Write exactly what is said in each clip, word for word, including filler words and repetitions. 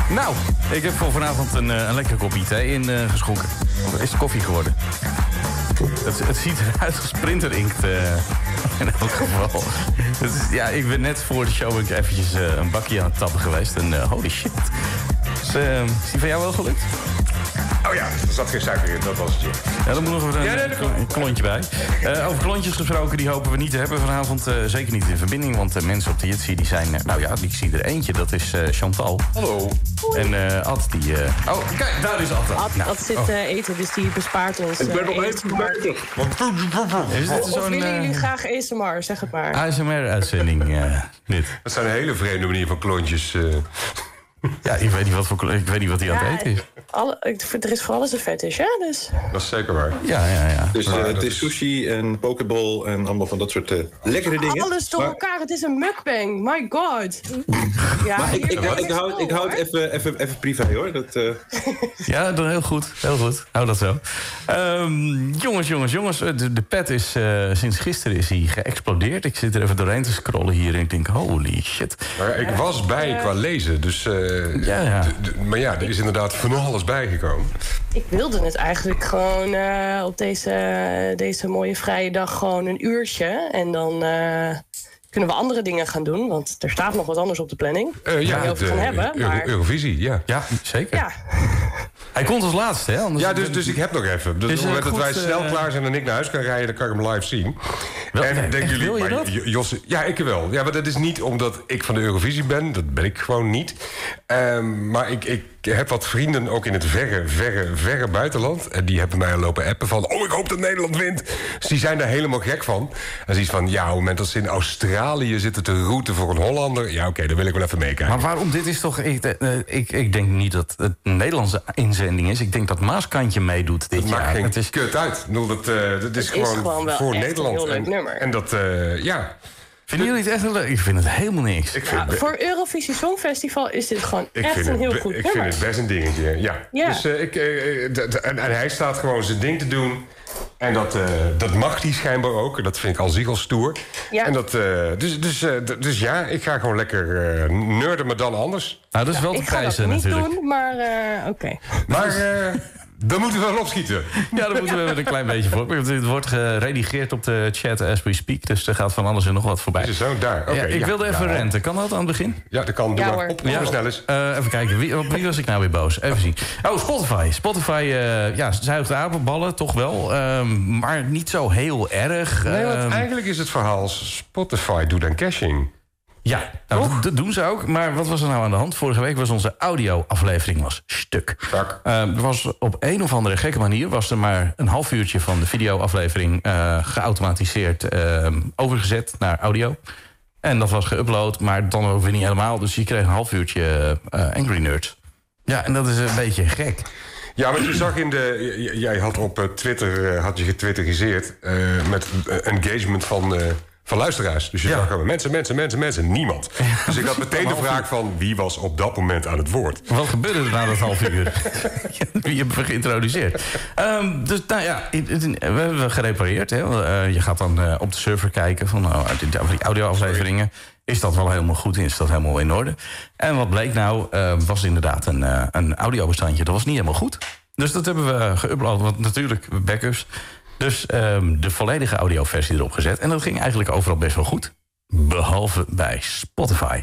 Nou, ik heb voor vanavond een, een lekker kopje thee in uh, geschonken. Of is het koffie geworden? Het, het ziet eruit als printer-inkt uh, in elk geval. Het is, ja, ik ben net voor de show ben ik eventjes uh, een bakje aan het tappen geweest. En uh, holy shit. Dus, uh, is die van jou wel gelukt? Oh ja, er zat geen suiker in, dat was het. Ja, ja dan moet nog een, ja, nee, een klontje bij. Uh, over klontjes gesproken, die hopen we niet te hebben vanavond. Uh, zeker niet in verbinding, want de uh, mensen op de Jitsi die zijn... Uh, nou ja, ik zie er eentje, dat is uh, Chantal. Hallo. En uh, Ad, die... Uh, oh, kijk, daar is Ad. Ad, nou, Ad zit uh, eten, dus die bespaart ons. Uh, ik ben nog even bezig. Is dit of zo'n... willen jullie uh, graag A S M R, zeg het maar. A S M R-uitzending, uh, dit. Dat zijn een hele vreemde manier van klontjes... Uh. Ja, ik weet niet wat, voor, ik weet niet wat hij ja, aan het eten is. Alle, er is voor alles een fetish, hè? Dus. Dat is zeker waar. Ja, ja, ja. Dus uh, het is sushi en pokeball en allemaal van dat soort uh, lekkere dingen. Alles door maar... elkaar, het is een mukbang. My god. Ja, maar ik, ik, ik, ik hou, ik hou het even, even, even privé, hoor. Dat, uh... Ja, dan heel goed. Heel goed. Hou dat zo. Um, jongens, jongens, jongens. De, de pet is uh, sinds gisteren is hij geëxplodeerd. Ik zit er even doorheen te scrollen hier en ik denk, holy shit. Maar ik was bij qua lezen, dus... Uh, ja, ja. D- d- maar ja, er is inderdaad van alles bijgekomen. Ik wilde het eigenlijk gewoon uh, op deze, deze mooie vrije dag gewoon een uurtje. En dan uh, kunnen we andere dingen gaan doen, want er staat nog wat anders op de planning. Uh, ja, waar we over gaan de, hebben. Euro, Maar... Eurovisie, ja. Ja, zeker. Ja. Hij komt als laatste, hè? Anders ja, dus, dus ik heb nog even. Dus op het moment dat wij snel uh... klaar zijn en ik naar huis kan rijden... dan kan ik hem live zien. Wel, en nee, denken jullie, wil je maar, dat? Josse, ja, ik wel. Ja, maar dat is niet omdat ik van de Eurovisie ben. Dat ben ik gewoon niet. Um, maar ik, ik heb wat vrienden ook in het verre, verre, verre buitenland. En die hebben mij lopen appen van... oh, ik hoop dat Nederland wint. Dus die zijn daar helemaal gek van. En zoiets van, ja, op het moment dat ze in Australië zitten te routen voor een Hollander... ja, oké, okay, dan wil ik wel even meekijken. Maar waarom? Dit is toch... Ik, uh, ik, ik denk niet dat het een Nederlandse inzending is. Ik denk dat Maaskantje meedoet dit dat jaar. maakt geen het is kut uit. Bedoel, dat, uh, dat is, het gewoon, is gewoon wel voor echt Nederland. een heel leuk en, nummer. En dat, uh, ja... Vinden jullie het echt een leuk? Ik vind het helemaal niks. Ik vind ja, voor Eurovisie Songfestival is dit gewoon ik echt vind een het, heel be- goed ik nummer. vind het best een dingetje, ja. ja. Dus, uh, ik, uh, d- d- en, en hij staat gewoon zijn ding te doen. En dat, uh, dat mag hij schijnbaar ook. Dat vind ik al zich al stoer. Ja. En dat, uh, dus, dus, uh, d- dus ja, ik ga gewoon lekker uh, nerden, maar dan anders. Nou, dat is wel ja, te ik ga prijzen dat niet natuurlijk. doen, maar uh, oké. Okay. Maar... Uh, dan moeten we wel opschieten. Ja, daar moeten we met een klein beetje voor. Het wordt geredigeerd op de chat as we speak. Dus er gaat van alles en nog wat voorbij. Is het zo? Daar. Okay, ja, ik ja, wilde even ja. renten. Kan dat aan het begin? Ja, dat kan. Doe ja, maar. Op, ja. op snel eens. Uh, even kijken. Wie, op wie was ik nou weer boos? Even zien. Oh, Spotify. Spotify uh, ja, zuigt apenballen, toch wel. Um, maar niet zo heel erg. Nee, want um, eigenlijk is het verhaal... Spotify doet aan caching. Ja, nou, dat, dat doen ze ook. Maar wat was er nou aan de hand? Vorige week was onze audio-aflevering was stuk. Uh, er was op een of andere gekke manier... was er maar een half uurtje van de video-aflevering... Uh, geautomatiseerd uh, overgezet naar audio. En dat was geüpload, maar dan ook weer niet helemaal. Dus je kreeg een half uurtje uh, Angry Nerds. Ja, en dat is een beetje gek. Ja, want je zag in de... Jij had op Twitter uh, had je getwitteriseerd... Uh, met engagement van... Uh, Van luisteraars. Dus je ja. zag gewoon mensen, mensen, mensen, mensen. Niemand. Ja. Dus ik had meteen de vraag van... wie was op dat moment aan het woord? Wat gebeurde er na dat half uur? Wie hebben we geïntroduceerd? Um, dus nou ja, we hebben gerepareerd. Hè. Uh, je gaat dan uh, op de server kijken... van uh, die audio-afleveringen. Is dat wel helemaal goed? Is dat helemaal in orde? En wat bleek nou? Uh, was inderdaad een, uh, een audiobestandje. Dat was niet helemaal goed. Dus dat hebben we geüpload. Want natuurlijk, backups... Dus um, de volledige audioversie erop gezet. En dat ging eigenlijk overal best wel goed. Behalve bij Spotify.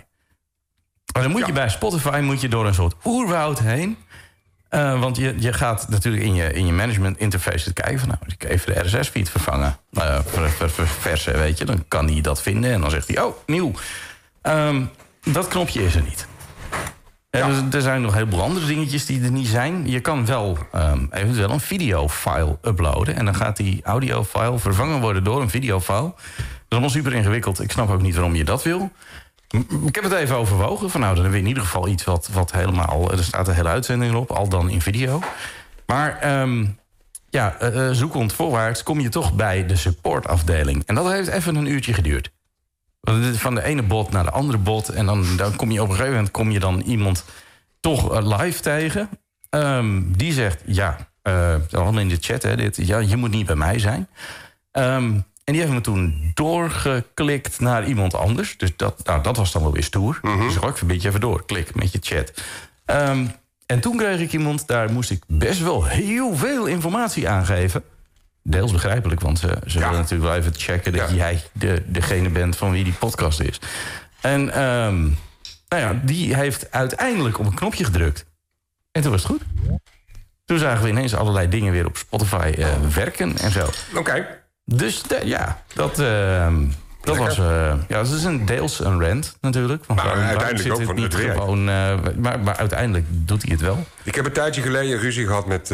En dan moet je ja. bij Spotify moet je door een soort oerwoud heen. Uh, want je, je gaat natuurlijk in je, in je management interface kijken van... nou, ik kan even de R S S-feed vervangen. Uh, ver, ver, ver, versen, weet je. Dan kan hij dat vinden en dan zegt hij, oh, nieuw. Um, dat knopje is er niet. Ja. Er, er zijn nog een heleboel andere dingetjes die er niet zijn. Je kan wel um, eventueel een videofile uploaden... en dan gaat die audiofile vervangen worden door een videofile. Dat is allemaal super ingewikkeld. Ik snap ook niet waarom je dat wil. Ik heb het even overwogen. Van, nou, dan hebben we in ieder geval iets wat, wat helemaal... er staat een hele uitzending op, al dan in video. Maar um, ja, uh, zoekend voorwaarts kom je toch bij de supportafdeling. En dat heeft even een uurtje geduurd. Van de ene bot naar de andere bot. En dan, dan kom je op een gegeven moment kom je dan iemand toch live tegen. Um, die zegt, ja, uh, allemaal in de chat, hè, dit, ja, je moet niet bij mij zijn. Um, en die heeft me toen doorgeklikt naar iemand anders. Dus dat, nou, dat was dan wel weer stoer. Mm-hmm. Dus ik verbind je even door, klik met je chat. Um, en toen kreeg ik iemand, daar moest ik best wel heel veel informatie aan geven. Deels begrijpelijk, want ze, ze ja. willen natuurlijk wel even checken... dat ja. jij de, degene bent van wie die podcast is. En um, nou ja, die heeft uiteindelijk op een knopje gedrukt. En toen was het goed. Toen zagen we ineens allerlei dingen weer op Spotify uh, werken en zo. Oké. Okay. Dus de, ja, dat... Uh, Dat was, uh, ja, dat is een deels een rant natuurlijk. Want maar waarom, uiteindelijk waarom ook het van niet het gewoon, uh, maar, maar uiteindelijk doet hij het wel. Ik heb een tijdje geleden ruzie gehad met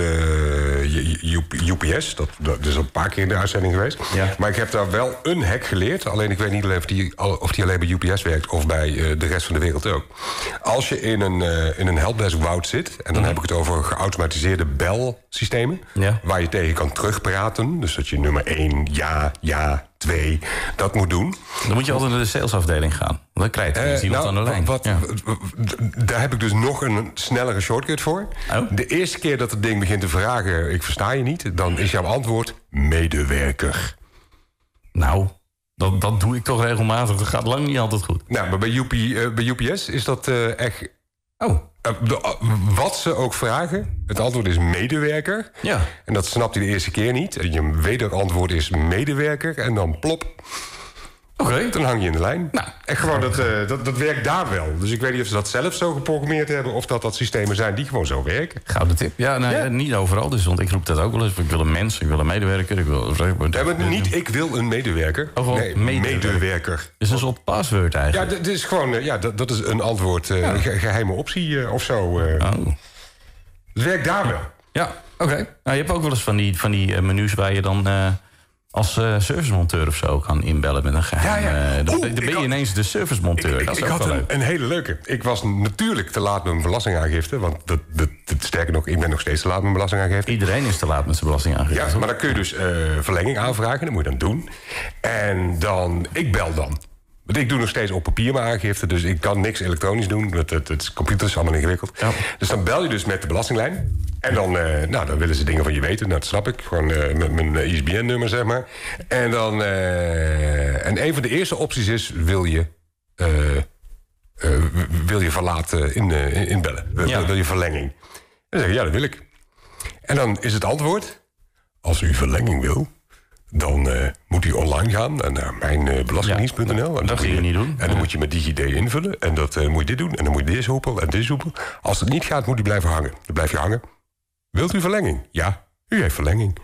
uh, U P S. Dat, dat is al een paar keer in de uitzending geweest. Ja. Maar ik heb daar wel een hack geleerd. Alleen ik weet niet of die, of die alleen bij U P S werkt... of bij uh, de rest van de wereld ook. Als je in een, uh, in een helpdesk woud zit... en dan mm-hmm. heb ik het over geautomatiseerde belsystemen... Ja. waar je tegen kan terugpraten. Dus dat je nummer één, ja, ja... twee, dat moet doen. Dan moet je altijd naar de salesafdeling gaan. Dan krijg je uh, iemand nou, aan de lijn. Wat, ja. Daar heb ik dus nog een snellere shortcut voor. Oh. De eerste keer dat het ding begint te vragen... ik versta je niet, dan is jouw antwoord... medewerker. Nou, dat, dat doe ik toch regelmatig. Dat gaat lang niet altijd goed. Nou, maar bij, U P, uh, bij U P S is dat uh, echt... Oh. Uh, de, uh, wat ze ook vragen, het antwoord is medewerker. Ja. En dat snapt hij de eerste keer niet. En je wederantwoord is medewerker. En dan plop. Oké. Okay. Dan hang je in de lijn. Nou, en gewoon, dat, uh, dat, dat werkt daar wel. Dus ik weet niet of ze dat zelf zo geprogrammeerd hebben... of dat dat systemen zijn die gewoon zo werken. Gouden tip. Ja, nou, ja. niet overal. Dus, want ik roep dat ook wel eens. Ik wil een mens, ik wil een medewerker. Ik wil... Ja, maar niet ik wil een medewerker. Oh, nee, medewerker. medewerker. Dus een soort paswoord eigenlijk. Ja, dat is gewoon uh, ja, dat, dat is een antwoord. Uh, ja. ge- geheime optie uh, of zo. Uh. Oh. Het werkt daar wel. Ja, oké. Okay. Nou, je hebt ook wel eens van die, van die uh, menus waar je dan... Uh, als uh, servicemonteur of zo kan inbellen met een geheim. Ja, ja. Uh, dan, dan ben je had, ineens de servicemonteur. Ik, dat is ik ook had wel een, leuk. een hele leuke. Ik was natuurlijk te laat met mijn belastingaangifte. Want dat, dat, dat, sterker nog, ik ben nog steeds te laat met mijn belastingaangifte. Iedereen is te laat met zijn belastingaangifte. Ja, maar dan kun je dus uh, verlenging aanvragen. Dat moet je dan doen. En dan, ik bel dan. Want ik doe nog steeds op papier mijn aangifte. Dus ik kan niks elektronisch doen. Het, het, het computer is allemaal ingewikkeld. Ja. Dus dan bel je dus met de belastinglijn. En dan, uh, nou, dan willen ze dingen van je weten. Nou, dat snap ik. Gewoon uh, met mijn I S B N-nummer, zeg maar. En dan... Uh, en een van de eerste opties is... Wil je... Uh, uh, wil je verlaat uh, in, uh, inbellen? Wil, ja. wil je verlenging? En dan zeg ik, ja, dat wil ik. En dan is het antwoord... Als u verlenging wil... dan uh, moet u online gaan naar mijn uh, belastingdienst punt n l. Ja, dat ga je niet doen. En dan ja. moet je met DigiD invullen. En dat uh, moet je dit doen. En dan moet je dit hoepel en dit hoepel. Als het niet gaat, moet u blijven hangen. Dan blijf je hangen. Wilt u verlenging? Ja, u heeft verlenging.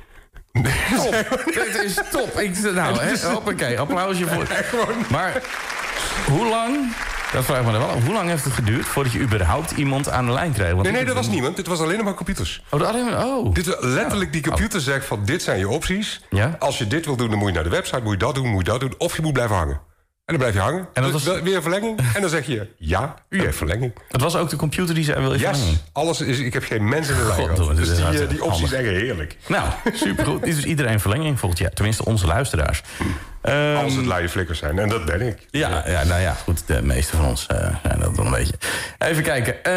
Top. Dit is top. Ik, nou, hè, hoppakee, applausje voor. Maar hoe lang... Dat vraag ik me dan wel. Hoe lang heeft het geduurd voordat je überhaupt iemand aan de lijn kreeg? Want nee, nee, dat was niemand. Dit was alleen maar computers. Oh, alleen maar... Oh. Dit, letterlijk, die computer zegt van, dit zijn je opties. Ja? Als je dit wil doen, dan moet je naar de website. Moet je dat doen, moet je dat doen. Of je moet blijven hangen. En dan blijf je hangen. En dat was... Weer een verlenging. En dan zeg je, ja, u heeft verlenging. Het was ook de computer die zei, wil je yes, verlenging? Alles is... Ik heb geen mensen in de lijn gehad. Dus die, uh, die opties zijn heerlijk. Nou, supergoed. Dit is iedereen verlenging volgend jaar. Tenminste, onze luisteraars. Um, Als het luie flikkers zijn. En dat ben ik. Ja, ja, nou ja, goed. De meeste van ons uh, zijn dat wel een beetje. Even kijken.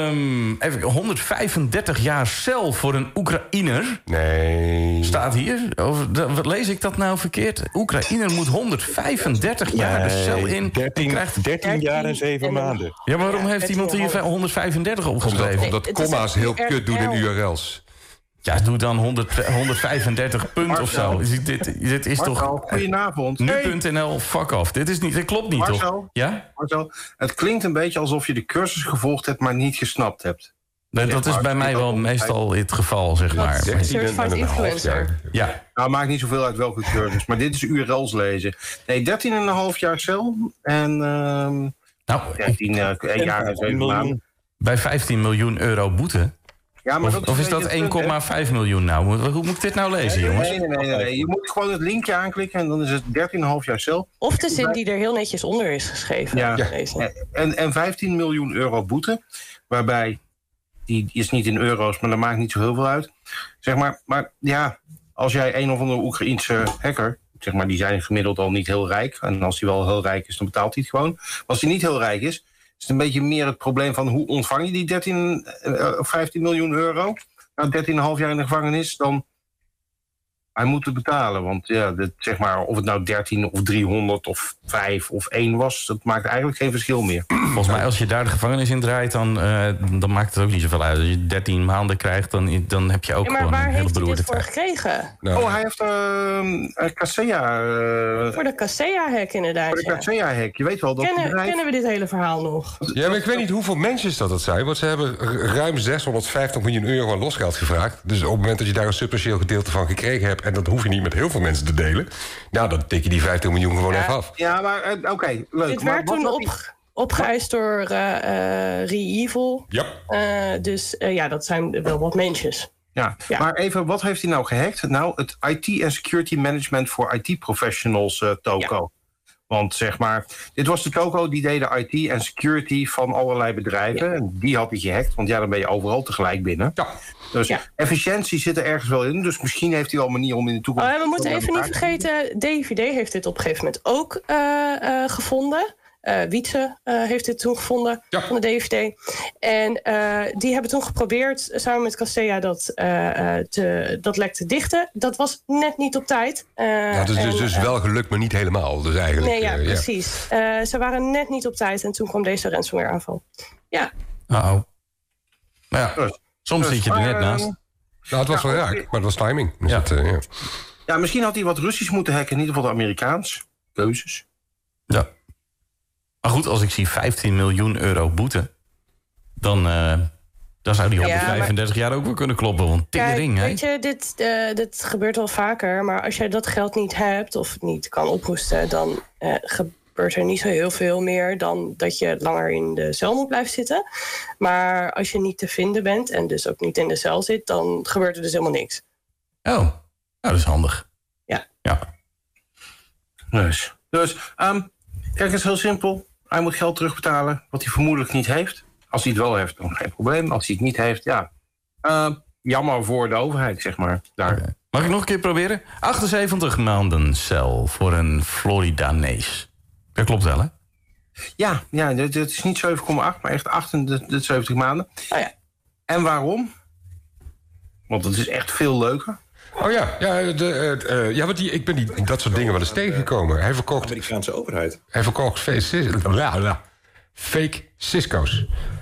Um, even, honderdvijfendertig jaar cel voor een Oekraïner. Nee. Staat hier. Over, de, wat lees ik dat nou verkeerd? Oekraïner moet honderdvijfendertig jaar nee, de cel in. dertien, krijgt dertien jaar en zeven maanden. Ja, waarom ja, heeft iemand hier honderdvijfendertig opgeschreven? Omdat, omdat comma's heel kut doen in U R L's. Ja, doe dan honderd, honderdvijfendertig punt Marcel. Of zo. Dit, dit is Marcel, toch... Goedenavond. Nu punt n l, fuck off. Dit, is niet, dit klopt niet, Marcel, toch? Ja? Marcel, het klinkt een beetje alsof je de cursus gevolgd hebt, maar niet gesnapt hebt. Nee, dat is bij mij wel meestal het geval, zeg maar. Certified influencer. Ja. Nou, maakt niet zoveel uit welke cursus, maar dit is U R L's lezen. Nee, dertien komma vijf jaar cel en um, nou, dertien uh, jaar en zeven maanden. Bij vijftien miljoen euro boete? Ja, maar of, dat is, of is dat één komma vijf miljoen nou? Hoe, hoe moet ik dit nou lezen, nee, jongens? Nee, nee, nee, nee. Je moet gewoon het linkje aanklikken en dan is het dertien komma vijf jaar cel. Of de zin die er heel netjes onder is geschreven. Ja, ja. En, en vijftien miljoen euro boete, waarbij, die is niet in euro's, maar dat maakt niet zo heel veel uit. Zeg maar, maar ja, als jij een of andere Oekraïense hacker, zeg maar, die zijn gemiddeld al niet heel rijk. En als die wel heel rijk is, dan betaalt hij het gewoon. Maar als hij niet heel rijk is, is het een beetje meer het probleem van hoe ontvang je die dertien of vijftien miljoen euro? Nou, dertien komma vijf jaar in de gevangenis, dan hij moet het betalen. Want ja, dit, zeg maar, of het nou dertien of driehonderd of vijf of één was... dat maakt eigenlijk geen verschil meer. Volgens mij, als je daar de gevangenis in draait... dan, uh, dan maakt het ook niet zoveel uit. Als je dertien maanden krijgt, dan, dan heb je ook ja, maar gewoon een hele beroerde waar heeft hij dit voor tijd. gekregen? Nou. Oh, hij heeft uh, uh, Kaseya... Uh, voor de Kaseya-hack inderdaad, Voor de Kaseya-hack. Je weet wel dat kennen, bedrijf... kennen we dit hele verhaal nog? Ja, maar ik weet niet hoeveel mensen dat het zijn. Want ze hebben ruim zeshonderdvijftig miljoen euro aan losgeld gevraagd. Dus op het moment dat je daar een substantieel gedeelte van gekregen hebt... en dat hoef je niet met heel veel mensen te delen... nou, dan tik je die vijftig miljoen gewoon ja. even af. Ja, maar uh, oké, okay, leuk. Dit maar werd toen op, die... opgeëist door uh, uh, Re-Evil. Ja. Uh, dus uh, ja, dat zijn wel wat mensjes. Ja, ja, maar even, wat heeft hij nou gehackt? Nou, het I T en Security Management voor I T Professionals uh, toko. Ja. Want zeg maar, dit was de toko die deed de I T en security van allerlei bedrijven. Ja. En die had hij gehackt, want ja, dan ben je overal tegelijk binnen. Ja. Dus ja. efficiëntie zit er ergens wel in. Dus misschien heeft hij wel een manier om in de toekomst... Oh, we moeten even niet vergeten, D V D heeft dit op een gegeven moment ook uh, uh, gevonden. Uh, Wietse uh, heeft dit toen gevonden ja. van de D V D. En uh, die hebben toen geprobeerd samen met Kaseya dat, uh, te, dat lek te dichten. Dat was net niet op tijd. Uh, ja, dus, en, dus, dus wel gelukt, maar niet helemaal. Dus eigenlijk, nee, ja, uh, precies. Ja. Uh, ze waren net niet op tijd en toen kwam deze ransomware aanval. Ja. Uh-oh. Ja, dus, soms dus, zit je er net uh, naast. Nou, het was ja, wel raak, maar het was timing. Dus ja. Het, uh, ja. ja, misschien had hij wat Russisch moeten hacken. In ieder geval de Amerikaans. Keuzes. Ja. Maar goed, als ik zie vijftien miljoen euro boete... dan, uh, dan zou die honderdvijfendertig ja, maar... jaar ook wel kunnen kloppen. Want tering, hè? Weet je, dit, uh, dit gebeurt wel vaker. Maar als jij dat geld niet hebt of niet kan ophoesten... dan uh, gebeurt er niet zo heel veel meer... dan dat je langer in de cel moet blijven zitten. Maar als je niet te vinden bent en dus ook niet in de cel zit... dan gebeurt er dus helemaal niks. Oh, nou, dat is handig. Ja. Ja. Dus, dus um, kijk, het is heel simpel. Hij moet geld terugbetalen wat hij vermoedelijk niet heeft. Als hij het wel heeft, dan geen probleem. Als hij het niet heeft, ja. Uh, jammer voor de overheid, zeg maar. Daar. Okay. Mag ik nog een keer proberen? achtenzeventig maanden cel voor een Floridanees. Dat klopt wel, hè? Ja, ja het is niet zeven komma acht, maar echt achtenzeventig maanden. Oh ja. En waarom? Want het is echt veel leuker. Oh ja, ja, de, uh, ja want die, ik ben die, dat soort dingen wel eens tegengekomen. Hij verkocht... De Amerikaanse overheid. Hij verkocht fake, fake Cisco's.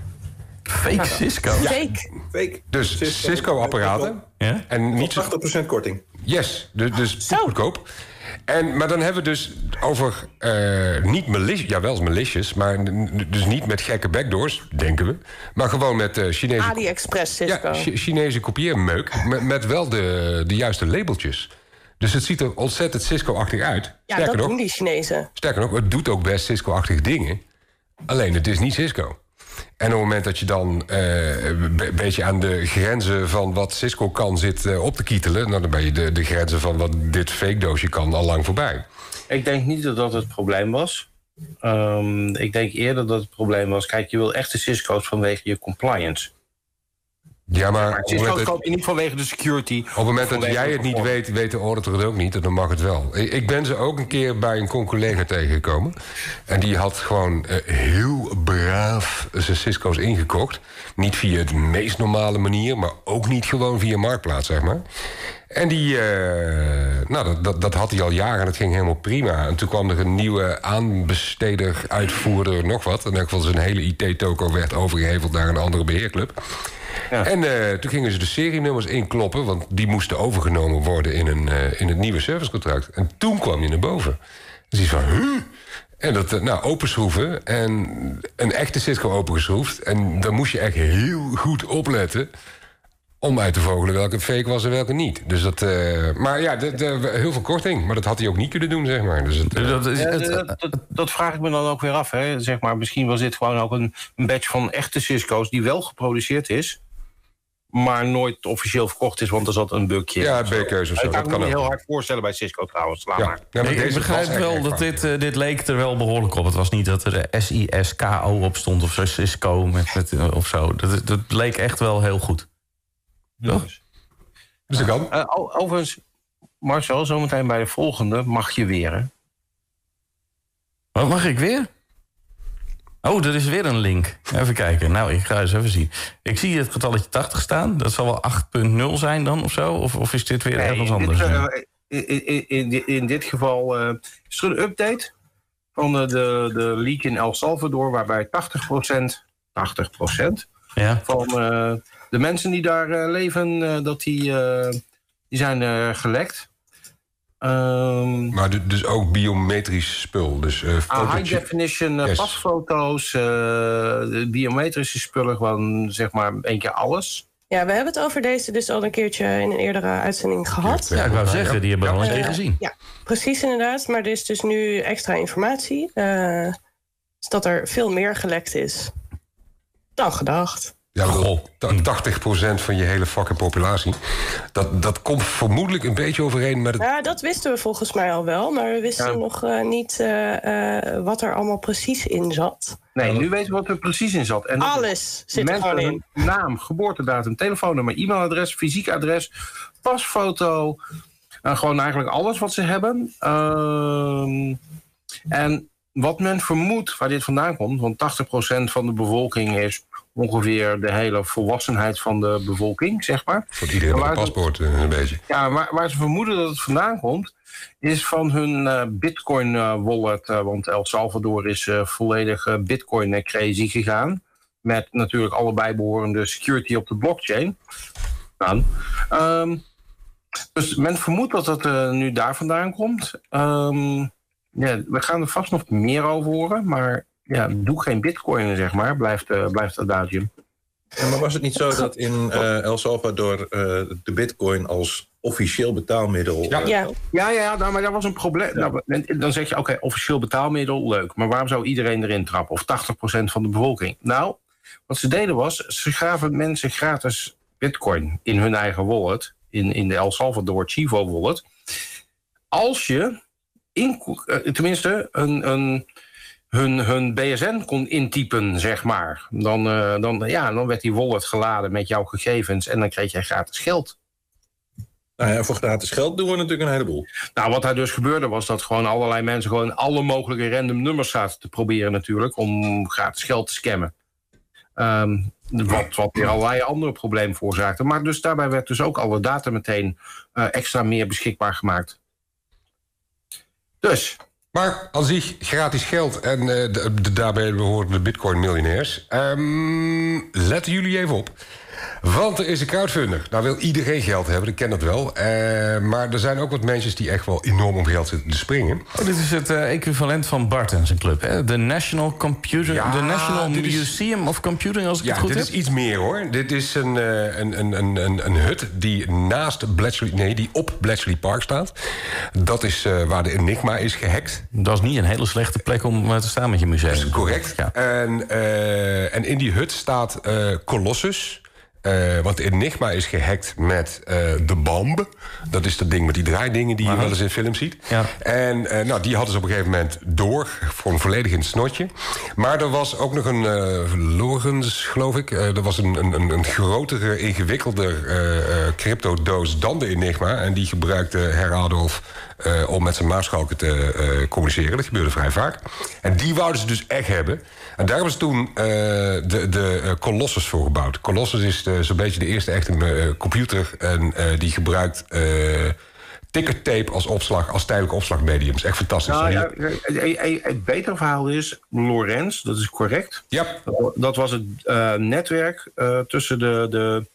Fake ja. Cisco's? Ja. Fake. Fake. Dus Cisco-apparaten. Ja? En niet tachtig procent korting. Yes, dus, dus goedkoop. En, maar dan hebben we dus over uh, niet malicious, ja wel malicious, maar dus niet met gekke backdoors, denken we. Maar gewoon met uh, Chinese... AliExpress Cisco. Ja, Chinese kopieermeuk, met, met wel de, de juiste labeltjes. Dus het ziet er ontzettend Cisco-achtig uit. Ja, sterker dat nog, doen die Chinezen. Sterker nog, het doet ook best Cisco-achtige dingen. Alleen het is niet Cisco. En op het moment dat je dan uh, een beetje aan de grenzen van wat Cisco kan zit uh, op te kietelen... Nou, dan ben je de, de grenzen van wat dit fake doosje kan al lang voorbij. Ik denk niet dat dat het probleem was. Um, ik denk eerder dat het probleem was... Kijk, je wil echte Cisco's vanwege je compliance. Ja, maar... maar Cisco's koop je niet vanwege de security. Op het moment dat jij het niet weet, weet de auditor het ook niet. Dan mag het wel. Ik ben ze ook een keer bij een con-collega tegengekomen. En die had gewoon uh, heel braaf zijn Cisco's ingekocht. Niet via de meest normale manier, maar ook niet gewoon via Marktplaats, zeg maar. En die, uh, nou, dat, dat, dat had hij al jaren en het ging helemaal prima. En toen kwam er een nieuwe aanbesteder, uitvoerder, nog wat. In elk geval zijn hele I T-toko werd overgeheveld naar een andere beheerclub. Ja. En uh, toen gingen ze de serienummers inkloppen, want die moesten overgenomen worden in, een, uh, in het nieuwe servicecontract. En toen kwam hij naar boven. Dus hij van, huh? En dat, uh, nou, openschroeven en een echte Cisco opengeschroefd. En dan moest je echt heel goed opletten om uit te vogelen welke fake was en welke niet. Dus dat, uh, maar ja, de, de, heel veel korting. Maar dat had hij ook niet kunnen doen, zeg maar. Dus het, uh, dat, is, het, uh, dat, dat, dat vraag ik me dan ook weer af. Hè. Zeg maar, misschien was dit gewoon ook een, een batch van echte Cisco's die wel geproduceerd is, maar nooit officieel verkocht is, want er zat een bugje. Ja, B-keuze of zo. Dat kan ik me heel hard voorstellen bij Cisco trouwens. Ja. Ja, ja, maar ik begrijp wel dat dit, uh, dit leek er wel behoorlijk op. Het was niet dat er S I S K O op stond of zo, Cisco met, met, uh, of zo. Dat, dat leek echt wel heel goed. Ja. Dus dat kan. Uh, overigens, Marcel, zometeen bij de volgende mag je weer, hè? Wat mag ik weer? Oh, er is weer een link. Even kijken. Nou, ik ga eens even zien. Ik zie het getalletje tachtig staan. Dat zal wel acht punt nul zijn dan of zo? Of, of is dit weer nee, ergens anders? Dit, uh, in, in, in, in dit geval uh, is er een update van de, de, de leak in El Salvador... waarbij tachtig procent, tachtig procent ja. van uh, de mensen die daar uh, leven... Uh, dat die, uh, die zijn uh, gelekt. Um, maar dus ook biometrisch spul. Dus, uh, uh, high definition uh, yes. pasfoto's, uh, de biometrische spullen, gewoon zeg maar één keer alles. Ja, we hebben het over deze dus al een keertje in een eerdere uitzending gehad. Ja, ik wou zeggen, die hebben we al een keer uh, gezien. Ja, precies inderdaad. Maar er is dus nu extra informatie. Uh, dus dat er veel meer gelekt is dan gedacht. Ja, bedoel, tachtig procent van je hele fucking populatie. Dat, dat komt vermoedelijk een beetje overeen met het... Ja, dat wisten we volgens mij al wel. Maar we wisten ja. nog uh, niet uh, uh, wat er allemaal precies in zat. Nee, nu weten we wat er precies in zat. En alles zit er gewoon in. Naam, geboortedatum, telefoonnummer, e-mailadres, fysiek adres, pasfoto. Uh, gewoon eigenlijk alles wat ze hebben. Uh, en wat men vermoedt waar dit vandaan komt... want tachtig procent van de bevolking is... ongeveer de hele volwassenheid van de bevolking, zeg maar. Voor iedereen met een paspoort, het, een beetje. Ja, waar, waar ze vermoeden dat het vandaan komt... is van hun uh, Bitcoin-wallet. Uh, want El Salvador is uh, volledig uh, Bitcoin-crazy gegaan. Met natuurlijk alle bijbehorende security op de blockchain. Nou, um, dus men vermoedt dat het uh, nu daar vandaan komt. Um, ja, we gaan er vast nog meer over horen, maar... Ja, doe geen bitcoin, zeg maar, blijft, uh, blijft het adagium. Ja, maar was het niet zo dat in uh, El Salvador uh, de bitcoin als officieel betaalmiddel... Ja, uh, ja. ja, ja nou, maar dat was een probleem. Ja. Nou, dan zeg je, oké, okay, officieel betaalmiddel, leuk. Maar waarom zou iedereen erin trappen? Of tachtig procent van de bevolking? Nou, wat ze deden was, ze gaven mensen gratis bitcoin in hun eigen wallet. In, in de El Salvador Chivo wallet. Als je, in, uh, tenminste, een... een Hun, hun B S N kon intypen, zeg maar. Dan, uh, dan, ja, dan werd die wallet geladen met jouw gegevens... en dan kreeg jij gratis geld. Nou ja, voor gratis geld doen we natuurlijk een heleboel. Nou, wat daar dus gebeurde was dat gewoon allerlei mensen... gewoon alle mogelijke random nummers zaten te proberen natuurlijk... om gratis geld te scammen. Um, wat, wat weer allerlei andere problemen veroorzaakte. Maar dus daarbij werd dus ook alle data meteen uh, extra meer beschikbaar gemaakt. Dus... Maar aan zich gratis geld en uh, de, de, daarbij behoren de bitcoin-miljonairs. Um, letten jullie even op. Want er is een crowdfunder. Nou wil iedereen geld hebben, ik ken dat wel. Uh, maar er zijn ook wat mensen die echt wel enorm om geld zitten te springen. Oh, dit is het uh, equivalent van Bart en zijn club, hè? De National Computer, ja, de National Museum is, of Computing, als ik ja, het goed heb. heb. Ja, dit is iets meer, hoor. Dit is een, uh, een, een, een, een, een hut die naast Bletchley, nee, die op Bletchley Park staat. Dat is uh, waar de Enigma is gehackt. Dat is niet een hele slechte plek om te staan met je museum. Dat is correct. Ja. En, uh, en in die hut staat uh, Colossus. Uh, want Enigma is gehackt met uh, de Bomb. Dat is dat ding met die draaidingen die Aha. je wel eens in films ziet. Ja. En uh, nou, die hadden ze op een gegeven moment door. Gewoon volledig in het snotje. Maar er was ook nog een uh, Lorenz, geloof ik. Uh, er was een, een, een grotere, ingewikkelder uh, uh, cryptodoos dan de Enigma. En die gebruikte Herr Adolf uh, om met zijn maarschalken te uh, communiceren. Dat gebeurde vrij vaak. En die wouden ze dus echt hebben. En daar hebben ze toen uh, de, de uh, Colossus voor gebouwd. Colossus is de, zo'n beetje de eerste echte uh, computer. En uh, die gebruikt uh, tickertape als opslag, als tijdelijke opslagmedium. Is echt fantastisch. Nou, ja, het, het betere verhaal is Lorenz, dat is correct. Ja. Dat was het uh, netwerk uh, tussen de, de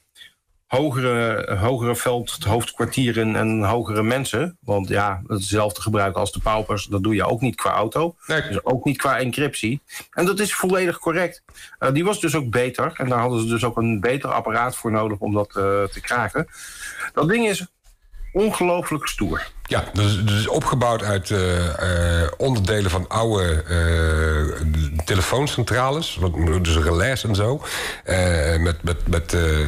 hogere, hogere veld, hoofdkwartieren en hogere mensen. Want ja, hetzelfde gebruiken als de paupers, dat doe je ook niet qua auto. Nee. Dus ook niet qua encryptie. En dat is volledig correct. Uh, die was dus ook beter. En daar hadden ze dus ook een beter apparaat voor nodig om dat uh, te kraken. Dat ding is ongelooflijk stoer. Ja, dus, dus opgebouwd uit uh, uh, onderdelen van oude uh, telefooncentrales. Dus relais en zo. Uh, met, met, met, uh,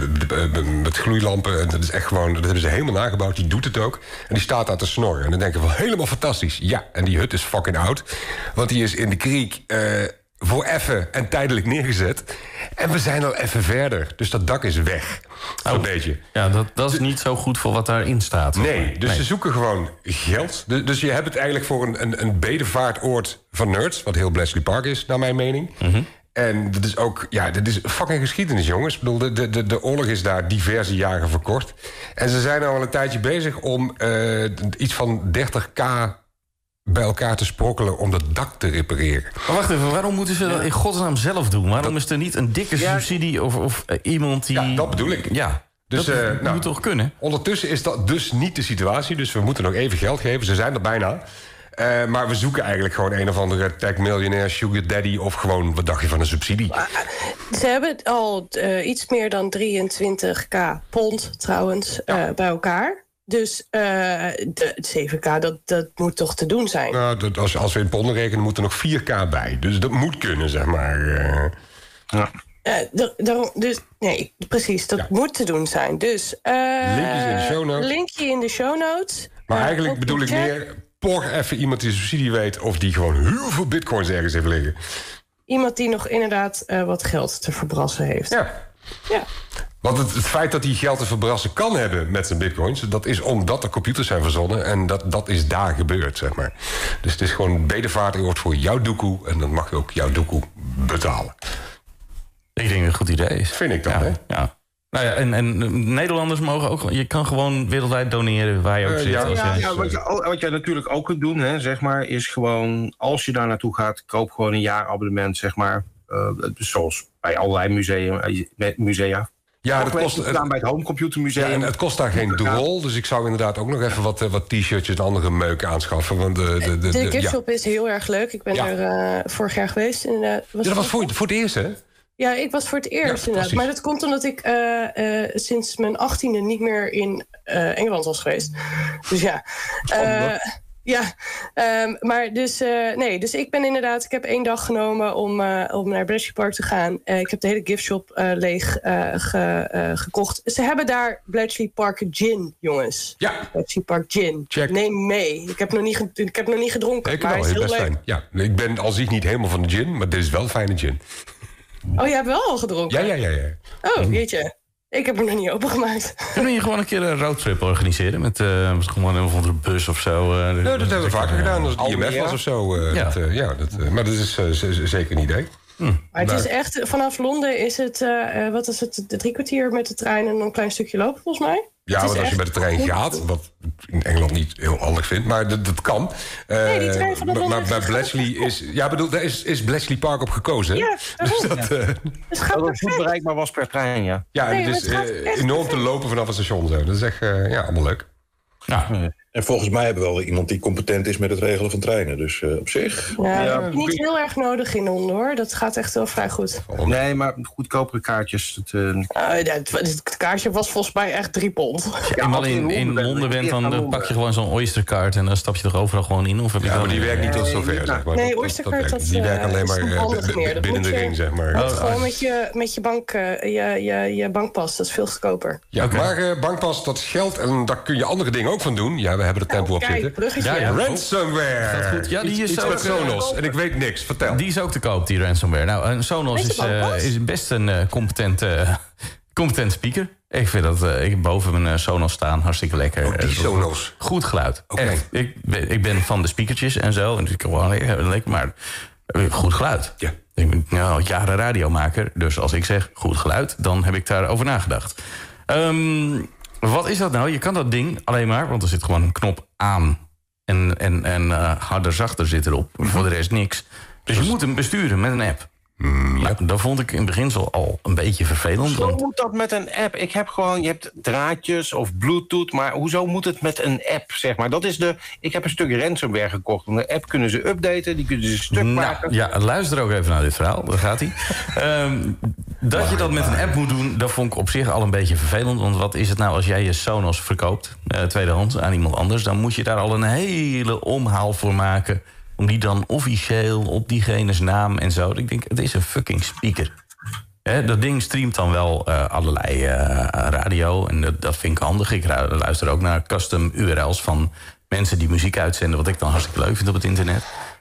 met gloeilampen. En dat is echt gewoon, dat hebben ze helemaal nagebouwd. Die doet het ook. En die staat daar te snorren. En dan denken we, helemaal fantastisch. Ja, en die hut is fucking oud. Want die is in de kriek Uh, voor even en tijdelijk neergezet. En we zijn al even verder. Dus dat dak is weg. Zo'n Oh. beetje. Ja, dat, dat is niet zo goed voor wat daarin staat. Nee, dus Nee. ze zoeken gewoon geld. Dus, dus je hebt het eigenlijk voor een, een, een bedevaartoord van nerds... wat heel Bletchley Park is, naar mijn mening. Mm-hmm. En dat is ook, ja, dit is fucking geschiedenis, jongens. Ik bedoel, de, de, de oorlog is daar diverse jaren verkort. En ze zijn al een tijdje bezig om uh, iets van dertig k bij elkaar te sprokkelen om dat dak te repareren. Maar wacht even, waarom moeten ze dat in godsnaam zelf doen? Waarom dat... is er niet een dikke Ja. subsidie of, of uh, iemand die... Ja, dat bedoel ik. Ja, Dus, dat uh, moet nou, toch kunnen? Ondertussen is dat dus niet de situatie. Dus we moeten nog even geld geven. Ze zijn er bijna. Uh, maar we zoeken eigenlijk gewoon een of andere tech-miljonair, sugar daddy... of gewoon, wat dacht je van een subsidie? Ze hebben al uh, iets meer dan drieëntwintig k pond trouwens uh, bij elkaar. Dus uh, de zeven k, dat, dat moet toch te doen zijn? Nou, dat, als, als we in ponden rekenen, moet er nog vier k bij. Dus dat moet kunnen, zeg maar. Uh, Ja. Uh, da- daarom, dus, nee, precies, dat Ja. moet te doen zijn. Dus, uh, Linkjes in de show notes. Linkje in de show notes. maar Uh, eigenlijk op bedoel de ik chat. meer... por even iemand die subsidie weet... of die gewoon heel veel bitcoins ergens heeft liggen. Iemand die nog inderdaad uh, wat geld te verbrassen heeft. Ja. Ja. Want het, het feit dat hij geld te verbrassen kan hebben met zijn bitcoins... dat is omdat er computers zijn verzonnen... en dat, dat is daar gebeurd, zeg maar. Dus het is gewoon bedevaartoord voor jouw doekoe... en dan mag je ook jouw doekoe betalen. Ik denk dat het een goed idee is. Vind ik dan, ja, hè? Ja. Nou ja, en, en Nederlanders mogen ook... Je kan gewoon wereldwijd doneren waar je ook Uh, zit. ja, als ja, jij- Ja, wat, je, wat jij natuurlijk ook kunt doen, hè, zeg maar, is gewoon, als je daar naartoe gaat, koop gewoon een jaarabonnement, zeg maar. Uh, zoals bij allerlei musea. musea. Ja, dat dat kost, kost het, bij het Homecomputer ja, Museum. en het kost daar geen drol. Dus ik zou inderdaad ook nog even wat, eh, wat t-shirtjes en andere meuk aanschaffen. Want de, de, de, De de- ja. giftshop is heel erg leuk. Ik ben Ja. er uh, vorig jaar geweest. Inderdaad. Was Ja, dat was het- voor, voor het eerst, hè? Ja, ik was voor het eerst Ja, inderdaad. fantastisch. Maar dat komt omdat ik uh, uh, sinds mijn achttiende niet meer in uh, Engeland was geweest. Dus ja. Uh, ja, um, maar dus, uh, nee, dus ik ben inderdaad... Ik heb één dag genomen om, uh, om naar Bletchley Park te gaan. Uh, ik heb de hele giftshop uh, leeg uh, ge, uh, gekocht. Ze hebben daar Bletchley Park Gin, jongens. Ja. Bletchley Park Gin. Check. Neem mee. Ik heb nog niet, ge- ik heb nog niet gedronken, Ik maar wel, het is heel best leuk. fijn. Ja, ik ben als ik niet helemaal van de gin, maar dit is wel fijne gin. Oh, jij hebt wel al gedronken? Ja, ja, ja. ja. Oh, jeetje. Ik heb hem nog niet opengemaakt. Kunnen we gewoon een keer een roadtrip organiseren? Met uh, gewoon een of andere bus of zo? Uh, Nou, dat hebben we vaker gedaan als het I M F Almere. was of zo. Uh, Ja. dat, uh, ja, dat, uh, maar dat is uh, z- z- zeker een idee. Maar het Maar- is echt, vanaf Londen is het, uh, wat is het, de drie kwartier met de trein en dan een klein stukje lopen, volgens mij. Ja, Het is want als je echt met de trein goed. gaat, wat ik in Engeland niet heel handig vind, maar dat, dat kan. Uh, Nee, die trein van de maar, Londen maar bij is Bletchley is, ja, bedoel, daar is, is Bletchley Park op gekozen. hè? Ja, dus daarom. dat, uh, Het gaat Dat het goed perfect. bereikbaar was per trein, ja. ja, Nee, het maar is het gaat uh, echt enorm te perfect. lopen vanaf het station. Zo. Dat is echt uh, ja, allemaal leuk. Nou, En volgens mij hebben we wel iemand die competent is met het regelen van treinen. Dus uh, op zich. Ja, Ja, dat heb je niet heel erg nodig in Londen, hoor. Dat gaat echt wel vrij goed. Nee, maar goedkopere kaartjes. Het, uh, Uh, het, het kaartje was volgens mij echt drie pond. als je Ja, eenmaal als je in, in in Londen bent, Londen bent, dan dan uh, Londen. pak je gewoon zo'n Oystercard... en dan stap je toch overal gewoon in? Of heb je Ja, dan- maar die werkt niet tot Nee, zover, niet- zeg maar. Nee, Dat- dat- Oystercard, dat, dat, werkt. Die uh, werken alleen is maar niet uh, handig b- meer. b- Dat binnen moet de je- ring, zeg maar. Je moet Oh, gewoon oh. met je, met je, bank, uh, je, je, je bankpas, dat is veel goedkoper. Ja, Oké. maar uh, bankpas, dat geldt en daar kun je andere dingen ook van doen. Ja, we hebben er tempo op Kijk, zitten. bruggetje. Ja, ja. Ransomware. Gaat goed. Ja, die Iets- is iets ook, met uh, Sonos. En ik weet niks. Vertel. Die is ook te koop, die ransomware. Nou, een Sonos Weet je is, wel uh, wat? is best een uh, competent, uh, competent speaker. Ik vind dat uh, ik heb boven mijn uh, Sonos staan, hartstikke lekker. Oh, die Uh, Sonos. Goed geluid. Oké. Echt. Ik, ik ben van de speakertjes en zo. En ik gewoon lekker, lekker, maar uh, goed geluid. Ja. Ik ben nou, jaren radiomaker, dus als ik zeg goed geluid, dan heb ik daarover nagedacht. Um, wat is dat nou? Je kan dat ding alleen maar, want er zit gewoon een knop aan. En, en, en uh, harder, zachter zit erop. Voor de rest niks. Dus je moet hem besturen met een app. Ja, dat vond ik in beginsel al een beetje vervelend. Zo Want moet dat met een app. Ik heb gewoon, je hebt draadjes of Bluetooth, maar hoezo moet het met een app, zeg maar? Dat is de, ik heb een stuk ransomware gekocht. Een app kunnen ze updaten, die kunnen ze stuk maken. nou, ja, luister ook even naar dit verhaal. Daar gaat hij. Um, dat je dat met een app moet doen, dat vond ik op zich al een beetje vervelend. Want wat is het nou als jij je Sonos verkoopt, uh, tweedehands, aan iemand anders? Dan moet je daar al een hele omhaal voor maken. Om die dan officieel op diegene's naam en zo. Ik denk, het is een fucking speaker. Hè, dat ding streamt dan wel uh, allerlei uh, radio. En dat, dat vind ik handig. Ik luister ook naar custom U R L's van mensen die muziek uitzenden. Wat ik dan hartstikke leuk vind op het internet.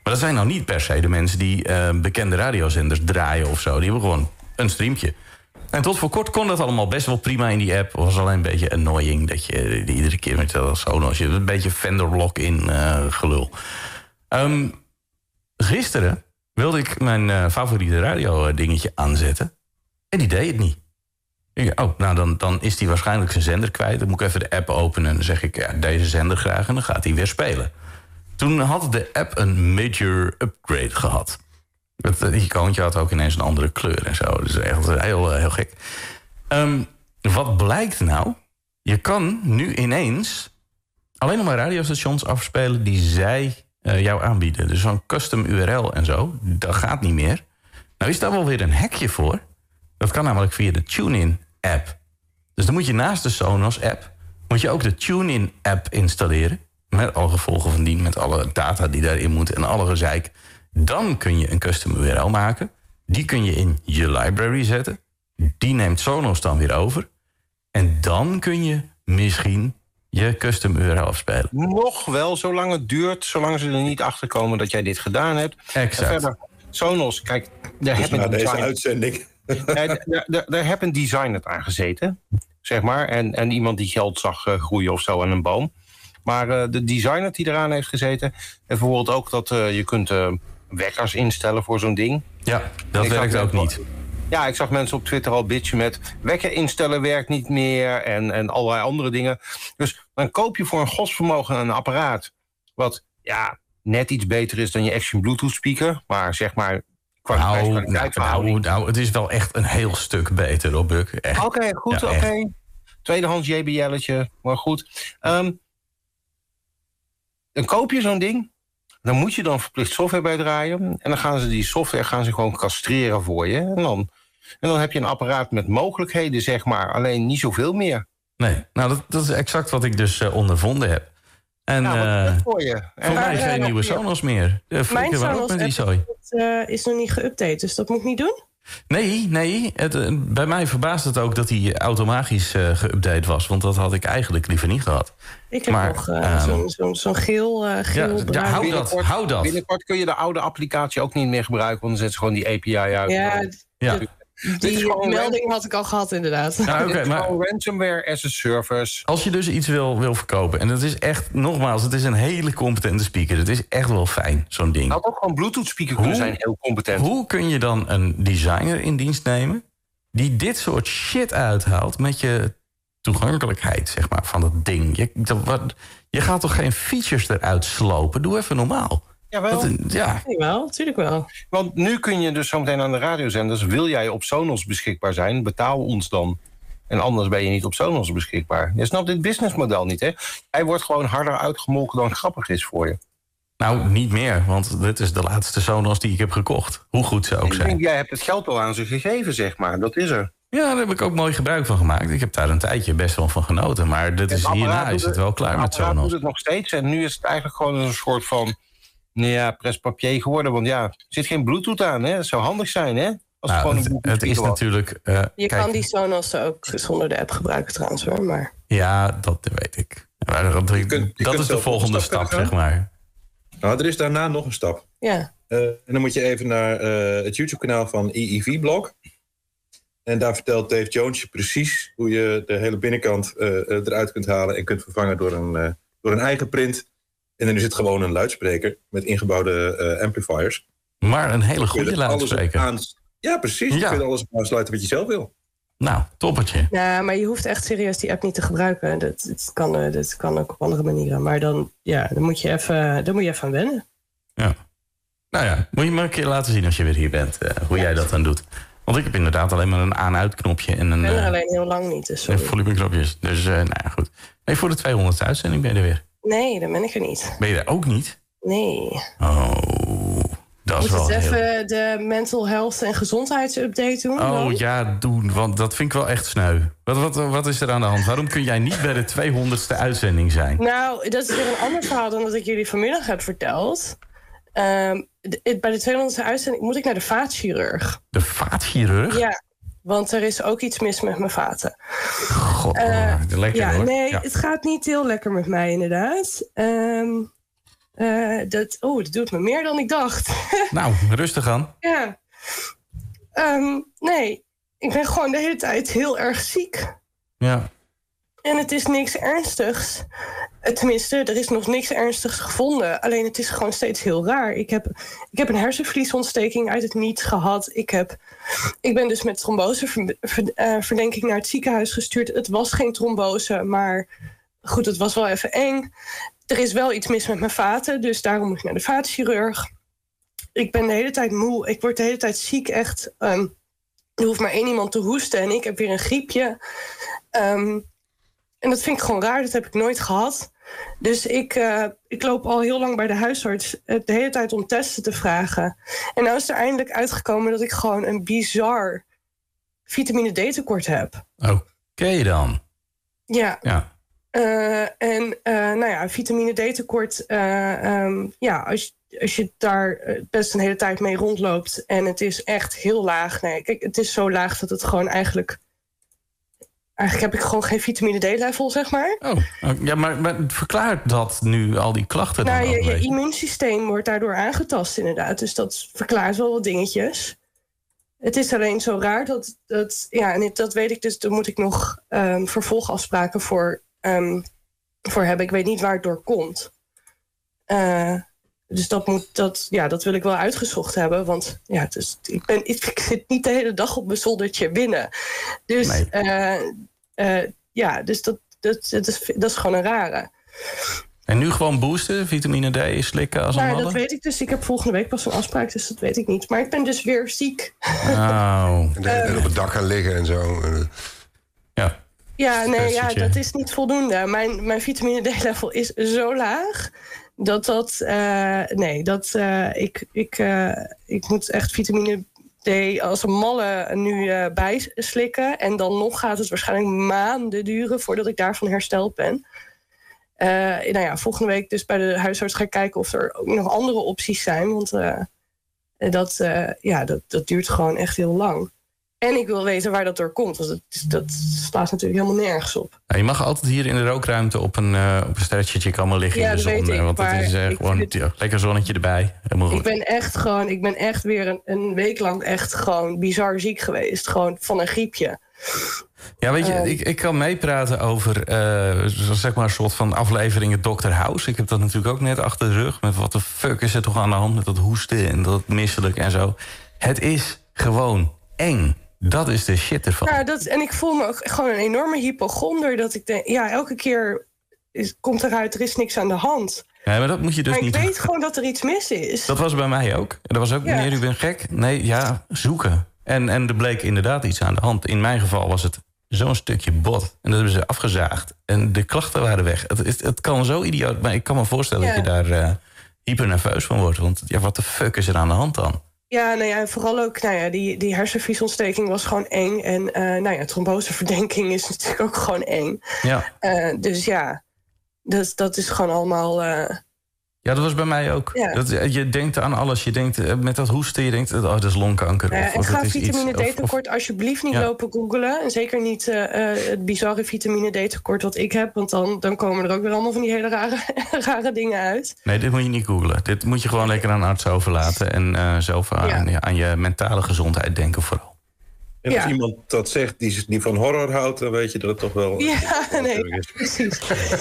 Maar dat zijn nou niet per se de mensen die uh, bekende radiozenders draaien of zo. Die hebben gewoon een streampje. En tot voor kort kon dat allemaal best wel prima in die app. Het was alleen een beetje annoying dat je iedere keer met dat Sonos... je een beetje vendor lock-in uh, gelul. Um, gisteren wilde ik mijn uh, favoriete radio dingetje aanzetten. En die deed het niet. Ik, oh, nou dan, dan is hij waarschijnlijk zijn zender kwijt. Dan moet ik even de app openen en dan zeg ik... ja, deze zender graag en dan gaat hij weer spelen. Toen had de app een major upgrade gehad. Het icoontje had ook ineens een andere kleur en zo. Dus echt heel, heel gek. Um, wat blijkt nou? Je kan nu ineens alleen nog maar radiostations afspelen... die zij uh, jou aanbieden. Dus zo'n custom U R L en zo, dat gaat niet meer. Nou is daar wel weer een hekje voor... Dat kan namelijk via de TuneIn-app. Dus dan moet je naast de Sonos-app... moet je ook de TuneIn-app installeren. Met alle gevolgen van dien, met alle data die daarin moet... en alle gezeik. Dan kun je een custom U R L maken. Die kun je in je library zetten. Die neemt Sonos dan weer over. En dan kun je misschien je custom U R L afspelen. Nog wel, zolang het duurt... zolang ze er niet achter komen dat jij dit gedaan hebt. Exact. En verder, Sonos, kijk... Daar dus na deze uitzending... Daar heb een designer aan gezeten, zeg maar. En, en iemand die geld zag uh, groeien of zo aan een boom. Maar uh, de designer die eraan heeft gezeten... heeft bijvoorbeeld ook dat uh, je kunt uh, wekkers instellen voor zo'n ding. Ja, dat werkt ook niet. Ja, ik zag mensen op Twitter al bitchen met... wekker instellen werkt niet meer en, en allerlei andere dingen. Dus dan koop je voor een godsvermogen een apparaat... wat ja, net iets beter is dan je Action Bluetooth speaker... maar zeg maar... Nou, nou, nou, nou, het is wel echt een heel stuk beter, hoor, Buck. Oké, okay, goed, ja, oké. Okay. Tweedehands J B L'tje, maar goed. Um, dan koop je zo'n ding. Dan moet je dan verplicht software bij draaien. En dan gaan ze die software gaan ze gewoon castreren voor je. En dan, en dan heb je een apparaat met mogelijkheden, zeg maar. Alleen niet zoveel meer. Nee, nou, dat, dat is exact wat ik dus uh, ondervonden heb. En nou, uh, voor je. Voor mij geen nieuwe Sonos meer. Uh, Mijn Sonos met die zooi. Uh, is nog niet geüpdate, dus dat moet ik niet doen? Nee, nee. Het, uh, bij mij verbaast het ook dat hij automatisch uh, geüpdate was. Want dat had ik eigenlijk liever niet gehad. Ik heb maar, nog uh, um, zo'n zo, zo geel, uh, geel ja, ja, hou dat, hou dat. Binnenkort kun je de oude applicatie ook niet meer gebruiken. Want dan zet ze gewoon die A P I uit. Ja, ja. De, Die melding had ik al gehad, inderdaad. Ja, okay, maar ransomware as a service. Als je dus iets wil, wil verkopen... en dat is echt, nogmaals, het is een hele competente speaker. Het is echt wel fijn, zo'n ding. Nou, ook gewoon Bluetooth speaker kunnen zijn heel competent. Hoe kun je dan een designer in dienst nemen... die dit soort shit uithaalt met je toegankelijkheid, zeg maar, van dat ding? Je, dat, wat, je gaat toch geen features eruit slopen? Doe even normaal. Jawel. Dat, ja, wel, natuurlijk wel. Want nu kun je dus zometeen aan de radiozenders... wil jij op Sonos beschikbaar zijn, betaal ons dan. En anders ben je niet op Sonos beschikbaar. Je snapt dit businessmodel niet, hè? Hij wordt gewoon harder uitgemolken dan grappig is voor je. Nou, niet meer, want dit is de laatste Sonos die ik heb gekocht. Hoe goed ze ook ik zijn. Denk, jij hebt het geld al aan ze gegeven, zeg maar. Dat is er. Ja, daar heb ik ook mooi gebruik van gemaakt. Ik heb daar een tijdje best wel van genoten. Maar dit is, hierna is het wel klaar met Sonos. doet het nog steeds. En nu is het eigenlijk gewoon een soort van... Nou ja, prespapier geworden. Want ja, er zit geen Bluetooth aan, hè? Dat zou handig zijn, hè? Als nou, het, het, gewoon een het is natuurlijk... Uh, je kijk, kan die Sonos ook zonder de app gebruiken trouwens, hoor. Maar... Ja, dat weet ik. Maar dat je kunt, je dat is de volgende stap, zeg maar. Nou, er is daarna nog een stap. Ja. Uh, en dan moet je even naar uh, het YouTube-kanaal van I I V-blog. En daar vertelt Dave Jones je precies hoe je de hele binnenkant uh, eruit kunt halen... en kunt vervangen door een, uh, door een eigen print... En dan is het gewoon een luidspreker met ingebouwde uh, amplifiers. Maar een hele goede luidspreker. Aans- ja, precies. Ja. Je kunt alles aansluiten wat je zelf wil. Nou, toppertje. Ja, maar je hoeft echt serieus die app niet te gebruiken. Dat, dat, kan, uh, dat kan ook op andere manieren. Maar dan, ja, dan moet je even, dan moet je even aan wennen. Ja. Nou ja, moet je me een keer laten zien als je weer hier bent. Uh, hoe ja. jij dat dan doet. Want ik heb inderdaad alleen maar een aan-uit knopje. En een, ik ben er uh, alleen heel lang niet. Dus en volumeknopjes. Dus uh, nou ja, goed. Nee, voor de tweehonderdste uitzending ben je er weer. Nee, dan ben ik er niet. Ben je er ook niet? Nee. Oh, dat is Moet wel het heel... even de mental health en gezondheidsupdate doen? Oh dan? ja, doen, want dat vind ik wel echt sneu. Wat, wat, wat is er aan de hand? Waarom kun jij niet bij de tweehonderdste uitzending zijn? Nou, dat is weer een ander verhaal dan dat ik jullie vanmiddag heb verteld. Um, de, bij de tweehonderdste uitzending moet ik naar de vaatchirurg. De vaatchirurg? Ja, want er is ook iets mis met mijn vaten. God, uh, lekker ja, hoor. Nee, ja. het gaat niet heel lekker met mij inderdaad. Um, Uh, dat, oh, dat doet me meer dan ik dacht. Nou, rustig aan. Ja. Um, nee, ik ben gewoon de hele tijd heel erg ziek. Ja. En het is niks ernstigs. Tenminste, er is nog niks ernstigs gevonden. Alleen het is gewoon steeds heel raar. Ik heb, ik heb een hersenvliesontsteking uit het niets gehad. Ik, heb, ik ben dus met tromboseverdenking naar het ziekenhuis gestuurd. Het was geen trombose, maar goed, het was wel even eng. Er is wel iets mis met mijn vaten, dus daarom moet ik naar de vaatchirurg. Ik ben de hele tijd moe. Ik word de hele tijd ziek, echt. Um, er hoeft maar één iemand te hoesten en ik heb weer een griepje. Um, en dat vind ik gewoon raar, dat heb ik nooit gehad. Dus ik, uh, ik loop al heel lang bij de huisarts de hele tijd om testen te vragen. En nou is er eindelijk uitgekomen dat ik gewoon een bizar vitamine D tekort heb. Oké okay dan. Ja. Ja. Uh, en uh, nou ja, vitamine D tekort, uh, um, ja, als, als je daar best een hele tijd mee rondloopt en het is echt heel laag. Nee, kijk, het is zo laag dat het gewoon eigenlijk... Eigenlijk heb ik gewoon geen vitamine D-level, zeg maar. Oh, ja, maar, maar verklaart dat nu al die klachten? Nou, dan je, ook je immuunsysteem wordt daardoor aangetast, inderdaad. Dus dat verklaart wel wat dingetjes. Het is alleen zo raar dat... dat ja, en dat weet ik dus, daar moet ik nog um, vervolgafspraken voor, um, voor hebben. Ik weet niet waar het door komt. Uh, dus dat, moet, dat, ja, dat wil ik wel uitgezocht hebben. Want ja, dus, ik, ben, ik zit niet de hele dag op mijn zoldertje binnen. Dus nee. uh, uh, ja, dus dat, dat, dat, is, dat is gewoon een rare. En nu gewoon boosten, vitamine D slikken als een nou, malle? Dat weet ik dus. Ik heb volgende week pas een afspraak, dus dat weet ik niet. Maar ik ben dus weer ziek. Oh. En, en op het dak gaan liggen en zo. Ja. Ja, nee, ja, dat is niet voldoende. Mijn, mijn vitamine D-level is zo laag... Dat dat, uh, nee, dat uh, ik, ik, uh, ik moet echt vitamine D als een malle nu uh, bijslikken. En dan nog gaat het waarschijnlijk maanden duren voordat ik daarvan hersteld ben. Uh, nou ja, volgende week dus bij de huisarts ga ik kijken of er ook nog andere opties zijn. Want uh, dat, uh, ja, dat, dat duurt gewoon echt heel lang. En ik wil weten waar dat door komt. Want dat, dat slaat natuurlijk helemaal nergens op. Ja, je mag altijd hier in de rookruimte op een, uh, op een sterretje komen liggen ja, in de zon. Ik, want het is uh, gewoon vind... ja, lekker zonnetje erbij. Helemaal goed. Ik ben echt gewoon, ik ben echt weer een, een week lang echt gewoon bizar ziek geweest. Gewoon van een griepje. Ja, weet je, uh, ik, ik kan meepraten over uh, zeg maar een soort van afleveringen dokter House. Ik heb dat natuurlijk ook net achter de rug. Met wat de fuck is er toch aan de hand met dat hoesten en dat misselijk en zo. Het is gewoon eng. Dat is de shit ervan. Ja, dat, en ik voel me ook gewoon een enorme hypochonder. Dat ik denk, ja, elke keer is, komt eruit, er is niks aan de hand. Ja, maar dat moet je dus maar niet... ik weet gewoon dat er iets mis is. Dat was bij mij ook. Dat was ook, ja. meneer, u bent gek. Nee, ja, zoeken. En, en er bleek inderdaad iets aan de hand. In mijn geval was het zo'n stukje bot. En dat hebben ze afgezaagd. En de klachten waren weg. Het, het, het kan zo idioot, maar ik kan me voorstellen ja. dat je daar uh, hyper nerveus van wordt. Want ja, wat de fuck is er aan de hand dan? Ja, nou ja, en vooral ook, nou ja, die, die hersenvliesontsteking was gewoon eng. En uh, nou ja, tromboseverdenking is natuurlijk ook gewoon eng. Ja. Uh, dus ja, dat, dat is gewoon allemaal... Uh... Ja, dat was bij mij ook. Ja. Dat, je denkt aan alles. Je denkt met dat hoesten, je denkt, oh, dat is longkanker. Uh, of, en of ga is vitamine iets, D-tekort alsjeblieft niet ja. lopen googlen. En zeker niet uh, het bizarre vitamine D-tekort wat ik heb. Want dan, dan komen er ook weer allemaal van die hele rare, rare dingen uit. Nee, dit moet je niet googlen. Dit moet je gewoon lekker aan een arts overlaten. En uh, zelf aan, ja. aan je mentale gezondheid denken vooral. En als ja. iemand dat zegt die niet van horror houdt, dan weet je dat het toch wel... Ja, nee, is. Precies.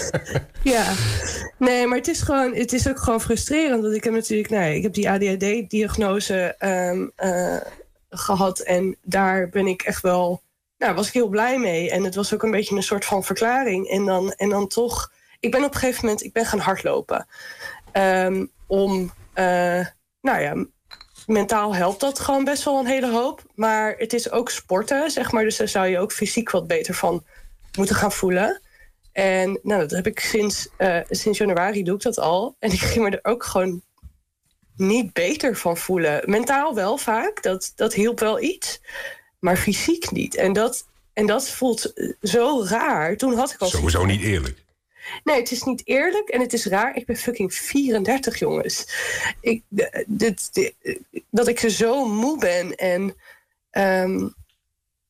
Ja, nee, maar het is gewoon, het is ook gewoon frustrerend. Want ik heb natuurlijk, nee, ik heb die A D H D-diagnose um, uh, gehad. En daar ben ik echt wel, nou, was ik heel blij mee. En het was ook een beetje een soort van verklaring. En dan, en dan toch, ik ben op een gegeven moment, ik ben gaan hardlopen. Um, om, uh, nou ja... Mentaal helpt dat gewoon best wel een hele hoop. Maar het is ook sporten, zeg maar. Dus daar zou je ook fysiek wat beter van moeten gaan voelen. En nou, dat heb ik sinds, uh, sinds januari doe ik dat al. En ik ging me er ook gewoon niet beter van voelen. Mentaal wel vaak, dat, dat hielp wel iets. Maar fysiek niet. En dat, en dat voelt zo raar. Toen had ik al... Sowieso niet eerlijk. Nee, het is niet eerlijk en het is raar. Ik ben fucking vierendertig, jongens. Ik, dit, dit, dat ik zo moe ben en... Um,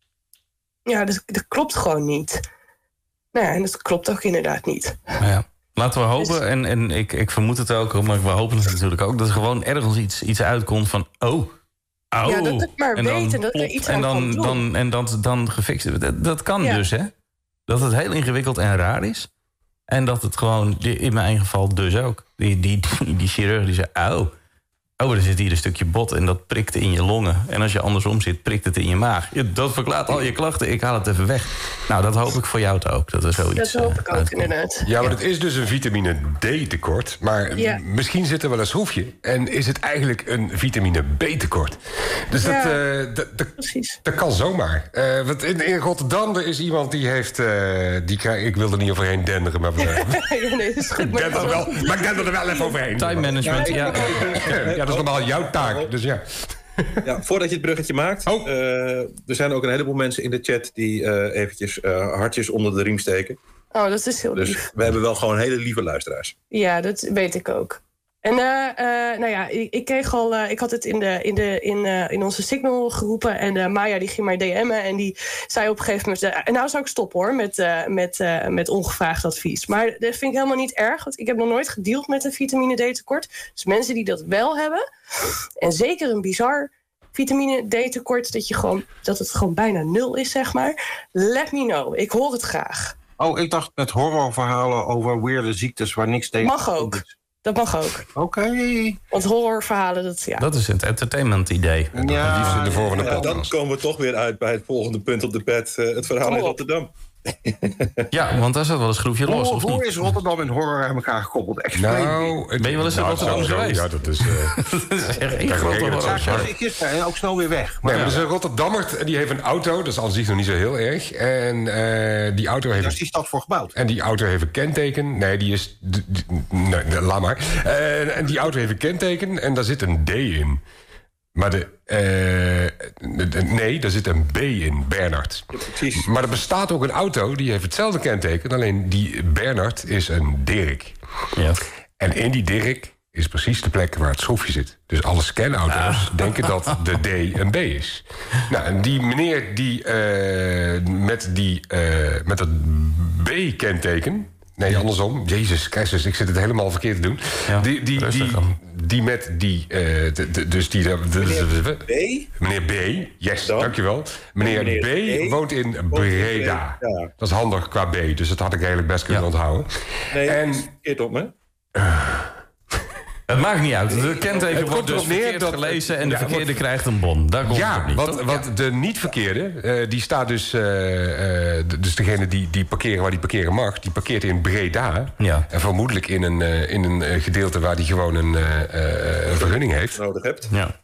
ja, dat, dat klopt gewoon niet. Nou ja, en dat klopt ook inderdaad niet. Ja. Laten we hopen, Dus- en, en ik, ik vermoed het ook, maar we hopen het natuurlijk ook... dat er gewoon ergens iets, iets uitkomt van... oh, oh. Ja, dat het maar en dan weten dat er plop, iets en aan dan, kan doen. dan En dat dan gefixt is. Dat, dat kan Ja. dus, hè? Dat het heel ingewikkeld en raar is. En dat het gewoon, in mijn eigen geval dus ook... die, die, die, die chirurg die zei, oh... Oh, er zit hier een stukje bot en dat prikt in je longen. En als je andersom zit, prikt het in je maag. Ja, dat verklaart al je klachten, ik haal het even weg. Nou, dat hoop ik voor jou ook, dat er zoiets... Dat hoop uh, ik ook, uitkomt. inderdaad. Ja, maar het is dus een vitamine D tekort. Maar Ja. m- misschien zit er wel een schroefje. En is het eigenlijk een vitamine B tekort. Dus Ja. dat, eh, dat, dat, Precies. dat kan zomaar. Eh, want in, in Rotterdam er is iemand die heeft... eh, die krijg, ik wil er niet overheen denderen, maar... Ja, nee, dat is goed. ik dender er wel, maar ik dender er wel even overheen. Time management, ja. Ja, dat is normaal jouw taak. Dus ja. Ja, voordat je het bruggetje maakt. Oh. eh, er zijn ook een heleboel mensen in de chat die eh, eventjes eh, hartjes onder de riem steken. Oh, dat is heel lief. Dus we hebben wel gewoon hele lieve luisteraars. Ja, dat weet ik ook. En uh, uh, nou ja, ik, ik kreeg al, uh, ik had het in, de, in, de, in, uh, in onze Signal geroepen. En uh, Maya die ging mij D M'en en die zei op een gegeven moment... Uh, en nou zou ik stoppen hoor, met, uh, met, uh, met ongevraagd advies. Maar dat vind ik helemaal niet erg, want ik heb nog nooit gedeeld met een vitamine D tekort. Dus mensen die dat wel hebben, en zeker een bizar vitamine D tekort... dat, je gewoon, dat het gewoon bijna nul is, zeg maar. Let me know, ik hoor het graag. Oh, ik dacht met horrorverhalen over weirde ziektes waar niks tegen... Mag ook. Dat mag ook. Oké. Okay. Want horrorverhalen, dat ja. Dat is het entertainment idee. Ja, Liefst in de vorm van de Ja, dan podcast. komen we toch weer uit bij het volgende punt op de pet. Uh, het verhaal Kom in op. Rotterdam. Ja, want daar zat wel een schroefje los, Hoe, of hoe niet? is Rotterdam en horror aan elkaar gekoppeld? Explain me. Nou, het- Ben je wel eens in nou, Rotterdam sowieso, geweest? Ja, dat is... eh, Dat is echt één Kijk, grote kijk, dat horror. is- Ja, ik is er en ook snel weer weg. Maar Nee, maar ja, er is een Rotterdammer en die heeft een auto. Dat is aan zich nog niet zo heel erg. En eh, die auto daar is heeft... die stad voor gebouwd. En die auto heeft een kenteken. Nee, die is... d- d- Nee, nee, laat maar. Eh, en die auto heeft een kenteken en daar zit een D in. Maar de... eh, d- nee, daar zit een B in, Bernard. Ja, precies. Maar er bestaat ook een auto die heeft hetzelfde kenteken. Alleen die Bernard is een Dirk. Ja. En in die Dirk is precies de plek waar het schroefje zit. Dus alle scanauto's denken dat de D een B is. Nou, en die meneer die eh, met, die, eh, met dat B-kenteken... Nee, andersom. Jezus Christus, ik zit het helemaal verkeerd te doen. Ja, die, die, rustig die, dan. die met die... eh, de- de- dus die... de- de- de- B? Meneer B, yes, Dan? dankjewel. Meneer, Meneer B, B woont in Breda. Breda. Dat is handig qua B, dus dat had ik eigenlijk best kunnen Ja. onthouden. Nee, En- en... verkeerd op me. Het maakt niet uit. De kenteken Het wordt komt dus erop neer verkeerd dat- gelezen... en de Ja, verkeerde wat- krijgt een bon. Daar komt het op Ja, niet. wat, wat de niet-verkeerde, eh, die staat dus... eh, eh, d- dus degene die, die parkeren waar die parkeren mag... die parkeert in Breda. Ja. En vermoedelijk in een, eh, in een eh, gedeelte waar die gewoon een eh, eh, een vergunning heeft. Nodig hebt. Ja.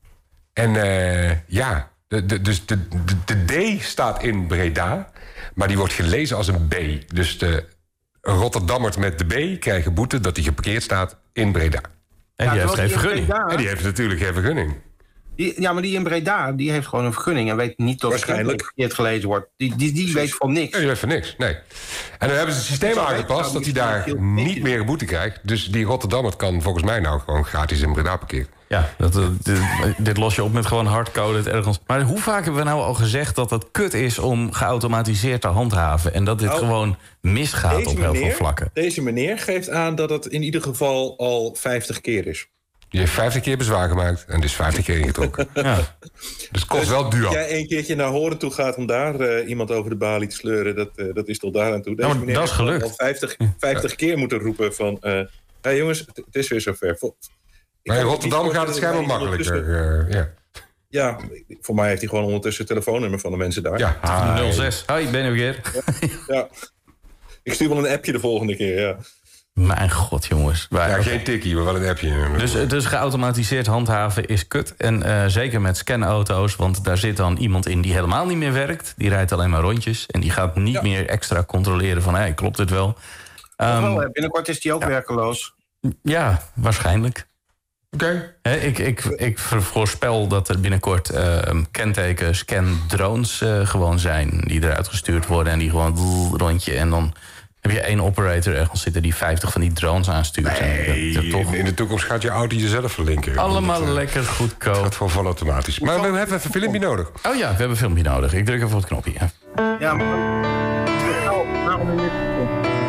En eh, ja, de, de, dus de, de, de D staat in Breda... maar die wordt gelezen als een B. Dus de Rotterdammert met de B krijgt een boete... dat hij geparkeerd staat in Breda. En Ja, die heeft terwijl geen die in vergunning. Breda- En die heeft natuurlijk geen vergunning. die- ja, maar die in Breda, die heeft gewoon een vergunning... en weet niet dat Waarschijnlijk. het verkeerd gelezen wordt. Die, die, die weet van niks. Ja, die heeft voor niks, nee. En dan hebben ze het systeem Zou aangepast hij- dat hij zou daar hij- niet meer een boete krijgt. Dus die Rotterdammer kan volgens mij nou gewoon gratis in Breda parkeren. Ja, dat, eh, dit, dit los je op met gewoon hardcoded ergens. Maar hoe vaak hebben we nou al gezegd dat het kut is om geautomatiseerd te handhaven... en dat dit Nou, gewoon misgaat op heel veel vlakken? Deze meneer geeft aan dat het in ieder geval al vijftig keer is. Die heeft vijftig keer bezwaar gemaakt en dus vijftig keer ingetrokken. Ja. Dus het kost wel duur. Als jij een keertje naar Horen toe gaat om daar eh, iemand over de balie te sleuren... dat, eh, dat is tot daar aan toe. Deze Ja, maar meneer dat is heeft gelukt. al vijftig, vijftig keer moeten roepen van... eh hey jongens, het, het is weer zover. Vol- Ik Maar in kan me Rotterdam niet gaat het voorstellen schijnbaar dat hij makkelijker. ondertussen- eh, ja. Ja, voor mij heeft hij gewoon ondertussen het telefoonnummer van de mensen daar. Ja, ah, nul zes. Hoi, ik ben er weer. Ja. Ik stuur wel een appje de volgende keer, ja. Mijn god, jongens. Wij- ja, geen tikkie, maar wel een appje. Dus, dus geautomatiseerd handhaven is kut. En uh, zeker met scanauto's, want daar zit dan iemand in die helemaal niet meer werkt. Die rijdt alleen maar rondjes. En die gaat niet Ja. meer extra controleren van... hé, hey, klopt dit wel? Um, Oh, hè, binnenkort is die ook werkeloos. ja, waarschijnlijk. Oké. He, ik, ik, ik voorspel dat er binnenkort uh, kenteken scan drones uh, gewoon zijn... die eruit gestuurd worden en die gewoon rondje... en dan heb je één operator ergens zitten die vijftig van die drones aanstuurt. Nee, en dat, dat toch in de toekomst gaat je auto jezelf verlinken. allemaal Dat, uh, lekker Het goedkoop. gaat gewoon vol automatisch. Maar we hebben even een filmpje nodig. Oh ja, we hebben een filmpje nodig. Ik druk even op het knopje. Ja. Ja, maar... Nou, nou,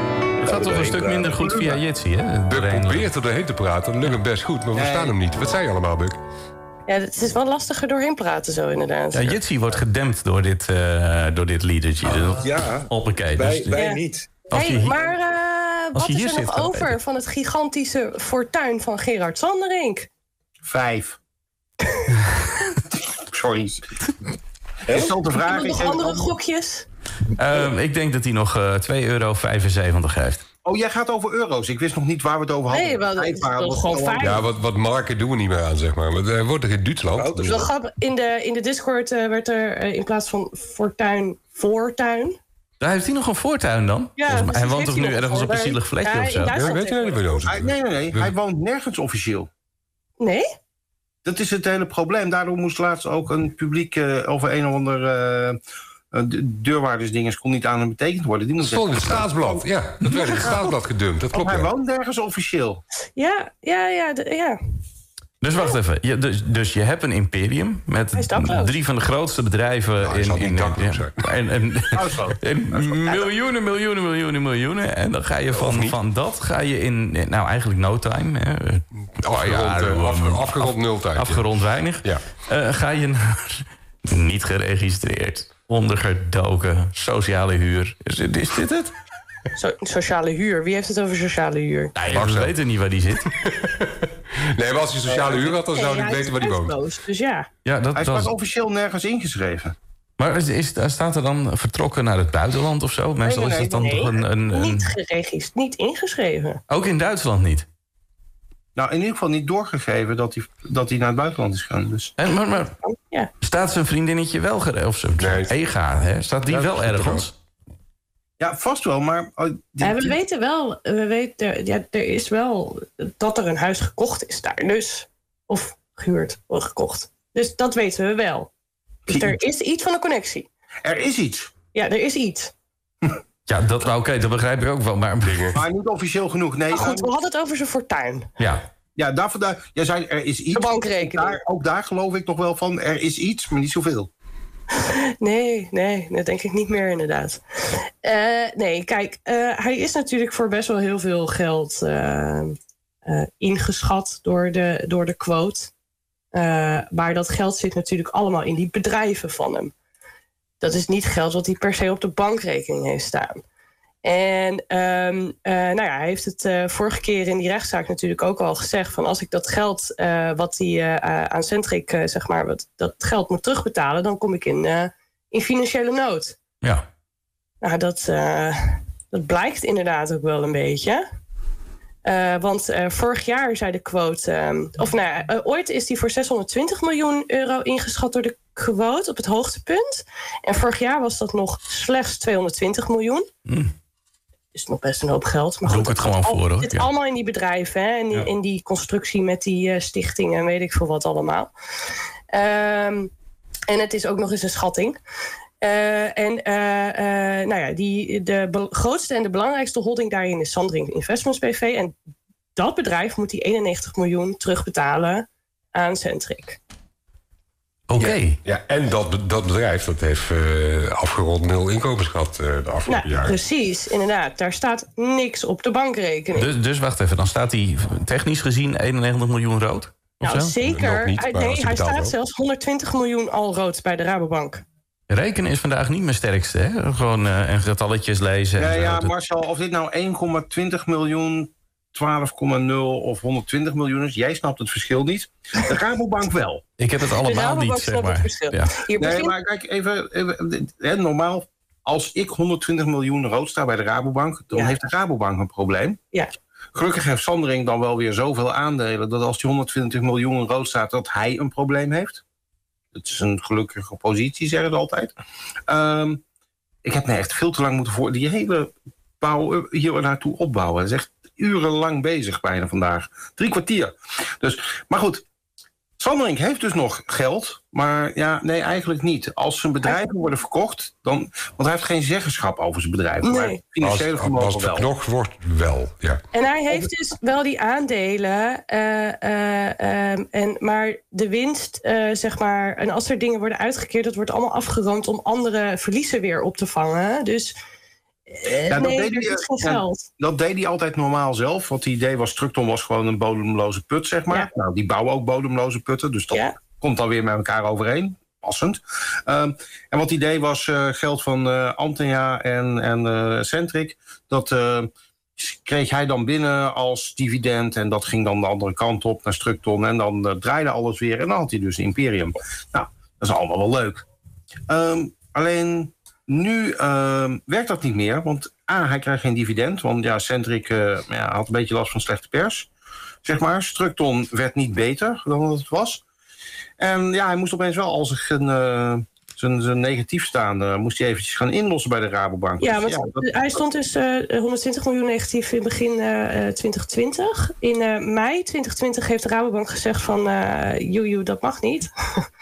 gaat toch een stuk minder goed via Jitsi, hè? Buck probeert er doorheen te praten, dat lukt hem best goed, maar we verstaan hem niet. Wat zei je allemaal, Buck? Ja, het is wel lastiger doorheen praten zo, inderdaad. Ja, Jitsi wordt gedempt door dit, uh, door dit liedertje. Oh, ja, hoppakee. wij, Dus, wij ja. niet. Als je Hey, hier- maar uh, wat je is hier er zit, nog gaat het over beter. van het gigantische fortuin van Gerard Sanderink? Vijf. Sorry. Is dat de Heb vraag? je nog Ik- andere gokjes? uh, ik denk dat hij nog uh, twee euro vijfenzeventig heeft. Oh, jij gaat over euro's. Ik wist nog niet waar we het over hadden. Nee, wel, het is Vijf waren toch we gewoon gewoon- vijf? Ja, wat, wat marken doen we niet meer aan, zeg maar. Want er wordt er in Duitsland. Auto's. Wel grappig, in de, in de Discord uh, werd er uh, in plaats van fortuin, voortuin. Daar heeft hij nog een voortuin dan? Ja, Volgens mij. Hij precies, woont toch heeft nu hij nog ergens op een een zielig vlekje Ja, of in zo? Ja, Duitsland weet je niet tegenwoordig. bij Hij- nee, nee, nee. Hij woont nergens officieel. Nee? Dat is het hele probleem. Daardoor moest laatst ook een publiek uh, over een of ander uh, uh, deurwaardersdinges kon niet aan hem betekend worden. Die Dat moest stond in het staatsblad. Ja, dat werd in het staatsblad gedumpt. Dat Oh, klopt, hij ja. woont nergens officieel. Ja, ja, ja, de- ja. Dus wacht even. Je, dus, dus je hebt een imperium met Hij is dakloos. drie van de grootste bedrijven Nou, hij in... zal niet in dakloos ja, zijn. en, en, Oh, zo. en miljoenen, miljoenen, miljoenen, miljoenen. En dan ga je van, van dat ga je in... Nou, eigenlijk no time. Hè, Afgerond, eh, afge- afgerond nultijd. ja. afgerond weinig. Ja. Uh, ga je naar niet geregistreerd, ondergedoken, sociale huur. Is, dit- is dit het? So- sociale huur. Wie heeft het over sociale huur? Nou, Marcel. we weten niet waar die zit. Nee, maar als hij sociale huur had, dan zou Nee, ik hij weten waar is hij woont. thuisloos, dus ja. Ja, dat, Hij dat, staat officieel nergens ingeschreven. maar is, is, staat er dan vertrokken naar het buitenland of zo? Meestal nee, is dat dan nee. toch een... een, een- Niet geregistreerd, niet ingeschreven. Ook in Duitsland niet. Nou, in ieder geval niet doorgegeven dat hij, dat hij naar het buitenland is gegaan. Dus. Hè, maar, maar Ja. staat zijn vriendinnetje wel geregeld? Of zijn Nee. ega, hè? Staat die Ja, wel dat is ergens? Ja, vast wel, maar... oh, die- Ja, we die- weten wel, we weten, ja, er is wel dat er een huis gekocht is daar. Dus, of gehuurd of gekocht. Dus dat weten we wel. Dus er is iets van een connectie. Er is iets, Ja, er is iets. Ja, dat, nou, oké, dat begrijp ik ook wel. Maar maar niet officieel genoeg. Nee, Maar goed, we nou, hadden het over zijn fortuin. ja, ja, daar, daar, jij zei er is iets. De bankrekening. Daar, ook daar geloof ik nog wel van, er is iets, maar niet zoveel. Nee, nee, dat denk ik niet meer inderdaad. Eh, nee, kijk, eh, hij is natuurlijk voor best wel heel veel geld eh, eh, ingeschat door de, door de quote. Eh, maar dat geld zit natuurlijk allemaal in die bedrijven van hem. Dat is niet geld wat hij per se op de bankrekening heeft staan. En ehm, eh, nou ja, hij heeft het uh, vorige keer in die rechtszaak natuurlijk ook al gezegd... van als ik dat geld uh, wat hij uh, aan Centric, uh, zeg maar, wat, dat geld moet terugbetalen... dan kom ik in, uh, in financiële nood. ja. Nou, dat, uh, dat blijkt inderdaad ook wel een beetje. Uh, want uh, vorig jaar zei de quote... Um, of nou ja, uh, ooit is die voor zeshonderdtwintig miljoen euro ingeschat door de quote op het hoogtepunt. En vorig jaar was dat nog slechts tweehonderdtwintig miljoen. Mm. Is nog best een hoop geld. Maar Doe goed, ik het dat gewoon al- voor, hoor. Het Ja. allemaal in die bedrijven. Hè, en die, Ja. in die constructie met die uh, stichtingen en weet ik veel wat allemaal. Um, en het is ook nog eens een schatting. Uh, en uh, uh, nou ja, die, de be- grootste en de belangrijkste holding daarin is Sandring Investments B V. En dat bedrijf moet die eenennegentig miljoen terugbetalen aan Centric. Oké. Okay. Ja, en dat, dat bedrijf dat heeft uh, afgerond nul inkomens gehad uh, de afgelopen Nou, jaren. precies, inderdaad. Daar staat niks op de bankrekening. Dus, dus wacht even, dan staat hij technisch gezien eenennegentig miljoen rood? Of nou, zo? zeker. Nog niet, hij, maar als nee, hij hij betaalt staat wel. zelfs honderdtwintig miljoen al rood bij de Rabobank. Rekenen is vandaag niet mijn sterkste, hè? Gewoon uh, en getalletjes lezen. Ja, en zo. ja, Dat- Marcel, of dit nou één komma twintig miljoen, twaalf komma nul of honderdtwintig miljoen is, jij snapt het verschil niet. De Rabobank wel. Ik heb het De allemaal Rabobank niet, zeg snapt het maar. verschil. Ja. Hier Nee, begint- maar kijk, even, even hè, normaal, als ik honderdtwintig miljoen rood sta bij de Rabobank, dan Ja. heeft de Rabobank een probleem. Ja. Gelukkig heeft Sandring dan wel weer zoveel aandelen dat als die honderdtwintig miljoen rood staat, dat hij een probleem heeft. Dat is een gelukkige positie, zeggen ze altijd. Um, ik heb me echt veel te lang moeten voor die hele bouw hier naartoe opbouwen. Dat is echt urenlang bezig bijna vandaag. Drie kwartier. Dus, maar goed, Sandring heeft dus nog geld, maar ja, nee, eigenlijk niet. Als zijn bedrijven worden verkocht, dan, want hij heeft geen zeggenschap over zijn bedrijf. Nee. Maar Als, financiële als vermogen het wel. verknocht wordt, wel. Ja. En hij heeft dus wel die aandelen, uh, uh, um, en, maar de winst, uh, zeg maar... en als er dingen worden uitgekeerd, dat wordt allemaal afgeroomd... om andere verliezen weer op te vangen. Dus Uh, ja, nee, dat deed, hij, geen geld. dat deed hij altijd normaal zelf. Want het idee was, Structon was gewoon een bodemloze put, zeg maar. Ja. Nou, die bouwen ook bodemloze putten, dus dat ja. komt dan weer met elkaar overeen. Passend. Um, en wat het idee was, uh, geld van uh, Antea en, en uh, Centric, dat uh, kreeg hij dan binnen als dividend en dat ging dan de andere kant op naar Structon en dan uh, draaide alles weer en dan had hij dus Imperium. Nou, dat is allemaal wel leuk. Um, alleen nu uh, werkt dat niet meer, want A, hij krijgt geen dividend, want ja, Centric uh, ja, had een beetje last van slechte pers, zeg maar. Structon werd niet beter dan het was. En ja, hij moest opeens wel al zijn, uh, zijn, zijn negatief staan. Uh, moest hij eventjes gaan inlossen bij de Rabobank. Ja, want ja, dat, hij stond dus uh, honderdtwintig miljoen negatief in begin uh, twintig twintig. In uh, mei twintig twintig heeft de Rabobank gezegd van... Uh, joejoe, dat mag niet.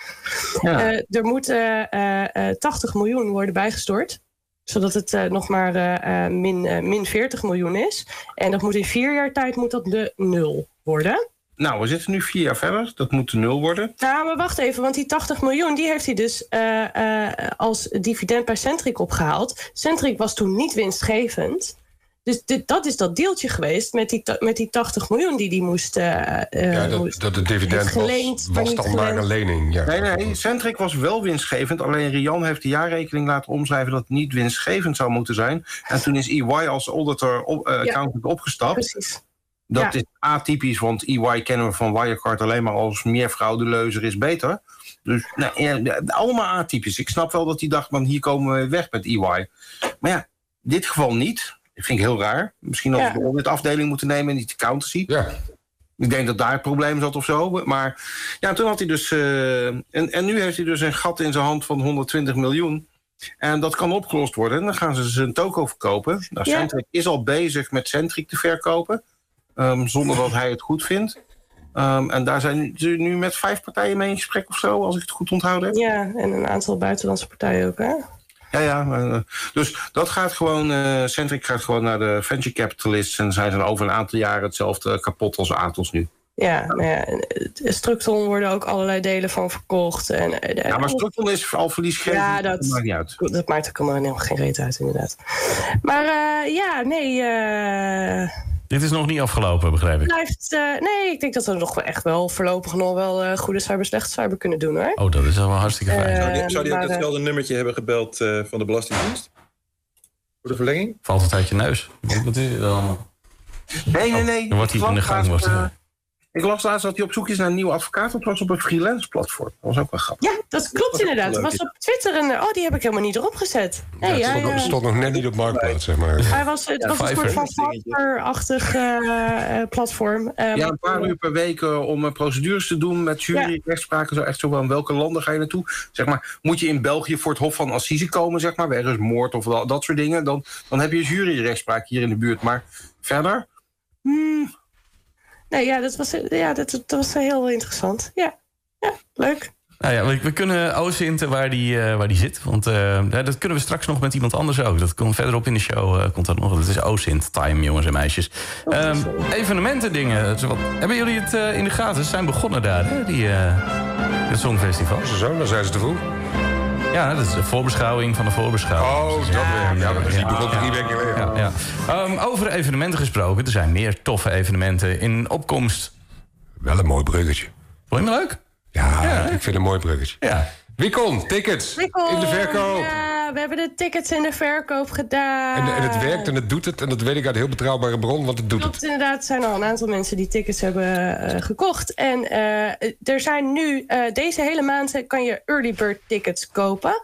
Ja. uh, er moet uh, uh, tachtig miljoen worden bijgestort. Zodat het uh, nog maar uh, min, uh, min veertig miljoen is. En dat moet in vier jaar tijd moet dat de nul worden. Nou, we zitten nu vier jaar verder. Dat moet de nul worden. Nou, maar wacht even, want die tachtig miljoen... die heeft hij dus uh, uh, als dividend bij Centric opgehaald. Centric was toen niet winstgevend. Dus dit, dat is dat deeltje geweest met die, met die tachtig miljoen die hij moest... Uh, ja, dat, moest, dat het dividend geleend, was, was dan maar een lening. Ja. Nee, nee, Centric was wel winstgevend. Alleen Rian heeft de jaarrekening laten omschrijven... dat het niet winstgevend zou moeten zijn. En toen is E Y als auditor op, uh, accountant ja, opgestapt. Precies. Dat ja. is atypisch, want E Y kennen we van Wirecard alleen maar als meer fraudeleuzer is beter. Dus nou, ja, allemaal atypisch. Ik snap wel dat hij dacht, man, hier komen we weg met E Y. Maar ja, in dit geval niet. Dat vind ik heel raar. Misschien hadden we ja. de auditafdeling moeten nemen en niet de accountancy. Ja. Ik denk dat daar het probleem zat of zo. Maar ja, toen had hij dus... Uh, en, en nu heeft hij dus een gat in zijn hand van honderdtwintig miljoen. En dat kan opgelost worden. En dan gaan ze zijn toko verkopen. Nou, ja. Centric is al bezig met Centric te verkopen. Um, zonder dat hij het goed vindt. Um, en daar zijn ze nu met vijf partijen mee in gesprek of zo, als ik het goed onthouden heb. Ja, en een aantal buitenlandse partijen ook, hè? Ja, ja. Uh, dus dat gaat gewoon... Uh, Centric gaat gewoon naar de venture capitalists... en zij zijn over een aantal jaren hetzelfde kapot als Atos nu. Ja, nou ja, Structon worden ook allerlei delen van verkocht. En, en, ja, maar Structon is al verliesgevend. Ja, dat, dat maakt niet uit. Dat maakt ook helemaal geen reet uit, inderdaad. Maar uh, ja, nee... Uh... Dit is nog niet afgelopen, begrijp ik. Blijft, uh, nee, ik denk dat we nog wel echt wel voorlopig nog wel uh, goede cyber, slechte cyber kunnen doen, hoor. Oh, dat is wel hartstikke fijn. Uh, zou die, zou die ook hetzelfde nummertje hebben gebeld uh, van de Belastingdienst? Voor de verlenging? Valt het uit je neus? Wat is het allemaal? Nee, nee, nee. Oh, dan wordt hij in de gang. Wordt, uh, Ik las laatst dat hij op zoek is naar een nieuwe advocaat. Dat was op een freelance platform. Dat was ook wel grappig. Ja, dat klopt dat inderdaad. Dat was op Twitter en oh, die heb ik helemaal niet erop gezet. Nee, ja, het stond, uh, stond nog net niet op Marktplaats, zeg maar. Hij was, het ja, was een soort van Fiverr-achtig uh, platform. Um, ja, een paar uur per week uh, om uh, procedures te doen met jury, rechtspraken. Zo echt zo van welke landen ga je naartoe? Zeg maar, moet je in België voor het Hof van Assise komen, zeg maar, wegens moord of dat, dat soort dingen, dan, dan heb je juryrechtspraak hier in de buurt. Maar verder. Hmm, Nee, ja, dat was, ja, dat, dat was heel interessant. Ja, ja leuk. Nou ja, we, we kunnen Oosint waar die, uh, waar die zit. Want uh, dat kunnen we straks nog met iemand anders ook. Dat komt verderop in de show. Uh, komt dat nog. Dat is Oosint time, jongens en meisjes. Um, evenementen dingen. Wat, hebben jullie het uh, in de gaten? Ze zijn begonnen daar, hè? Die, uh, het Songfestival. Zo, dan zijn ze te vroeg. Ja, dat is de voorbeschouwing van de voorbeschouwing. Oh, dat ja, weer. Ja, dat is die begon drie weken geleden. Ja, ja. Um, over evenementen gesproken. Er zijn meer toffe evenementen in opkomst. Wel een mooi bruggetje. Vond je me leuk? Ja, ja, ik vind het een mooi bruggetje. Ja. Wicon, tickets Wicon, in de verkoop. Ja, we hebben de tickets in de verkoop gedaan. En, en het werkt en het doet het. En dat weet ik uit een heel betrouwbare bron, want het doet Klopt, het. Inderdaad, er zijn al een aantal mensen die tickets hebben uh, gekocht. En uh, er zijn nu, uh, deze hele maand kan je early bird tickets kopen.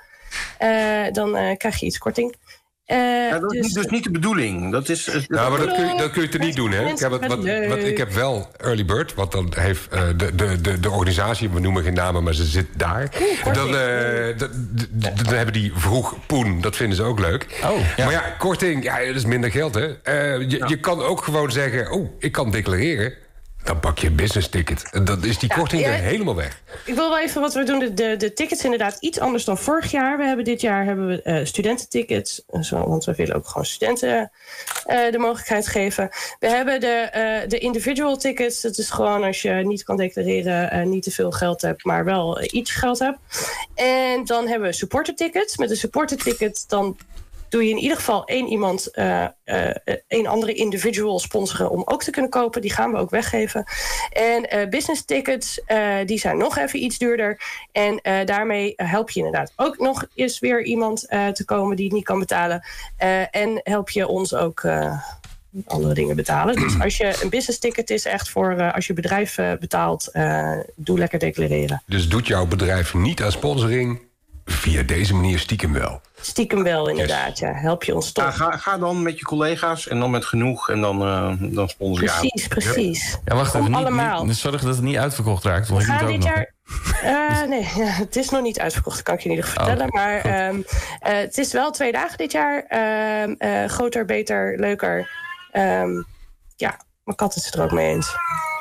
Uh, dan uh, krijg je iets korting. Uh, ja, dat is dus, dus niet de bedoeling. Dat is, uh, ja, maar dat kun je, dat kun je er niet doen, hè? Ik heb, wat, wat, wat, ik heb wel Early Bird, want dan heeft uh, de, de, de, de organisatie, we noemen geen namen, maar ze zit daar. Oeh, dan, uh, dan, dan hebben die vroeg poen, dat vinden ze ook leuk. Oh, ja. Maar ja, korting, ja, dat is minder geld, hè? Uh, je, ja. je kan ook gewoon zeggen, oh, ik kan declareren. Dan pak je een business ticket. En dan is die ja, korting ja, er helemaal weg. Ik wil wel even wat we doen. De, de, de tickets inderdaad iets anders dan vorig jaar. We hebben dit jaar hebben we uh, studententickets. Zo, want we willen ook gewoon studenten uh, de mogelijkheid geven. We hebben de, uh, de individual tickets. Dat is gewoon als je niet kan declareren, uh, niet te veel geld hebt, maar wel uh, iets geld hebt. En dan hebben we supporter tickets. Met een supporter ticket dan doe je in ieder geval één iemand, uh, uh, één andere individual sponsoren om ook te kunnen kopen. Die gaan we ook weggeven. En uh, business tickets, uh, die zijn nog even iets duurder. En uh, daarmee help je inderdaad ook nog eens weer iemand uh, te komen die het niet kan betalen. Uh, en help je ons ook uh, andere dingen betalen. Dus als je een business ticket is echt voor uh, als je bedrijf uh, betaalt, uh, doe lekker declareren. Dus doet jouw bedrijf niet aan sponsoring? Via deze manier stiekem wel. Stiekem wel, inderdaad. Yes. Ja. Help je ons toch. Ja, ga, ga dan met je collega's en dan met genoeg en dan, uh, dan sponsor je. Precies, precies. Ja, wacht even. Niet, allemaal. Niet, zorg dat het niet uitverkocht raakt. We gaan dit jaar... Uh, nee, ja, het is nog niet uitverkocht, dat kan ik je in ieder geval vertellen. Oh, okay. Maar um, uh, het is wel twee dagen dit jaar. Uh, uh, groter, beter, leuker. Um, ja, mijn kat is het er ook mee eens.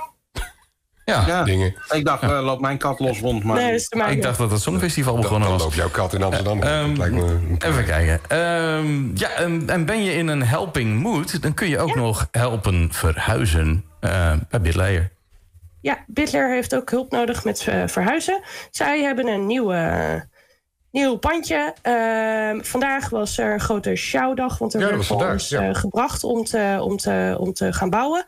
Ja, ja, dingen. Ik dacht, uh, loop mijn kat los rond. Maar... Nee, dat ik dacht dat het Songfestival begonnen was. Dan loopt jouw kat in Amsterdam. Uh, um, lijkt me even kijken. Um, ja, um, en ben je in een helping mood, dan kun je ook ja. nog helpen verhuizen uh, bij BitLayer. Ja, BitLayer heeft ook hulp nodig met uh, verhuizen. Zij hebben een nieuwe... Uh, Nieuw pandje. Uh, vandaag was er een grote sjouwdag, want er ja, werd voor ons ja. uh, gebracht om te, om, te, om te gaan bouwen.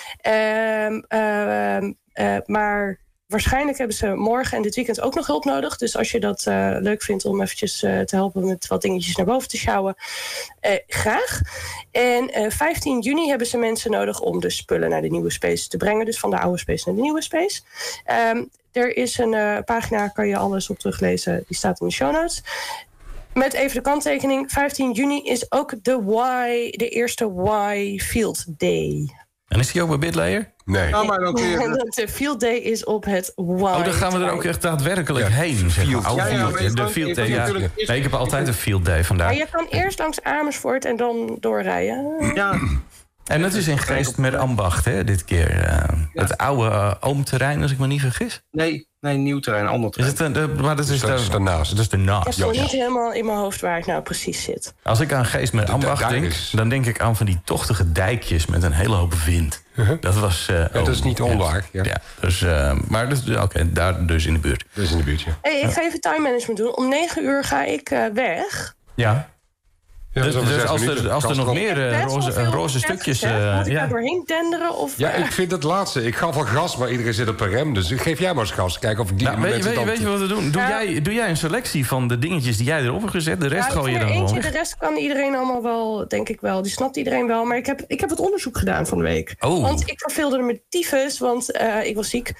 Uh, uh, uh, maar waarschijnlijk hebben ze morgen en dit weekend ook nog hulp nodig. Dus als je dat uh, leuk vindt om eventjes uh, te helpen met wat dingetjes naar boven te sjouwen, uh, graag. En uh, vijftien juni hebben ze mensen nodig om de spullen naar de nieuwe space te brengen. Dus van de oude space naar de nieuwe space. Um, Er is een uh, pagina, kan je alles op teruglezen. Die staat in de show notes. Met even de kanttekening. vijftien juni is ook de Y, de eerste Y Field Day. En is die ook bij BitLayer? Nee. Nou, maar dan kun je... De Field Day is op het Y. Oh, dan gaan we er ook echt daadwerkelijk ja, heen. Zeg maar. Oh, ja, ja, field, de Field Day, ja. Nee, ik heb altijd een Field Day vandaag. Maar je kan eerst langs Amersfoort en dan doorrijden. Ja. En dat is in Geest met ambacht, hè, dit keer. Uh, ja. Het oude uh, oomterrein, als ik me niet vergis. Nee, nee, nieuw terrein, ander terrein. Is het een, de, maar dat is, dat is daarnaast. Dat is daarnaast. Dat is nog niet helemaal in mijn hoofd waar ik nou precies zit. Als ik aan Geest met ambacht denk, is... dan denk ik aan van die tochtige dijkjes met een hele hoop wind. Uh-huh. Dat was... Uh, ja, dat is niet onwaar. Ja. Ja, dus, uh, maar dus, oké, okay, daar dus in de buurt. Dus in de buurt, ja. Hey, ik ga even time management doen. Om negen uur ga ik uh, weg. Ja. Ja, dus dus als er, als er nog meer uh, roze, roze stukjes... Uh, Moet ik ja. daar doorheen denderen? Of, ja, ik vind het laatste. Ik gaf al gas, maar iedereen zit op een rem. Dus geef jij maar eens gas. Kijk of ik die nou, weet, weet, dan... weet je wat we doen? Doe, ja. jij, doe jij een selectie van de dingetjes die jij erop hebt gezet? De rest ja, gooi je dan eentje, gewoon weg. De rest kan iedereen allemaal wel, denk ik wel. Die snapt iedereen wel. Maar ik heb, ik heb wat onderzoek gedaan van de week. Oh. Want ik verveelde er met tyfus, want uh, ik was ziek.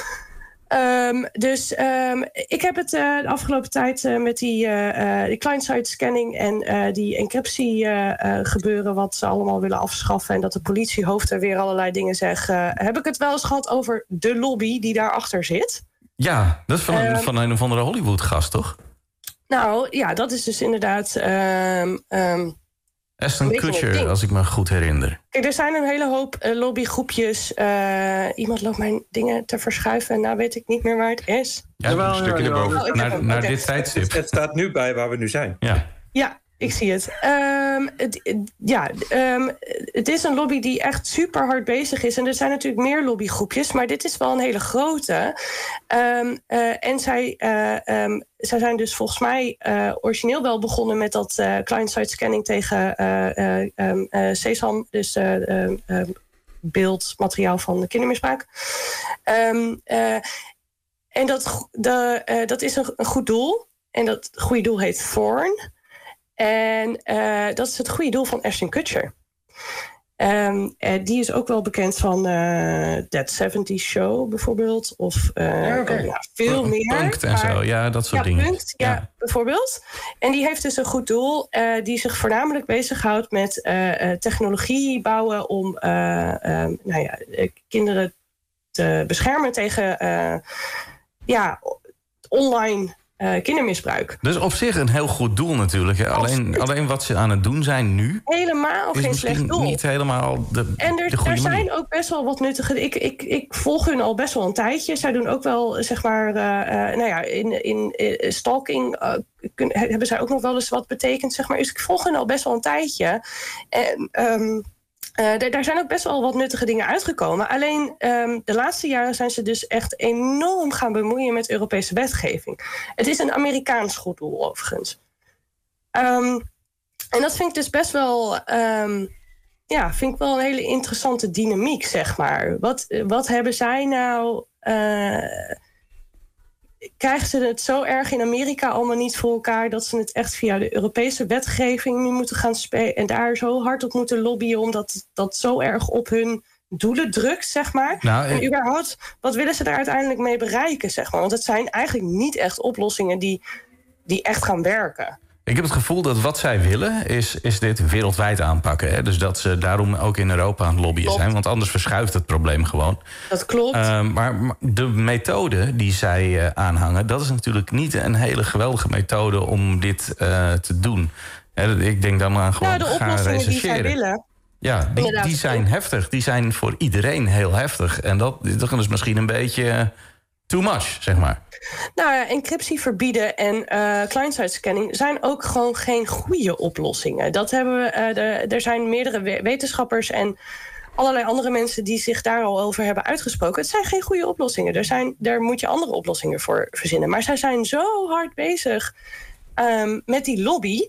Um, dus um, ik heb het uh, de afgelopen tijd uh, met die, uh, die client-side scanning en uh, die encryptie uh, uh, gebeuren, wat ze allemaal willen afschaffen en dat de politiehoofd er weer allerlei dingen zegt. Uh, heb ik het wel eens gehad over de lobby die daarachter zit? Ja, dat is van een, um, van een of andere Hollywood-gast, toch? Nou, ja, dat is dus inderdaad... Um, um, Ashton Kutcher, als ik me goed herinner. Kijk, er zijn een hele hoop uh, lobbygroepjes. Uh, iemand loopt mijn dingen te verschuiven en nou weet ik niet meer waar het is. Ja, wel, een stukje naar boven. Oh, naar naar okay. dit tijdstip. Het, het staat nu bij waar we nu zijn. Ja, ja ik zie het. Um, het ja, um, het is een lobby die echt super hard bezig is. En er zijn natuurlijk meer lobbygroepjes, maar dit is wel een hele grote. Um, uh, en zij, uh, um, zij zijn dus volgens mij uh, origineel wel begonnen met dat uh, client-side scanning tegen uh, uh, um, uh, SESAM, dus uh, uh, uh, beeldmateriaal van kindermisbruik. Um, uh, en dat, de, uh, dat is een, een goed doel. En dat goede doel heet Thorn. En uh, dat is het goede doel van Ashton Kutcher. Um, uh, die is ook wel bekend van uh, That zeventig Show bijvoorbeeld. Of uh, ja, okay. ja, veel P- meer. Punkt en maar, zo, ja, dat soort ja, dingen. Punkt, ja, ja, bijvoorbeeld. En die heeft dus een goed doel. Uh, die zich voornamelijk bezighoudt met uh, uh, technologie bouwen om uh, uh, nou ja, kinderen te beschermen tegen uh, ja, online Uh, kindermisbruik. Dus op zich een heel goed doel natuurlijk. Hè? Alleen, alleen wat ze aan het doen zijn nu... Helemaal is geen slecht doel. Niet helemaal de, en er, de goede er zijn manier. ook best wel wat nuttige... Ik, ik, ik volg hun al best wel een tijdje. Zij doen ook wel, zeg maar... Uh, uh, nou ja, in, in uh, stalking uh, kun, hebben zij ook nog wel eens wat betekend, zeg maar. Dus ik volg hun al best wel een tijdje. En... Um, Uh, d- daar zijn ook best wel wat nuttige dingen uitgekomen. Alleen um, de laatste jaren zijn ze dus echt enorm gaan bemoeien met Europese wetgeving. Het is een Amerikaans goed doel overigens. Um, En dat vind ik dus best wel... Um, ja, vind ik wel een hele interessante dynamiek, zeg maar. Wat, wat hebben zij nou... Uh, krijgen ze het zo erg in Amerika allemaal niet voor elkaar... dat ze het echt via de Europese wetgeving nu moeten gaan spelen... en daar zo hard op moeten lobbyen... omdat dat zo erg op hun doelen drukt, zeg maar. Nou, en überhaupt, wat willen ze daar uiteindelijk mee bereiken, zeg maar? Want het zijn eigenlijk niet echt oplossingen die, die echt gaan werken. Ik heb het gevoel dat wat zij willen is, is dit wereldwijd aanpakken. Hè? Dus dat ze daarom ook in Europa aan het lobbyen klopt. zijn. Want anders verschuift het probleem gewoon. Dat klopt. Uh, maar, maar de methode die zij uh, aanhangen... dat is natuurlijk niet een hele geweldige methode om dit uh, te doen. Hè, ik denk dan aan gewoon nou, de gaan oplossingen rechercheren. Die zij willen. Ja, die, die zijn heftig. Die zijn voor iedereen heel heftig. En dat, dat is misschien een beetje too much, zeg maar. Nou ja, encryptie verbieden en uh, client-side scanning zijn ook gewoon geen goede oplossingen. Dat hebben we. Uh, de, er zijn meerdere wetenschappers en allerlei andere mensen die zich daar al over hebben uitgesproken. Het zijn geen goede oplossingen. Er zijn, daar moet je andere oplossingen voor verzinnen. Maar zij zijn zo hard bezig um, met die lobby.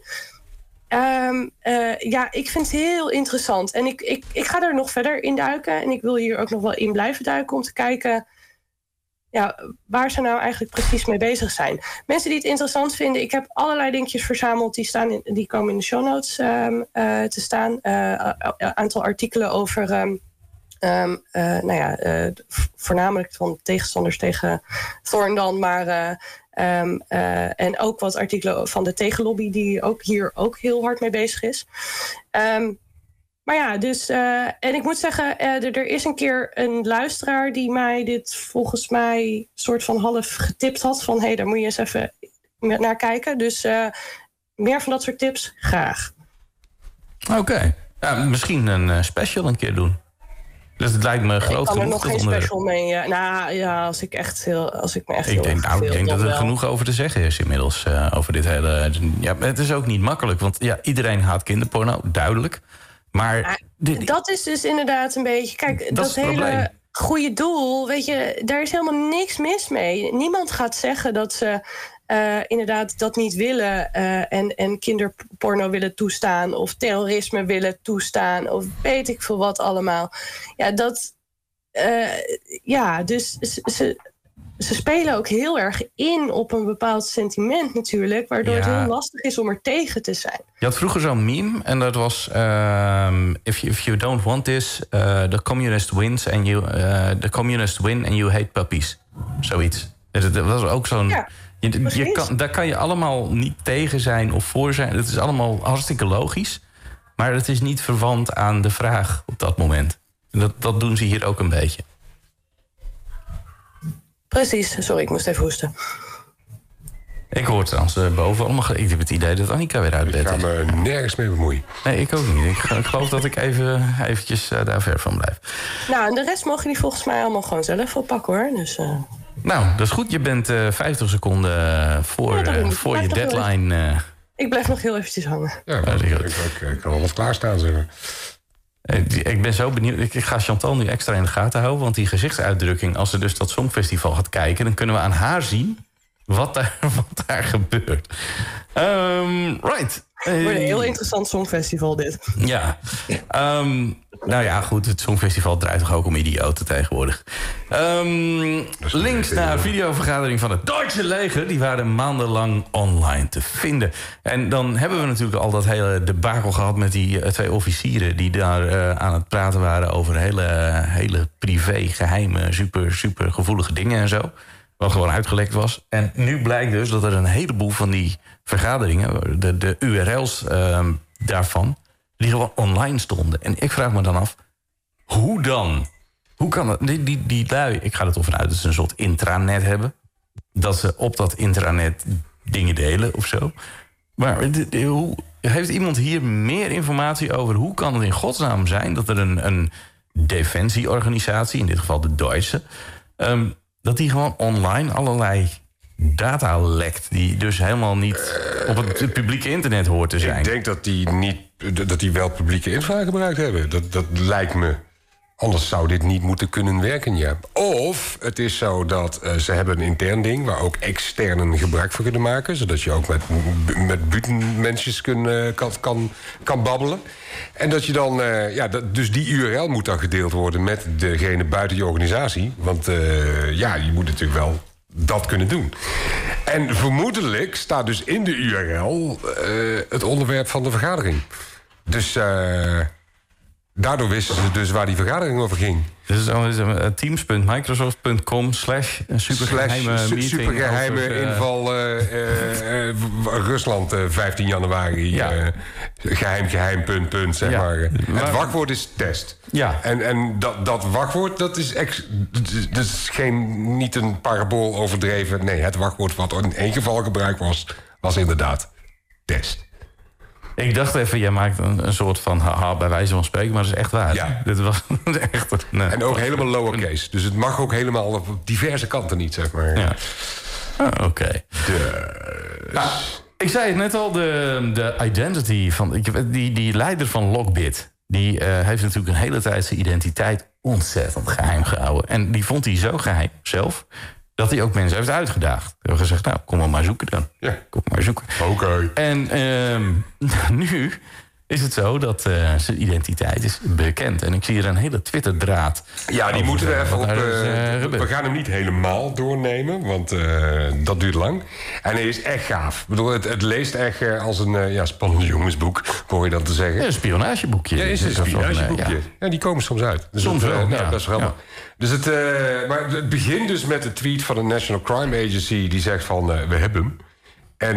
Um, uh, ja, ik vind het heel interessant. En ik, ik, ik ga er nog verder in duiken. En ik wil hier ook nog wel in blijven duiken om te kijken... Ja, waar ze nou eigenlijk precies mee bezig zijn. Mensen die het interessant vinden... ik heb allerlei dingetjes verzameld... die, staan in, die komen in de show notes um, uh, te staan. Een uh, aantal artikelen over... Um, um, uh, nou ja, uh, voornamelijk van tegenstanders tegen Thorn dan... maar... Uh, Um, uh, en ook wat artikelen van de tegenlobby... die ook hier ook heel hard mee bezig is. Um, maar ja, dus... Uh, en ik moet zeggen, uh, er, er is een keer een luisteraar... die mij dit volgens mij soort van half getipt had... van hé, hey, daar moet je eens even naar kijken. Dus uh, meer van dat soort tips, graag. Oké. Okay. Ja, misschien een uh, special een keer doen. Dus het lijkt me groot genoeg. Ik kan er nog geen special mee. Ja. Nou ja, als ik echt heel, als ik me echt. Ik heel denk, nou, ik denk dat er wel. genoeg over te zeggen is inmiddels uh, over dit hele. Ja, het is ook niet makkelijk, want ja, iedereen haat kinderporno, duidelijk. Maar ja, dit, dat is dus inderdaad een beetje. Kijk, dat, dat hele probleem. Goede doel, weet je, daar is helemaal niks mis mee. Niemand gaat zeggen dat ze. Uh, inderdaad dat niet willen uh, en, en kinderporno willen toestaan... of terrorisme willen toestaan of weet ik veel wat allemaal. Ja, dat... Uh, ja, dus ze, ze spelen ook heel erg in op een bepaald sentiment natuurlijk... waardoor ja. het heel lastig is om er tegen te zijn. Je had vroeger zo'n meme en dat was... Um, if, you, if you don't want this, uh, the communist wins and you... Uh, the communist win and you hate puppies. Zoiets. Dat was ook zo'n... Ja. Je, je kan, daar kan je allemaal niet tegen zijn of voor zijn. Het is allemaal hartstikke logisch. Maar het is niet verwant aan de vraag op dat moment. Dat, dat doen ze hier ook een beetje. Precies. Sorry, ik moest even hoesten. Ik hoor trouwens uh, boven allemaal... Ik heb het idee dat Annika weer uit bed is. Ik ga me nergens mee bemoeien. Nee, ik ook niet. Ik, ik geloof dat ik even eventjes uh, daar ver van blijf. Nou, en de rest mogen die volgens mij allemaal gewoon zelf oppakken, hoor. Dus... Uh... Nou, dat is goed. Je bent uh, vijftig seconden voor, ja, uh, voor je deadline. Uh... Ik blijf nog heel eventjes hangen. Ja, maar ik, ik, ik kan wel wat klaarstaan, zeg maar. Ik, ik ben zo benieuwd. Ik, ik ga Chantal nu extra in de gaten houden. Want die gezichtsuitdrukking, als ze dus dat Songfestival gaat kijken... dan kunnen we aan haar zien wat daar, wat daar gebeurt. Um, right. Het wordt een heel interessant Songfestival, dit. Ja. Um, nou ja, goed. Het Songfestival draait toch ook om idioten tegenwoordig. Um, links naar een videovergadering van het Duitse leger... die waren maandenlang online te vinden. En dan hebben we natuurlijk al dat hele debakel gehad... met die uh, twee officieren die daar uh, aan het praten waren... over hele, hele privé, geheime, super, super gevoelige dingen en zo. Wat gewoon uitgelekt was. En nu blijkt dus dat er een heleboel van die vergaderingen... de, de U R L's uh, daarvan, die gewoon online stonden. En ik vraag me dan af, hoe dan? Hoe kan dat? Die, die, die lui, ik ga er toch vanuit dat ze een soort intranet hebben. Dat ze op dat intranet dingen delen of zo. Maar de, de, hoe, heeft iemand hier meer informatie over... hoe kan het in godsnaam zijn dat er een, een defensieorganisatie... in dit geval de Duitse... Um, dat die gewoon online allerlei data lekt... die dus helemaal niet op het publieke internet hoort te zijn. Ik denk dat die, niet, dat die wel publieke infra gebruikt hebben. Dat, dat lijkt me. Anders zou dit niet moeten kunnen werken, ja. Of het is zo dat uh, ze hebben een intern ding... waar ook externen gebruik van kunnen maken... zodat je ook met, met buitenmensjes kun, uh, kan, kan, kan babbelen. En dat je dan... Uh, ja, dat, dus die U R L moet dan gedeeld worden met degene buiten je organisatie. Want uh, ja, je moet natuurlijk wel dat kunnen doen. En vermoedelijk staat dus in de U R L uh, het onderwerp van de vergadering. Dus... Uh, Daardoor wisten ze dus waar die vergadering over ging. Dus teams punt microsoft punt com slash supergeheime meeting. Supergeheime over, uh, inval uh, uh, uh, Rusland uh, vijftien januari. Ja. Uh, geheim, geheim, punt, punt, zeg ja. maar. maar. Het wachtwoord is test. Ja. En, en dat, dat wachtwoord, dat is, ex, dat is geen, niet een parabool overdreven. Nee, het wachtwoord wat in één geval gebruikt was, was inderdaad test. Ik dacht even, jij maakt een, een soort van haha bij wijze van spreken, maar dat is echt waar. Ja. Dit was echt een, en ook helemaal lowercase. Dus het mag ook helemaal op diverse kanten niet, zeg maar. Ja. Ah, Oké. Okay. Dus... Nou, ik zei het net al, de, de identity van... Die, die leider van Lockbit, die uh, heeft natuurlijk een hele tijd zijn identiteit ontzettend geheim gehouden. En die vond hij zo geheim zelf... dat hij ook mensen heeft uitgedaagd. Hij heeft gezegd, nou, kom maar, maar zoeken dan. Ja. Kom maar zoeken. Oké. Okay. En uh, nu is het zo dat uh, zijn identiteit is bekend. En ik zie hier een hele Twitter-draad. Ja, die moeten we even op... Uh, uh, we gaan hem niet helemaal doornemen, want uh, dat duurt lang. En hij is echt gaaf. Ik bedoel, het, het leest echt uh, als een uh, ja, spannend jongensboek, hoor je dat te zeggen. Ja, een spionageboekje. Ja, is een spionageboekje. Ja. ja, die komen soms uit. Dus soms het, wel, uh, ja. Nou, dat is wel. Ja. Dus het, uh, maar het begint dus met de tweet van de National Crime Agency... die zegt van, uh, we hebben hem. En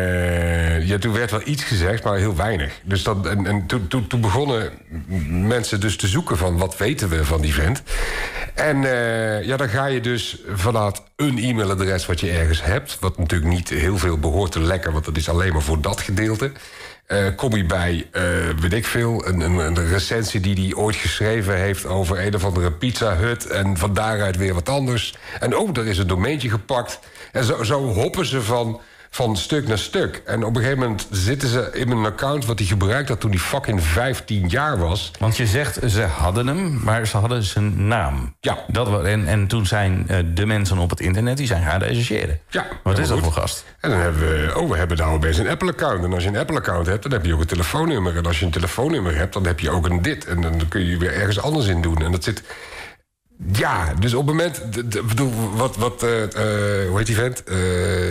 uh, ja, toen werd wel iets gezegd, maar heel weinig. Dus dat, en en toen, toen, toen begonnen mensen dus te zoeken van... wat weten we van die vent? En uh, ja, dan ga je dus vanuit een e-mailadres wat je ergens hebt... wat natuurlijk niet heel veel behoort te lekken... want dat is alleen maar voor dat gedeelte... Uh, kom je bij, uh, weet ik veel, een, een, een recensie die hij ooit geschreven heeft... over een of andere Pizza Hut en van daaruit weer wat anders. En oh, er is een domeintje gepakt. En zo, zo hoppen ze van, van stuk naar stuk. En op een gegeven moment zitten ze in een account... wat hij gebruikt had toen hij fucking vijftien jaar was. Want je zegt, ze hadden hem, maar ze hadden zijn naam. Ja. Dat, en, en toen zijn uh, de mensen op het internet, die zijn gaan rechercheren. Ja. Wat is dat goed. voor gast? En dan hebben we, oh, we hebben nou opeens een Apple-account. En als je een Apple-account hebt, dan heb je ook een telefoonnummer. En als je een telefoonnummer hebt, dan heb je ook een dit. En dan kun je weer ergens anders in doen. En dat zit... Ja, dus op het moment... Ik bedoel, wat... wat uh, uh, hoe heet die vent? Uh,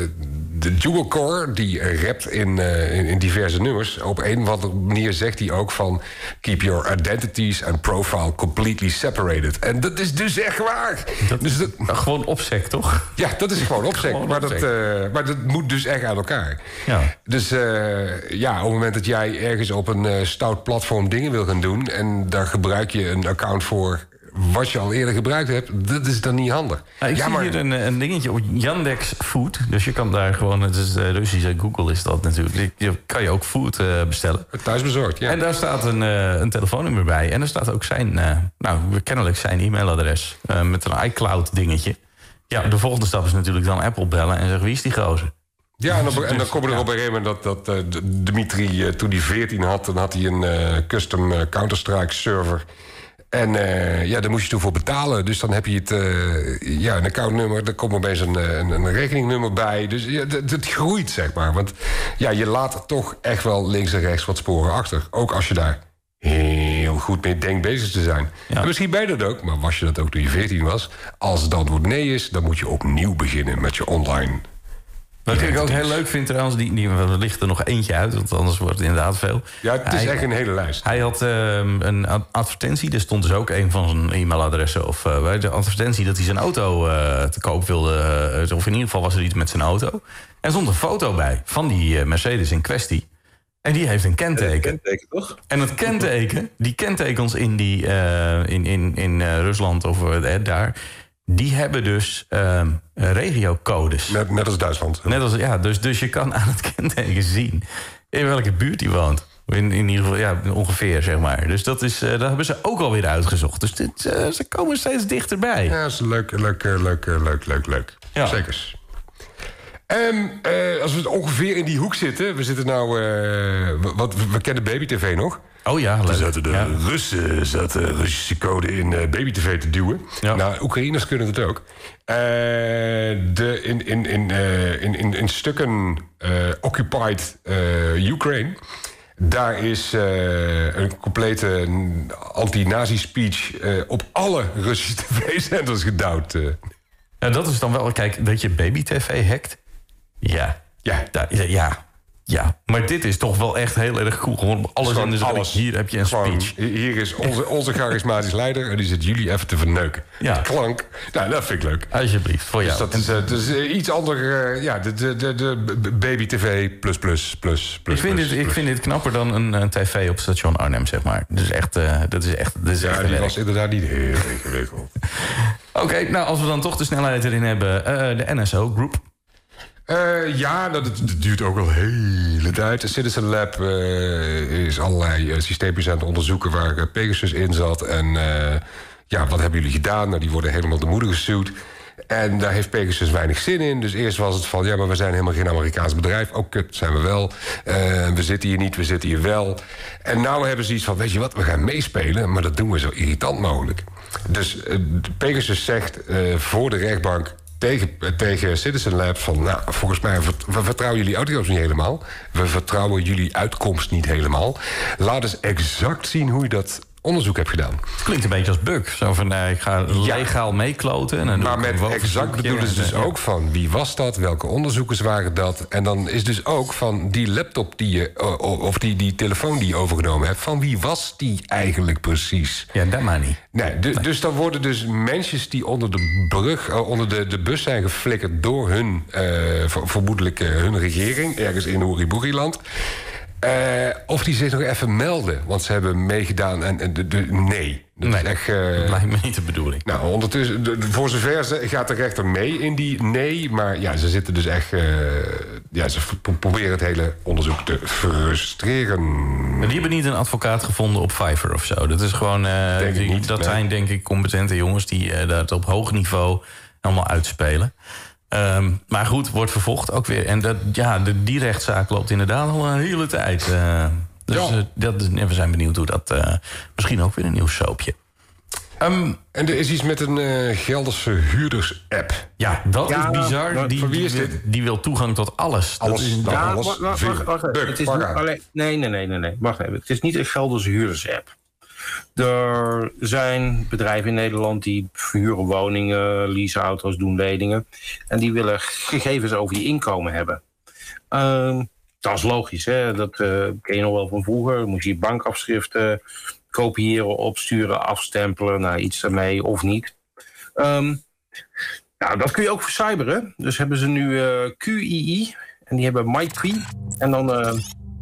de dual core, die rapt in, uh, in, in diverse nummers. Op een of andere manier zegt hij ook van... keep your identities and profile completely separated. En dat is dus echt waar. Dat dus dat, nou, gewoon opsec, toch? Ja, dat is gewoon opsec. Gewoon maar, opsec. Dat, uh, maar dat moet dus echt uit elkaar. Ja. Dus uh, ja, op het moment dat jij ergens op een uh, stout platform dingen wil gaan doen... en daar gebruik je een account voor... wat je al eerder gebruikt hebt, dat is dan niet handig. Nou, ik ja, zie maar... hier een, een dingetje op Yandex Food. Dus je kan daar gewoon, het is uh, Russische Google is dat natuurlijk. Je kan je ook food uh, bestellen. Thuisbezorgd, ja. En daar staat een, uh, een telefoonnummer bij. En er staat ook zijn, uh, nou, kennelijk zijn e-mailadres. Uh, met een iCloud dingetje. Ja, de volgende stap is natuurlijk dan Apple bellen en zeggen, wie is die gozer? Ja, en, op, en dan komen er op een gegeven moment dat, dat uh, Dimitri, uh, toen hij veertien had... dan had hij een uh, custom uh, Counter-Strike server... En uh, ja, daar moest je toen voor betalen. Dus dan heb je het, uh, ja, een accountnummer. Er komt opeens een, een, een rekeningnummer bij. Dus ja, het, het groeit, zeg maar. Want ja, je laat toch echt wel links en rechts wat sporen achter. Ook als je daar heel goed mee denkt bezig te zijn. Ja. En misschien ben je dat ook, maar was je dat ook toen je veertien was? Als het antwoord nee is, dan moet je opnieuw beginnen met je online... Wat ik ook heel leuk vind trouwens, die, die, er ligt er nog eentje uit, want anders wordt het inderdaad veel. Ja, het is hij, echt een hele lijst. Hij had uh, een advertentie, er stond dus ook een van zijn e-mailadressen... of uh, de advertentie dat hij zijn auto uh, te koop wilde... Uh, of in ieder geval was er iets met zijn auto. En er stond een foto bij van die uh, Mercedes in kwestie. En die heeft een kenteken. Een kenteken, toch? En het kenteken, die kentekens in, die, uh, in, in, in uh, Rusland of uh, daar... die hebben dus uh, regiocodes. Net, net als Duitsland. Net als, ja, dus, dus je kan aan het kenteken zien in welke buurt hij woont. In, in ieder geval, ja, ongeveer, zeg maar. Dus dat, is, uh, dat hebben ze ook alweer uitgezocht. Dus dit, uh, ze komen steeds dichterbij. Ja, dat is leuk, leuk, leuk, leuk, leuk, leuk. Ja. Zekers. Um, uh, als we ongeveer in die hoek zitten... We zitten nou... Uh, wat, we, we kennen Baby T V nog. Oh ja, leuk. Toen zaten de ja. Russen zaten Russische code in uh, Baby T V te duwen. Ja. Nou, Oekraïners kunnen het ook. Uh, de, in, in, in, uh, in, in, in stukken uh, occupied uh, Ukraine... Daar is uh, een complete anti-nazi-speech uh, op alle Russische tv-zenders gedouwd. Uh. Ja, dat is dan wel, kijk, dat je Baby T V hackt. Ja. Ja. Da, ja. Ja. Maar dit is toch wel echt heel erg cool. Gewoon alles in de alles. Hier heb je een Gewoon, speech. Hier is onze, onze charismatisch leider en die zit jullie even te verneuken. Ja. Klank. Nou, dat vind ik leuk. Alsjeblieft, voor jou. Dus dat is, uh, dus, uh, iets ander, uh, ja, de, de, de, de Baby T V plus plus plus plus. Ik vind, plus, dit, plus. ik vind dit knapper dan een, een tv op station Arnhem, zeg maar. Dus echt, uh, dat is echt, dat is ja, echt die werk. was inderdaad niet heel ingewikkeld. Oké, okay, nou als we dan toch de snelheid erin hebben, uh, de N S O Group. Uh, ja, dat, dat duurt ook al een hele tijd. De Citizen Lab uh, is allerlei uh, systeempjes aan het onderzoeken waar uh, Pegasus in zat. En uh, ja, wat hebben jullie gedaan? Nou, die worden helemaal de moeder gesuwd. En daar heeft Pegasus weinig zin in. Dus eerst was het van, ja, maar we zijn helemaal geen Amerikaans bedrijf. Oh, kut, zijn we wel. Uh, we zitten hier niet, we zitten hier wel. En nou hebben ze iets van, weet je wat, we gaan meespelen... maar dat doen we zo irritant mogelijk. Dus uh, Pegasus zegt uh, voor de rechtbank... Tegen, tegen Citizen Lab van, nou, volgens mij we vertrouwen jullie audio's niet helemaal. We vertrouwen jullie uitkomst niet helemaal. Laat eens exact zien hoe je dat onderzoek hebt gedaan. Klinkt een beetje als bug. Zo van, uh, ik ga legaal ja. meekloten. En dan maar met exact bedoelen ze dus ja. ook van, wie was dat? Welke onderzoekers waren dat? En dan is dus ook van die laptop die je, of die, die telefoon die je overgenomen hebt, van wie was die eigenlijk precies? Ja, dat maar niet. Nee, de, nee. Dus dan worden dus mensen die onder de brug, uh, onder de, de bus zijn geflikkerd door hun, uh, vermoedelijk uh, hun regering, ergens in Oeriboeriland. Uh, of die zich nog even melden, want ze hebben meegedaan en, en de, de, nee. Dat, nee, is echt, uh, dat lijkt me niet de bedoeling. Nou, ondertussen, de, voor zover ze, gaat de rechter mee in die nee, maar ja, ze zitten dus echt, uh, ja, ze pro- proberen het hele onderzoek te frustreren. Maar die hebben niet een advocaat gevonden op Fiverr of zo. Dat is gewoon, uh, denk die, ik niet, dat nee. zijn denk ik competente jongens die uh, dat op hoog niveau allemaal uitspelen. Um, maar goed, wordt vervolgd ook weer. En dat, ja, de, die rechtszaak loopt inderdaad al een hele tijd. Uh, dus ja. uh, dat, we zijn benieuwd hoe dat... Uh, misschien ook weer een nieuw soapje. Um, en er is iets met een uh, Gelderse huurders-app. Ja, dat ja, is bizar. Nou, die, voor wie die, is dit? Die wil toegang tot alles. Alles, dat is een, ja, alles. Wacht, wacht, wacht, wacht. Het is niet alleen, nee, nee, nee, nee, nee. Wacht even. Het is niet een Gelderse huurders-app. Er zijn bedrijven in Nederland die verhuren woningen, leasen auto's, doen leningen. En die willen gegevens over je inkomen hebben. Uh, dat is logisch, hè? Dat uh, ken je nog wel van vroeger. Dan moest je bankafschriften kopiëren, opsturen, afstempelen. Nou, iets daarmee of niet. Um, nou, dat kun je ook vercyberen. Dus hebben ze nu uh, Q I I. En die hebben MyQuy. En dan... Uh,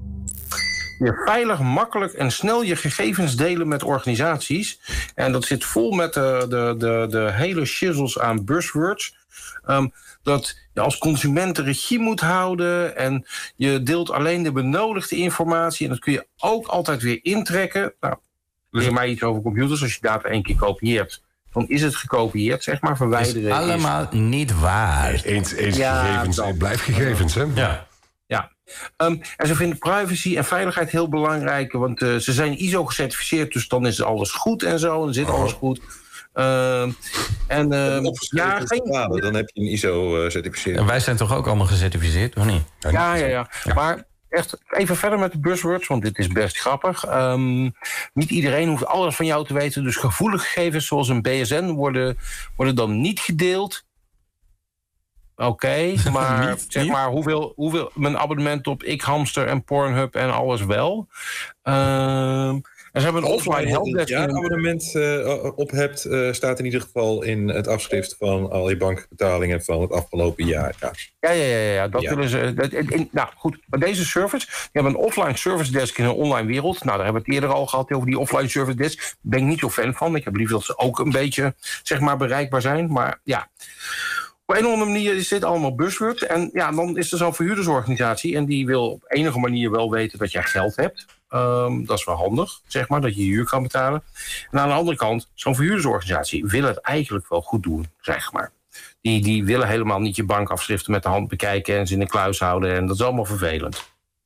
je veilig, makkelijk en snel je gegevens delen met organisaties. En dat zit vol met de, de, de, de hele shizzles aan buzzwords. Um, dat je als consument de regie moet houden. En je deelt alleen de benodigde informatie. En dat kun je ook altijd weer intrekken. Nou, leer mij iets over computers. Als je data één keer kopieert, dan is het gekopieerd, zeg maar. Verwijderen is allemaal is... niet waar. Eens, eens ja, gegevens, dan blijft gegevens, hè? Ja. Ja. Um, en ze vinden privacy en veiligheid heel belangrijk. Want uh, ze zijn I S O gecertificeerd, dus dan is alles goed en zo. En zit oh. alles goed. Uh, en, uh, ja, geen... Stalen, dan heb je een I S O-certificering. En wij zijn toch ook allemaal gecertificeerd, of niet? Ja, ja, ja. ja. Maar echt even verder met de buzzwords, want dit is best grappig. Um, niet iedereen hoeft alles van jou te weten. Dus gevoelige gegevens zoals een B S N worden, worden dan niet gedeeld. Oké, okay, maar niet, zeg niet? maar hoeveel, hoeveel mijn abonnement op Xhamster en Pornhub en alles wel. Uh, en ze hebben een offline helpdesk. Als je een abonnement uh, op hebt, uh, staat in ieder geval in het afschrift van al je bankbetalingen van het afgelopen jaar. Ja, ja, ja, ja, ja. Dat ja. willen ze. Dat, in, nou goed, maar deze service, die hebben een offline service desk in een online wereld. Nou, daar hebben we het eerder al gehad over die offline service desk. Daar ben ik niet zo fan van. Ik heb liever dat ze ook een beetje, zeg maar, bereikbaar zijn. Maar ja. Op een of andere manier is dit allemaal buzzword. En ja, dan is er zo'n verhuurdersorganisatie. En die wil op enige manier wel weten dat jij geld hebt. Um, dat is wel handig, zeg maar, dat je je huur kan betalen. En aan de andere kant, zo'n verhuurdersorganisatie wil het eigenlijk wel goed doen, zeg maar. Die, die willen helemaal niet je bankafschriften met de hand bekijken en ze in een kluis houden. En dat is allemaal vervelend.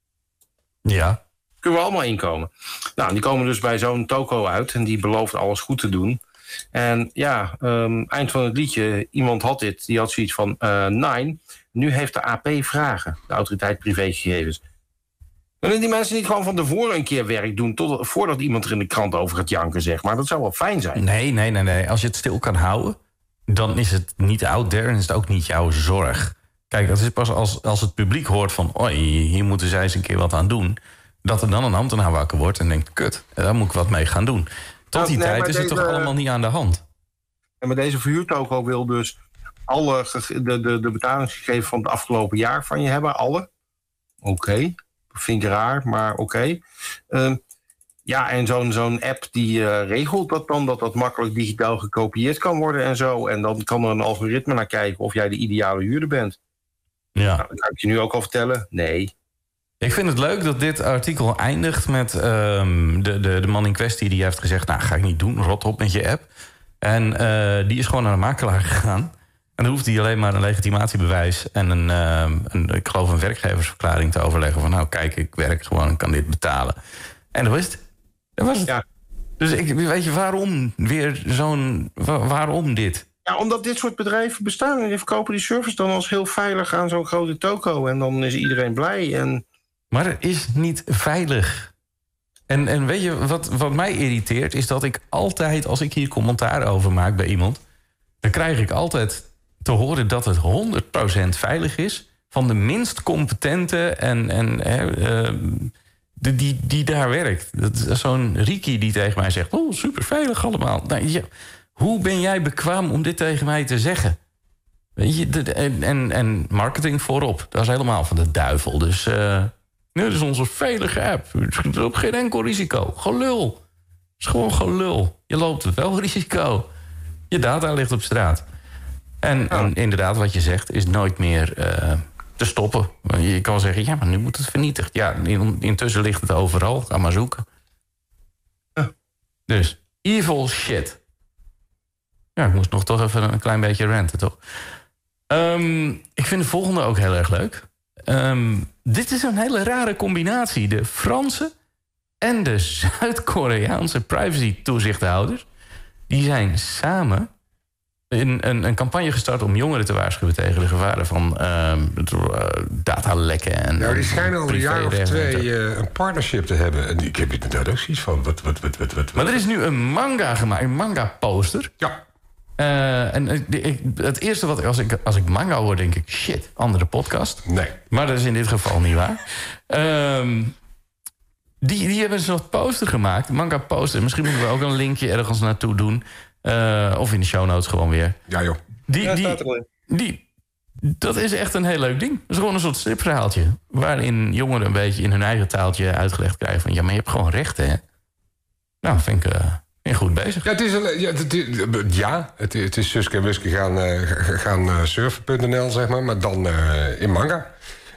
Ja. Kunnen we allemaal inkomen. Nou, die komen dus bij zo'n toko uit en die belooft alles goed te doen. En ja, um, eind van het liedje, iemand had dit, die had zoiets van uh, Nine. Nu heeft de A P vragen, de autoriteit privégegevens. Willen die mensen niet gewoon van tevoren een keer werk doen, tot, voordat iemand er in de krant over gaat janken, zeg maar? Dat zou wel fijn zijn. Nee, nee, nee, nee. Als je het stil kan houden, dan is het niet out there en is het ook niet jouw zorg. Kijk, dat is pas als, als het publiek hoort van, oei, hier moeten zij eens een keer wat aan doen, dat er dan een ambtenaar wakker wordt en denkt, kut, daar moet ik wat mee gaan doen. Tot die nou, nee, tijd is deze, het toch allemaal niet aan de hand. En met deze verhuurtoko wil dus alle de, de, de betalingsgegevens van het afgelopen jaar van je hebben, alle. Oké, okay. Vind ik raar, maar oké. Okay. Uh, ja, en zo'n zo'n app die uh, regelt dat dan, dat dat makkelijk digitaal gekopieerd kan worden en zo. En dan kan er een algoritme naar kijken of jij de ideale huurder bent. Ja. Nou, dat kan ik je nu ook al vertellen. Nee. Ik vind het leuk dat dit artikel eindigt met um, de, de, de man in kwestie die heeft gezegd, nou, ga ik niet doen, rot op met je app. En uh, die is gewoon naar de makelaar gegaan. En dan hoeft hij alleen maar een legitimatiebewijs en een, uh, een, ik geloof een werkgeversverklaring te overleggen van, nou kijk, ik werk gewoon en kan dit betalen. En dat was het. Dat was het. Ja. Dus ik, weet je, waarom weer zo'n, waarom dit? Ja, omdat dit soort bedrijven bestaan en die verkopen die service dan als heel veilig aan zo'n grote toko en dan is iedereen blij. En... Maar het is niet veilig. En, en weet je, wat, wat mij irriteert is dat ik altijd, als ik hier commentaar over maak bij iemand, dan krijg ik altijd te horen dat het honderd procent veilig is van de minst competente en, en uh, de, die, die daar werkt. Dat is zo'n Ricky die tegen mij zegt, oh, super veilig allemaal. Nou, ja, hoe ben jij bekwaam om dit tegen mij te zeggen? Weet je, de, en, en, en marketing voorop, dat is helemaal van de duivel. Dus uh, dit is onze veilige app. Er loopt geen enkel risico. Gelul. Het is gewoon gelul. Je loopt wel risico. Je data ligt op straat. En, oh. en inderdaad, wat je zegt, is nooit meer uh, te stoppen. Je kan wel zeggen, ja, maar nu moet het vernietigd. Ja, in, intussen ligt het overal. Ga maar zoeken. Oh. Dus, evil shit. Ja, ik moest nog toch even een klein beetje ranten, toch? Um, ik vind de volgende ook heel erg leuk. Um, dit is een hele rare combinatie. De Franse en de Zuid-Koreaanse privacy-toezichthouders, die zijn samen een, een, een campagne gestart om jongeren te waarschuwen tegen de gevaren van um, uh, datalekken. En, nou, die schijnen al een jaar of twee uh, een partnership te hebben. En ik heb inderdaad ook zoiets van. Wat, wat, wat, wat, wat, maar er is nu een manga gemaakt, een manga-poster. Ja. Uh, en ik, ik, het eerste wat als ik, als ik manga hoor, denk ik, shit, andere podcast. Nee. Maar dat is in dit geval niet waar. Um, die, die hebben een soort poster gemaakt, manga poster. Misschien moeten we ook een linkje ergens naartoe doen. Uh, of in de show notes gewoon weer. Ja, joh. Die, ja, die, staat er wel in. Die, dat is echt een heel leuk ding. Dat is gewoon een soort stripverhaaltje. Waarin jongeren een beetje in hun eigen taaltje uitgelegd krijgen van, ja, maar je hebt gewoon rechten, hè? Nou, vind ik... Uh, En goed bezig. Ja, het is, een, ja, het, is, ja, het, het is Suske en Wiske gaan, uh, gaan uh, surfen punt n l, zeg maar. Maar dan uh, in manga.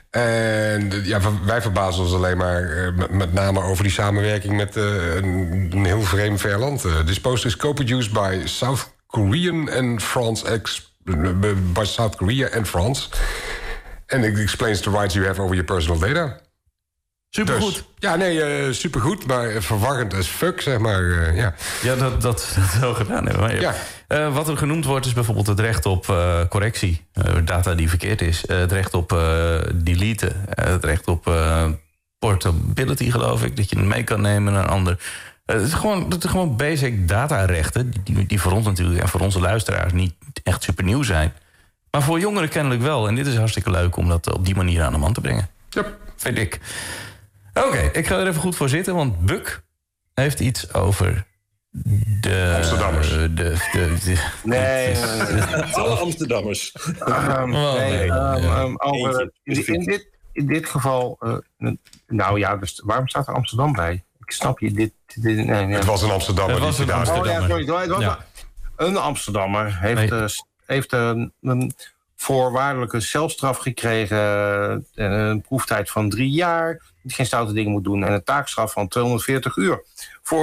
En ja, wij verbazen ons alleen maar uh, met, met name over die samenwerking met uh, een, een heel vreemd ver land. Uh, this poster is co-produced by South Korean and France ex, by South Korea and France. And it explains the rights you have over your personal data. Supergoed. Dus, ja, nee, uh, supergoed, maar verwarrend as fuck, zeg maar. Uh, ja, ja dat, dat, dat wel gedaan hebben. Maar, ja. uh, wat er genoemd wordt is bijvoorbeeld het recht op uh, correctie. Uh, data die verkeerd is. Uh, het recht op uh, deleten. Uh, het recht op uh, portability, geloof ik. Dat je het mee kan nemen naar een ander. Uh, het, is gewoon, het is gewoon basic datarechten. Die, die, die voor ons natuurlijk en voor onze luisteraars niet echt super nieuw zijn. Maar voor jongeren kennelijk wel. En dit is hartstikke leuk om dat op die manier aan de man te brengen. Ja. Vind ik. Oké, okay, ik ga er even goed voor zitten, want Buck heeft iets over de... Amsterdammers. De, de, de, de, nee, alle Amsterdammers. Um, oh, nee, nee, um, ja. um, over, in, in, dit, in dit geval... Uh, nou ja, dus waarom staat er Amsterdam bij? Ik snap je, dit... dit nee, nee. Het was een Amsterdammer. Het was een Amsterdammer. Oh ja, sorry. Het was ja. Een Amsterdammer heeft, nee. uh, heeft een, een voorwaardelijke celstraf gekregen, een proeftijd van drie jaar, die geen stoute dingen moet doen, en een taakstraf van tweehonderdveertig uur. Voor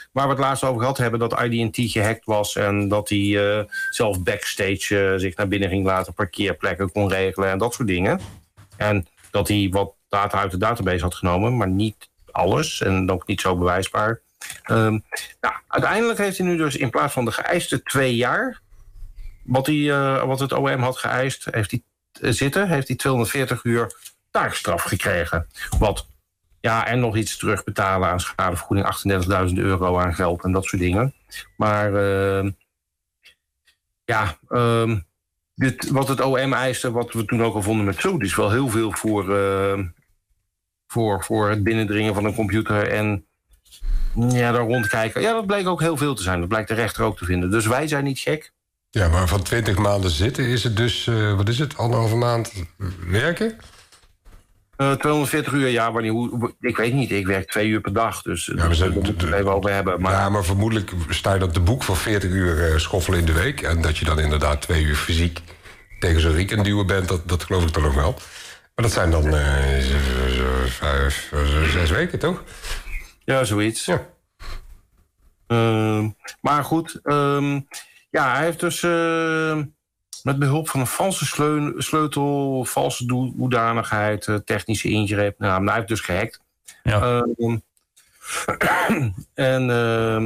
waar we het laatst over gehad hebben, dat I D en T gehackt was en dat hij uh, zelf backstage uh, zich naar binnen ging laten, parkeerplekken kon regelen en dat soort dingen. En dat hij wat data uit de database had genomen, maar niet alles en ook niet zo bewijsbaar. Um, nou, uiteindelijk heeft hij nu dus in plaats van de geëiste twee jaar, wat, hij, uh, wat het O M had geëist, heeft hij uh, zitten, heeft hij tweehonderdveertig uur taakstraf gekregen. Wat, ja, en nog iets terugbetalen aan schadevergoeding, achtendertigduizend euro aan geld en dat soort dingen. Maar uh, ja, uh, dit, wat het O M eiste, wat we toen ook al vonden met Zoet, is wel heel veel voor, uh, voor, voor het binnendringen van een computer en ja, daar rondkijken. Ja, dat bleek ook heel veel te zijn. Dat blijkt de rechter ook te vinden. Dus wij zijn niet gek. Ja, maar van twintig maanden zitten is het dus, uh, wat is het, anderhalve maand werken? Uh, tweehonderdveertig uur, ja, wanneer, hoe, ik weet niet. Ik werk twee uur per dag, dus ja, daar moeten we het even over hebben. Maar... Ja, maar vermoedelijk sta je op de boek voor veertig uur uh, schoffelen in de week. En dat je dan inderdaad twee uur fysiek tegen zo'n riek aan duwen bent, dat, dat geloof ik dan nog wel. Maar dat zijn dan uh, vijf, zes weken, toch? Ja, zoiets. Ja. Uh, maar goed, um, ja, hij heeft dus uh, met behulp van een valse sleutel, valse hoedanigheid, uh, technische ingreep, nou, hij heeft dus gehackt. Ja. Uh, en uh,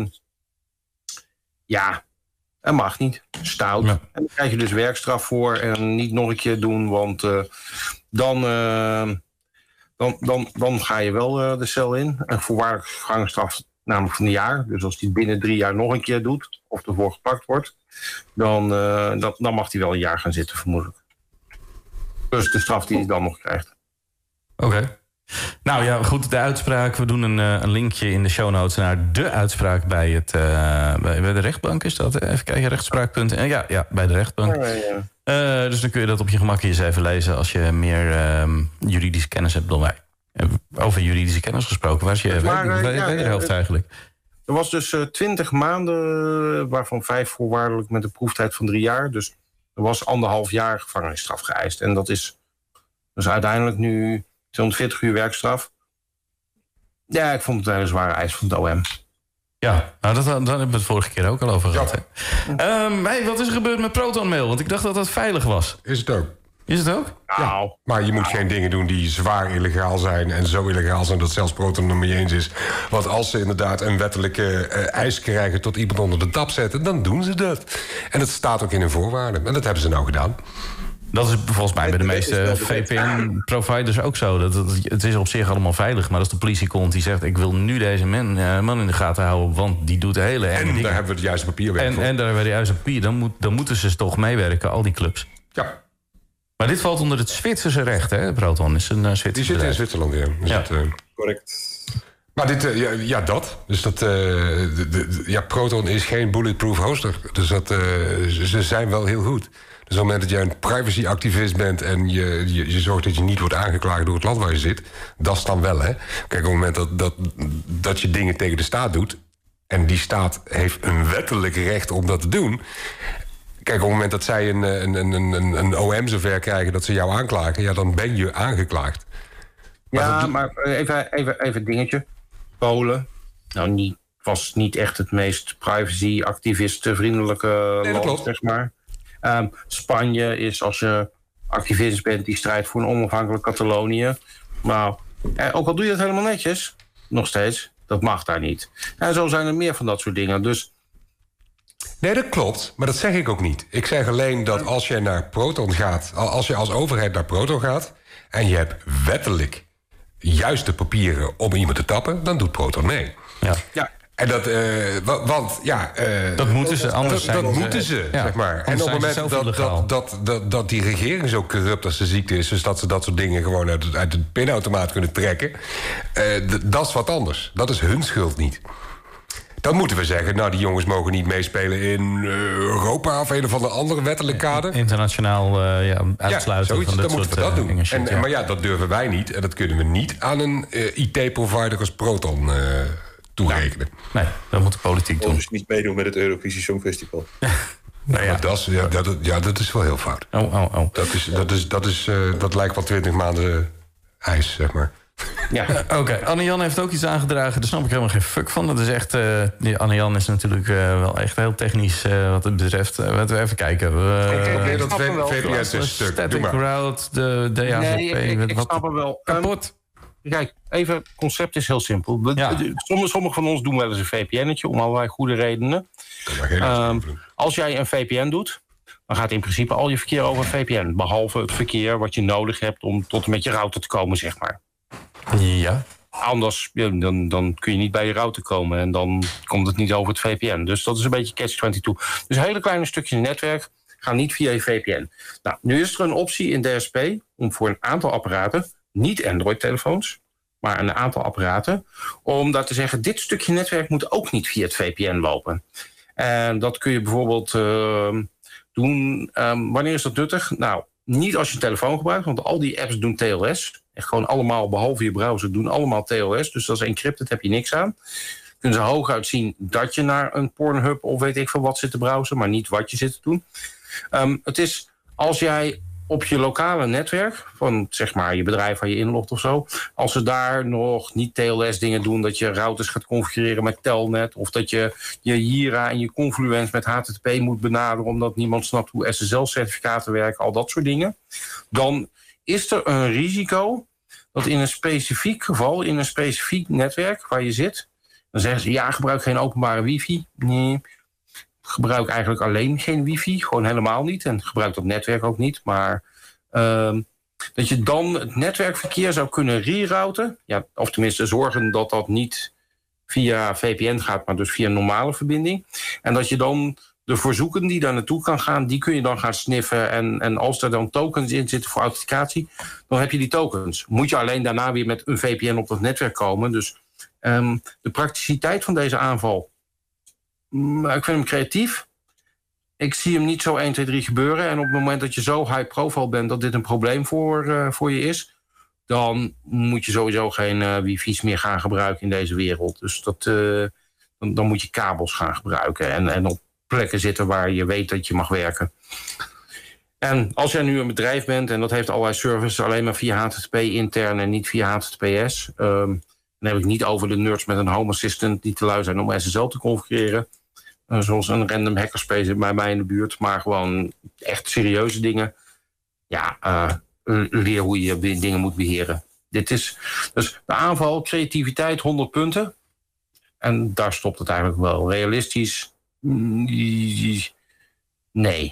ja, dat mag niet. Stout. Ja. En dan krijg je dus werkstraf voor en niet nog een keer doen, want uh, dan... Uh, Dan, dan, dan ga je wel uh, de cel in. Een voorwaardelijke gevangenisstraf, namelijk van een jaar. Dus als hij binnen drie jaar nog een keer doet, of ervoor gepakt wordt, dan, uh, dat, dan mag hij wel een jaar gaan zitten, vermoedelijk. Dus de straf die hij dan nog krijgt. Oké. Okay. Nou ja, goed, de uitspraak. We doen een, een linkje in de show notes naar de uitspraak bij, het, uh, bij, bij de rechtbank. Is dat? Even kijken, rechtspraak.nl. Uh, ja, ja, bij de rechtbank. Ja, ja. Uh, dus dan kun je dat op je gemak eens even lezen als je meer uh, juridische kennis hebt dan wij. Over juridische kennis gesproken, waar is je wederhelft ja, eigenlijk? Er was dus uh, twintig maanden, waarvan vijf voorwaardelijk met een proeftijd van drie jaar. Dus er was anderhalf jaar gevangenisstraf geëist. En dat is dus uiteindelijk nu tweehonderdveertig uur werkstraf. Ja, ik vond het een hele zware eis van het O M. Ja, nou, dat, daar hebben we het vorige keer ook al over gehad. Ja. Um, hey, wat is er gebeurd met ProtonMail? Want ik dacht dat dat veilig was. Is het ook. Is het ook? Ja, maar je moet nou. geen dingen doen die zwaar illegaal zijn en zo illegaal zijn dat zelfs Proton er mee eens is. Want als ze inderdaad een wettelijke uh, eis krijgen tot iemand onder de tap zetten, dan doen ze dat. En dat staat ook in hun voorwaarden. En dat hebben ze nou gedaan. Dat is volgens mij bij de meeste V P N-providers ook zo. Dat het, het is op zich allemaal veilig. Maar als de politie komt die zegt, ik wil nu deze man, uh, man in de gaten houden, want die doet hele enge En dingen. daar hebben we het juiste papierwerk en, voor. En daar hebben we het juiste papier. Dan, moet, dan moeten ze toch meewerken, al die clubs. Ja. Maar dit valt onder het Zwitserse recht, hè? Proton is een uh, Zwitserse Die zit in Zwitserland, ja. ja. Het, uh... Correct. Maar dit, uh, ja, ja, dat. Dus dat, uh, de, de, ja, Proton is geen bulletproof hoster. Dus dat, uh, ze zijn wel heel goed. Dus op het moment dat jij een privacy-activist bent en je, je, je zorgt dat je niet wordt aangeklaagd door het land waar je zit, dat is dan wel, hè. Kijk, op het moment dat, dat, dat je dingen tegen de staat doet, en die staat heeft een wettelijk recht om dat te doen. Kijk, op het moment dat zij een, een, een, een, een O M zover krijgen dat ze jou aanklagen, ja, dan ben je aangeklaagd. Maar ja, dat... maar even, even, even een dingetje. Polen, nou, niet, was niet echt het meest privacy-activisten-vriendelijke nee, land, zeg maar. Um, Spanje is, als je activist bent, die strijdt voor een onafhankelijk Catalonië. Maar eh, ook al doe je dat helemaal netjes, nog steeds, dat mag daar niet. En zo zijn er meer van dat soort dingen. Dus... Nee, dat klopt, maar dat zeg ik ook niet. Ik zeg alleen dat als je naar Proton gaat, als je als overheid naar Proton gaat en je hebt wettelijk juiste papieren om iemand te tappen, dan doet Proton mee. Ja. Ja. En dat, uh, want ja... Uh, dat moeten ze, anders dat, zijn dat ze, moeten ze, ja, zeg maar. En op het moment dat, dat, dat, dat, dat die regering zo corrupt als de ziekte is, dus dat ze dat soort dingen gewoon uit, uit de pinautomaat kunnen trekken, uh, d- dat is wat anders. Dat is hun schuld niet. Dan moeten we zeggen, nou, die jongens mogen niet meespelen in uh, Europa of een of andere andere wettelijk kader. Internationaal uh, ja, uitsluiten ja, van dit dan soort moeten we dat doen. Shit, en, ja. Maar ja, dat durven wij niet. En dat kunnen we niet aan een uh, I T-provider als Proton uh, toerekenen. Nee, dat moet de politiek doen. Dus niet meedoen met het Eurovisie Songfestival. Nou ja. Ja, dat is, ja, dat, ja, dat is wel heel fout. Oh, oh, oh. Dat, is, dat, is, dat, is, uh, dat lijkt wel twintig maanden ijs, zeg maar. Ja. Uh, Oké, okay. Anne-Jan heeft ook iets aangedragen. Daar snap ik helemaal geen fuck van. Dat is echt... Uh, die Anne-Jan is natuurlijk uh, wel echt heel technisch uh, wat het betreft. Uh, laten we even kijken. Uh, ik probeer dat V P S een stuk. Static route, de D H C P. Nee, ik, ik, ik snap hem wel. Kapot. Um, kijk, even, het concept is heel simpel. Ja. Sommigen van ons doen wel eens een V P N'tje om allerlei goede redenen. Um, als jij een V P N doet, dan gaat in principe al je verkeer over een V P N. Behalve het verkeer wat je nodig hebt om tot en met je router te komen, zeg maar. Ja. Anders ja, dan, dan kun je niet bij je router komen en dan komt het niet over het V P N. Dus dat is een beetje catch twenty-two. Dus hele kleine stukjes netwerk gaan niet via je V P N. Nou, nu is er een optie in D S P om voor een aantal apparaten, niet Android-telefoons, maar een aantal apparaten, om daar te zeggen, dit stukje netwerk moet ook niet via het V P N lopen. En dat kun je bijvoorbeeld uh, doen. Um, wanneer is dat nuttig? Nou, niet als je een telefoon gebruikt, want al die apps doen T L S. Echt gewoon allemaal, behalve je browser, doen allemaal T L S. Dus dat is encrypted, heb je niks aan. Kunnen ze hooguit zien dat je naar een Pornhub of weet ik veel wat zit te browsen, maar niet wat je zit te doen. Um, het is als jij op je lokale netwerk, van zeg maar je bedrijf waar je inlogt of zo, als ze daar nog niet T L S dingen doen, dat je routers gaat configureren met Telnet, of dat je je Jira en je Confluence met H T T P moet benaderen omdat niemand snapt hoe S S L-certificaten werken, al dat soort dingen, dan is er een risico dat in een specifiek geval, in een specifiek netwerk waar je zit, dan zeggen ze, ja, gebruik geen openbare wifi. Nee, gebruik eigenlijk alleen geen wifi, gewoon helemaal niet. En gebruik dat netwerk ook niet. Maar uh, dat je dan het netwerkverkeer zou kunnen rerouten, ja, of tenminste zorgen dat dat niet via V P N gaat, maar dus via een normale verbinding. En dat je dan de verzoeken die daar naartoe kan gaan, die kun je dan gaan sniffen. En, en als er dan tokens in zitten voor authenticatie, dan heb je die tokens. Moet je alleen daarna weer met een V P N op dat netwerk komen. Dus um, de prakticiteit van deze aanval, mm, ik vind hem creatief. Ik zie hem niet zo één, twee, drie gebeuren. En op het moment dat je zo high profile bent dat dit een probleem voor, uh, voor je is, dan moet je sowieso geen uh, wifi's meer gaan gebruiken in deze wereld. Dus dat, uh, dan, dan moet je kabels gaan gebruiken. En, en op plekken zitten waar je weet dat je mag werken. En als jij nu een bedrijf bent en dat heeft allerlei services alleen maar via H T T P intern en niet via H T T P S, um, dan heb ik niet over de nerds met een Home Assistant die te lui zijn om S S L te configureren. Uh, zoals een random hackerspace bij mij in de buurt, maar gewoon echt serieuze dingen. Ja, uh, leer hoe je dingen moet beheren. Dit is dus de aanval, creativiteit, honderd punten. En daar stopt het eigenlijk wel. Realistisch, nee.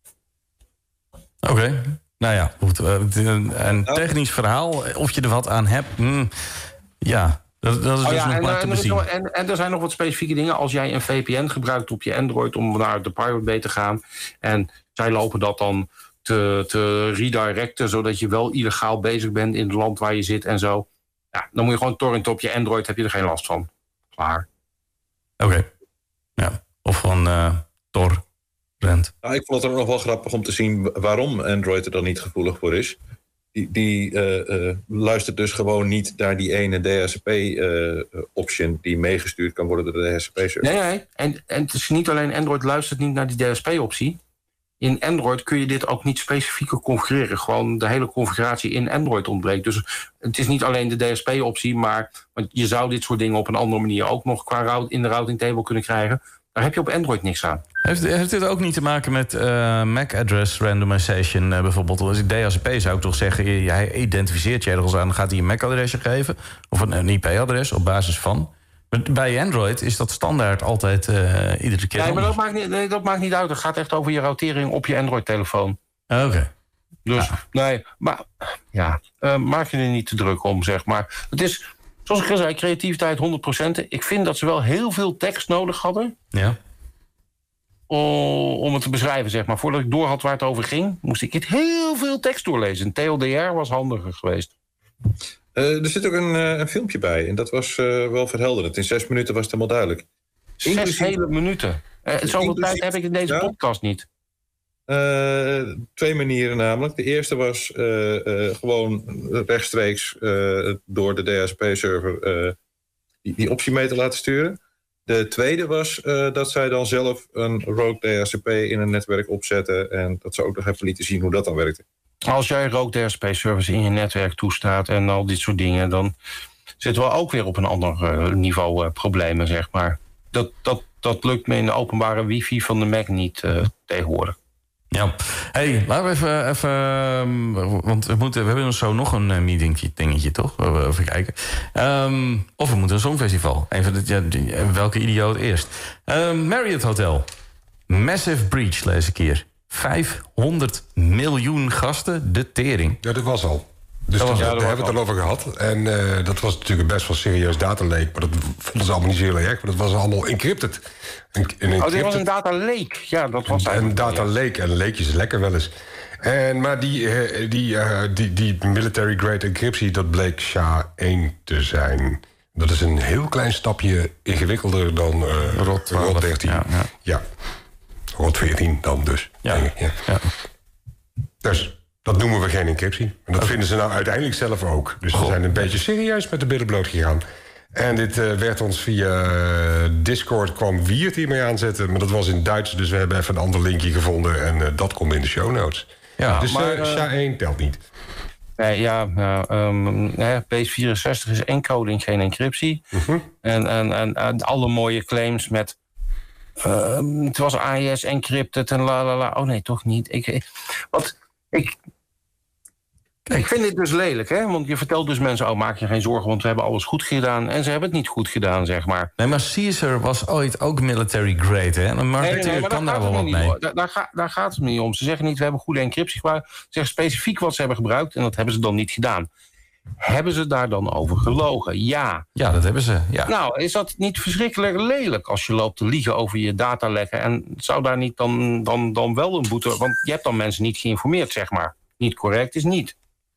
Oké, okay. Nou ja, goed. Een technisch verhaal, of je er wat aan hebt, mm, ja, dat, dat is oh dus ja, nog en, maar te en, bezien. En, en er zijn nog wat specifieke dingen. Als jij een V P N gebruikt op je Android om naar de Pirate Bay te gaan, en zij lopen dat dan te, te redirecten, zodat je wel illegaal bezig bent in het land waar je zit en zo. Ja, dan moet je gewoon torrenten op je Android, heb je er geen last van. Klaar. Oké. Okay. Ja. Of gewoon uh, torrent. Nou, ik vond het ook nog wel grappig om te zien waarom Android er dan niet gevoelig voor is. Die, die uh, uh, luistert dus gewoon niet naar die ene D H C P-option uh, die meegestuurd kan worden door de D H C P-server. Nee, nee. En, en het is niet alleen Android luistert niet naar die D H C P-optie. In Android kun je dit ook niet specifieker configureren. Gewoon de hele configuratie in Android ontbreekt. Dus het is niet alleen de D H C P-optie, maar want je zou dit soort dingen op een andere manier ook nog qua route, in de routing table kunnen krijgen. Daar heb je op Android niks aan. Heeft, heeft dit ook niet te maken met uh, M A C-address randomization uh, bijvoorbeeld? Als ik D H C P zou ik toch zeggen, hij identificeert je ergens aan, dan gaat hij een M A C-adresje geven, of een, een I P-adres op basis van. Bij Android is dat standaard altijd uh, iedere keer. Nee, maar dat maakt, niet, nee, dat maakt niet uit. Het gaat echt over je routering op je Android-telefoon. Oké. Okay. Dus, ja. nee, maar ja, uh, maak je er niet te druk om, zeg maar. Het is, zoals ik al zei, creativiteit honderd procent. Ik vind dat ze wel heel veel tekst nodig hadden. Ja. Om het te beschrijven, zeg maar. Voordat ik door had waar het over ging, moest ik het heel veel tekst doorlezen. T L D R was handiger geweest. Uh, er zit ook een, uh, een filmpje bij. En dat was uh, wel verhelderend. In zes minuten was het helemaal duidelijk. Zes inclusief, hele minuten. Uh, zoveel tijd heb ik in deze ja, podcast niet. Uh, twee manieren namelijk. De eerste was uh, uh, gewoon rechtstreeks uh, door de D H C P-server uh, die, die optie mee te laten sturen. De tweede was uh, dat zij dan zelf een rogue D H C P in een netwerk opzetten. En dat ze ook nog even lieten zien hoe dat dan werkte. Als jij rogue D H C P service in je netwerk toestaat en al dit soort dingen, dan zitten we ook weer op een ander uh, niveau uh, problemen, zeg maar. Dat, dat, dat lukt me in de openbare wifi van de Mac niet uh, tegenwoordig. Ja, hey, laten we even, even want we, moeten, we hebben zo nog een uh, meeting dingetje, toch? We even kijken. Um, of we moeten een songfestival. Even de, ja, welke idioot eerst? Um, Marriott Hotel. Massive breach, lees ik hier. vijfhonderd miljoen gasten, de tering. Ja, dat was al. Dus dat dat, was, daar ja, hebben we het al over gehad. En uh, dat was natuurlijk best wel serieus dataleak. Maar dat vonden ze allemaal niet zo heel erg. Maar dat was allemaal encrypted. En, en encrypted. Oh, dit was een data lake. Ja, dat was een, een data lake. En leekjes lekker wel eens. En, maar die, uh, die, uh, die, die military grade encryptie, dat bleek S H A één te zijn. Dat is een heel klein stapje ingewikkelder dan uh, Rot dertien. Ja, ja. ja. Rot veertien dan dus. Ja. Ja. Ja. Dus dat noemen we geen encryptie. En dat okay. vinden ze nou uiteindelijk zelf ook. Dus ze zijn een beetje serieus met de billen bloot gegaan. En dit uh, werd ons via uh, Discord, kwam Wiert hiermee aanzetten. Maar dat was in Duits, dus we hebben even een ander linkje gevonden. En uh, dat komt in de show notes. Ja, dus maar, uh, S H A één telt niet. Nee, ja, ja um, Base vierenzestig is encoding, geen encryptie. Uh-huh. En, en, en, en alle mooie claims met Uh, het was A E S encrypted en la la la. Oh nee, toch niet. Ik, wat, ik, ik vind dit dus lelijk, hè? Want je vertelt dus mensen, oh, maak je geen zorgen, want we hebben alles goed gedaan. En ze hebben het niet goed gedaan, zeg maar. Nee, maar Caesar was ooit ook military grade, hè? Een marketeer nee, nee, nee, kan daar wel wat mee. Daar, daar, ga, daar gaat het niet om. Ze zeggen niet, we hebben goede encryptie gebruikt. Ze zeggen specifiek wat ze hebben gebruikt en dat hebben ze dan niet gedaan. Hebben ze daar dan over gelogen? Ja. Ja, dat hebben ze. Ja. Nou, is dat niet verschrikkelijk lelijk als je loopt te liegen over je datalekken? En zou daar niet dan, dan, dan wel een boete? Want je hebt dan mensen niet geïnformeerd, zeg maar. Niet correct is niet.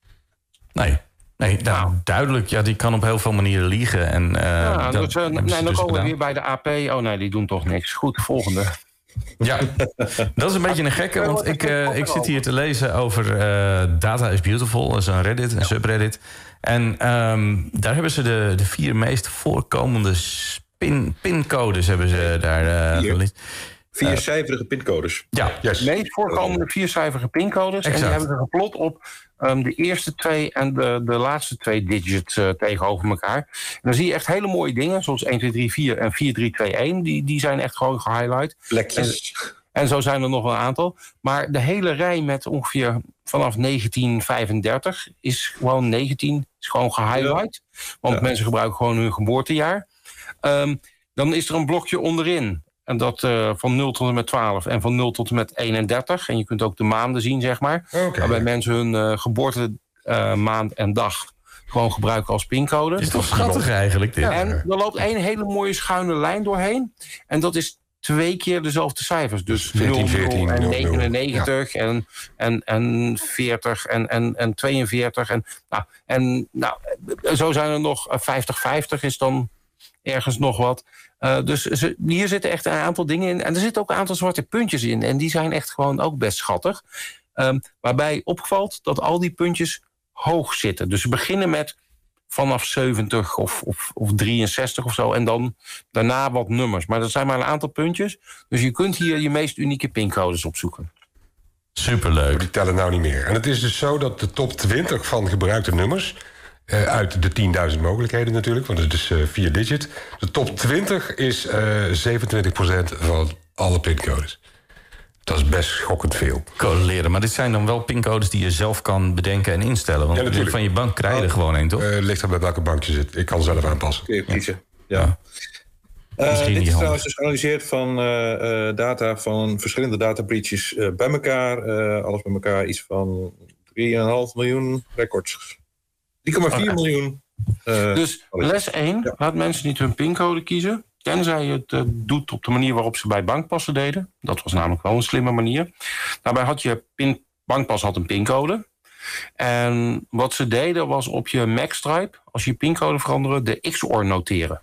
Nee. Nee, nou, duidelijk. Ja, die kan op heel veel manieren liegen. En, uh, ja, dat, dus, uh, nee, dan dus komen we weer bij de A P. Oh nee, die doen toch niks. Goed, volgende. Ja, dat is een beetje een gekke, want ik, uh, ik zit hier te lezen over uh, Data is Beautiful. Dat is een Reddit, een subreddit. En um, daar hebben ze de, de vier meest voorkomende pin, pincodes hebben ze daar uh, vier, viercijferige pincodes. Ja, yes. De meest voorkomende viercijferige pincodes. Exact. En die hebben ze geplot op um, de eerste twee en de, de laatste twee digits uh, tegenover elkaar. En dan zie je echt hele mooie dingen, zoals een twee drie vier en vier drie twee een. Die, die zijn echt gewoon gehighlight. Plekjes. En, en zo zijn er nog wel een aantal. Maar de hele rij met ongeveer vanaf negentien vijfendertig is gewoon negentien, is gewoon gehighlight. Ja. Want ja. mensen gebruiken gewoon hun geboortejaar. Um, dan is er een blokje onderin. En dat uh, van nul tot en met twaalf en van nul tot en met eenendertig. En je kunt ook de maanden zien, zeg maar. Okay. Waarbij mensen hun uh, geboorte uh, maand en dag gewoon gebruiken als pincode. Het is toch schattig eigenlijk, dit? Ja, en er loopt één hele mooie schuine lijn doorheen. En dat is twee keer dezelfde cijfers. Dus veertien, veertien, en negenennegentig ja. en, en, en veertig en, en, en tweeënveertig. En, nou, en nou, zo zijn er nog vijftig vijftig is dan ergens nog wat. Uh, dus ze, hier zitten echt een aantal dingen in. En er zitten ook een aantal zwarte puntjes in. En die zijn echt gewoon ook best schattig. Um, waarbij opvalt dat al die puntjes hoog zitten. Dus ze beginnen met vanaf zeventig of, of, of drieënzestig of zo. En dan daarna wat nummers. Maar dat zijn maar een aantal puntjes. Dus je kunt hier je meest unieke pincodes opzoeken. Superleuk. Die tellen nou niet meer. En het is dus zo dat de top twintig van gebruikte nummers, Uh, uit de tienduizend mogelijkheden natuurlijk, want het is uh, vier digit. De top twintig is uh, zevenentwintig procent van alle pincodes. Dat is best schokkend veel. Correleren, maar dit zijn dan wel pincodes die je zelf kan bedenken en instellen. Want ja, van je bank krijg je er gewoon één, toch? Uh, ligt er bij welke bank je zit. Ik kan zelf aanpassen. Kun je kiezen, ja. ja. Uh, dit is trouwens dus geanalyseerd van uh, uh, data van verschillende databreaches uh, bij elkaar. Uh, alles bij elkaar iets van drie komma vijf miljoen records. drie komma vier miljoen. Uh, dus les één, ja. Laat mensen niet hun pincode kiezen. Tenzij je het uh, doet op de manier waarop ze bij bankpassen deden. Dat was namelijk wel een slimme manier. Daarbij had je pin, bankpas had een pincode. En wat ze deden was op je MacStripe, als je pincode veranderde, de X O R noteren.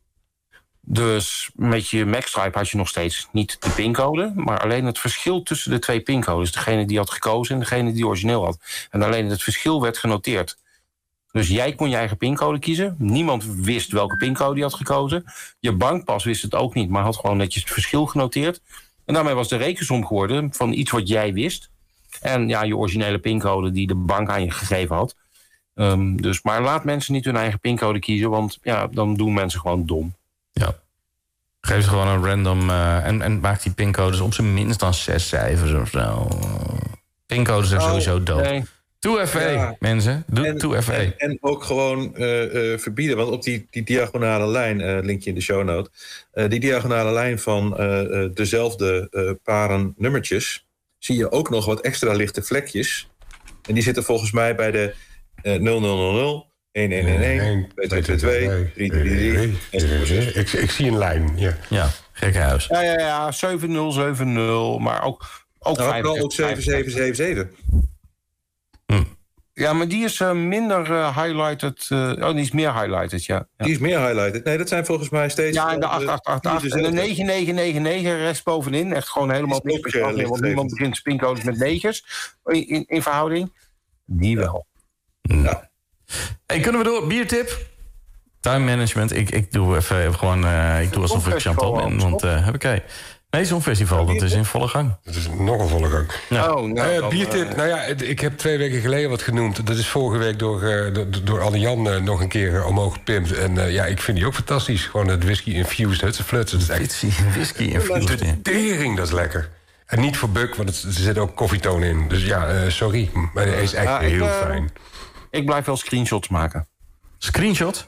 Dus met je MacStripe had je nog steeds niet de pincode, maar alleen het verschil tussen de twee pincodes. Degene die had gekozen en degene die origineel had. En alleen het verschil werd genoteerd. Dus jij kon je eigen pincode kiezen. Niemand wist welke pincode je had gekozen. Je bankpas wist het ook niet, maar had gewoon netjes het verschil genoteerd. En daarmee was de rekensom geworden van iets wat jij wist. En ja, je originele pincode die de bank aan je gegeven had. Um, dus, maar laat mensen niet hun eigen pincode kiezen, want ja, dan doen mensen gewoon dom. Ja. Geef ze gewoon een random... Uh, en, en maak die pincodes op zijn minst dan zes cijfers of zo. Pincodes zijn oh, sowieso dood. Nee. two F A, ja. mensen. Doe en, two F A. En, en ook gewoon uh, uh, verbieden. Want op die, die diagonale lijn, uh, linkje in de show note... Uh, die diagonale lijn van uh, uh, dezelfde uh, paren nummertjes... zie je ook nog wat extra lichte vlekjes. En die zitten volgens mij bij de uh, nul nul nul nul, een een een een, twee twee twee twee, drie drie drie. Ik, ik zie een lijn, ja. Ja, gekke huis. Ja, ja, ja, zeven nul zeven nul, maar ook... Ook, nou, ook zeven zeven zeven zeven. Hm. Ja, maar die is uh, minder uh, highlighted. Uh, oh, die is meer highlighted, ja. ja. Die is meer highlighted. Nee, dat zijn volgens mij steeds... Ja, en de acht acht acht acht en de negen negen negen negen rest bovenin. Echt gewoon helemaal niks speciaals. Want niemand begint spincodes met negers in, in, in verhouding. Die wel. Nou. Hey, kunnen we door? Biertip? Time management. Ik, ik doe even, even gewoon... Uh, ik doe alsof ik Chantal ben, want uh, heb ik... Hey. Nee, zo'n festival, dat is in volle gang. Dat is nog een volle gang. Ja. Oh, nou, uh, biertip, uh, nou ja, ik heb twee weken geleden wat genoemd. Dat is vorige week door, uh, door, door Anne-Jan uh, nog een keer uh, omhoog gepimpt. En uh, ja, ik vind die ook fantastisch. Gewoon het whisky-infused hutsenfluts. Dat is echt... Whisky-infused, de tering, dat is lekker. En niet voor Buk, want het, er zit ook koffietoon in. Dus ja, uh, sorry, maar hij is echt uh, heel ik, uh, fijn. Ik blijf wel screenshots maken. Screenshot?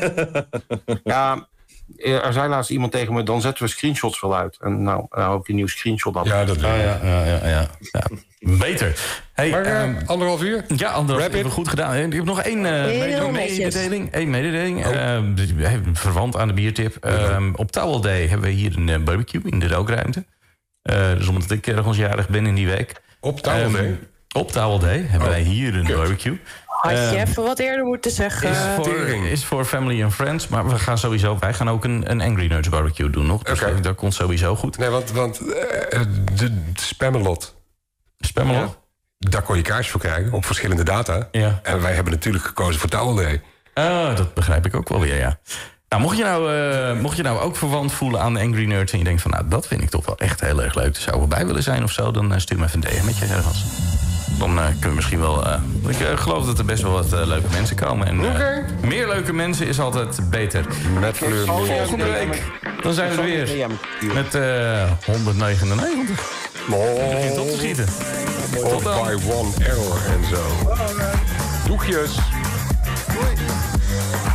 Ja... Er zei laatst iemand tegen me, dan zetten we screenshots wel uit. En nou, nou heb ik een nieuw screenshot af. Ja, dat ja, ja, ja, ja, ja. ja. Beter. Hey, maar uh, um, anderhalf uur? Ja, anderhalf uur. Hebben we goed gedaan. Ik heb nog één uh, mededeling. Eén mededeling. Oh. Uh, verwant aan de biertip. Uh, op Towel Day hebben we hier een uh, barbecue in de rookruimte. Uh, dus omdat ik ergens jarig ben in die week. Op Towel um, Day? Op Towel Day hebben oh, wij hier een kut. barbecue. Had je uh, even wat eerder moeten zeggen. Is voor, is voor family and friends. Maar we gaan sowieso, wij gaan ook een, een Angry Nerds barbecue doen nog. Dus okay. dat komt sowieso goed. Nee, want, want uh, de, de Spamalot. Spamalot? Ja. Daar kon je kaartjes voor krijgen op verschillende data. Ja. En wij hebben natuurlijk gekozen voor Towel Day. Oh, dat begrijp ik ook wel weer, ja. Nou, mocht je nou, uh, mocht je nou ook verwant voelen aan de Angry Nerds... en je denkt van, nou, dat vind ik toch wel echt heel erg leuk... daar zou we bij willen zijn of zo, dan uh, stuur me even een D M met je ergens. Dan uh, kunnen we misschien wel... Uh, ik uh, geloof dat er best wel wat uh, leuke mensen komen. En uh, okay. meer leuke mensen is altijd beter. Met kleur. Oh, volgende week, dan zijn we er weer. Met uh, honderdnegenennegentig. Oh. Het begint op te schieten. Tot dan. By one error en zo. Doegjes. Doei.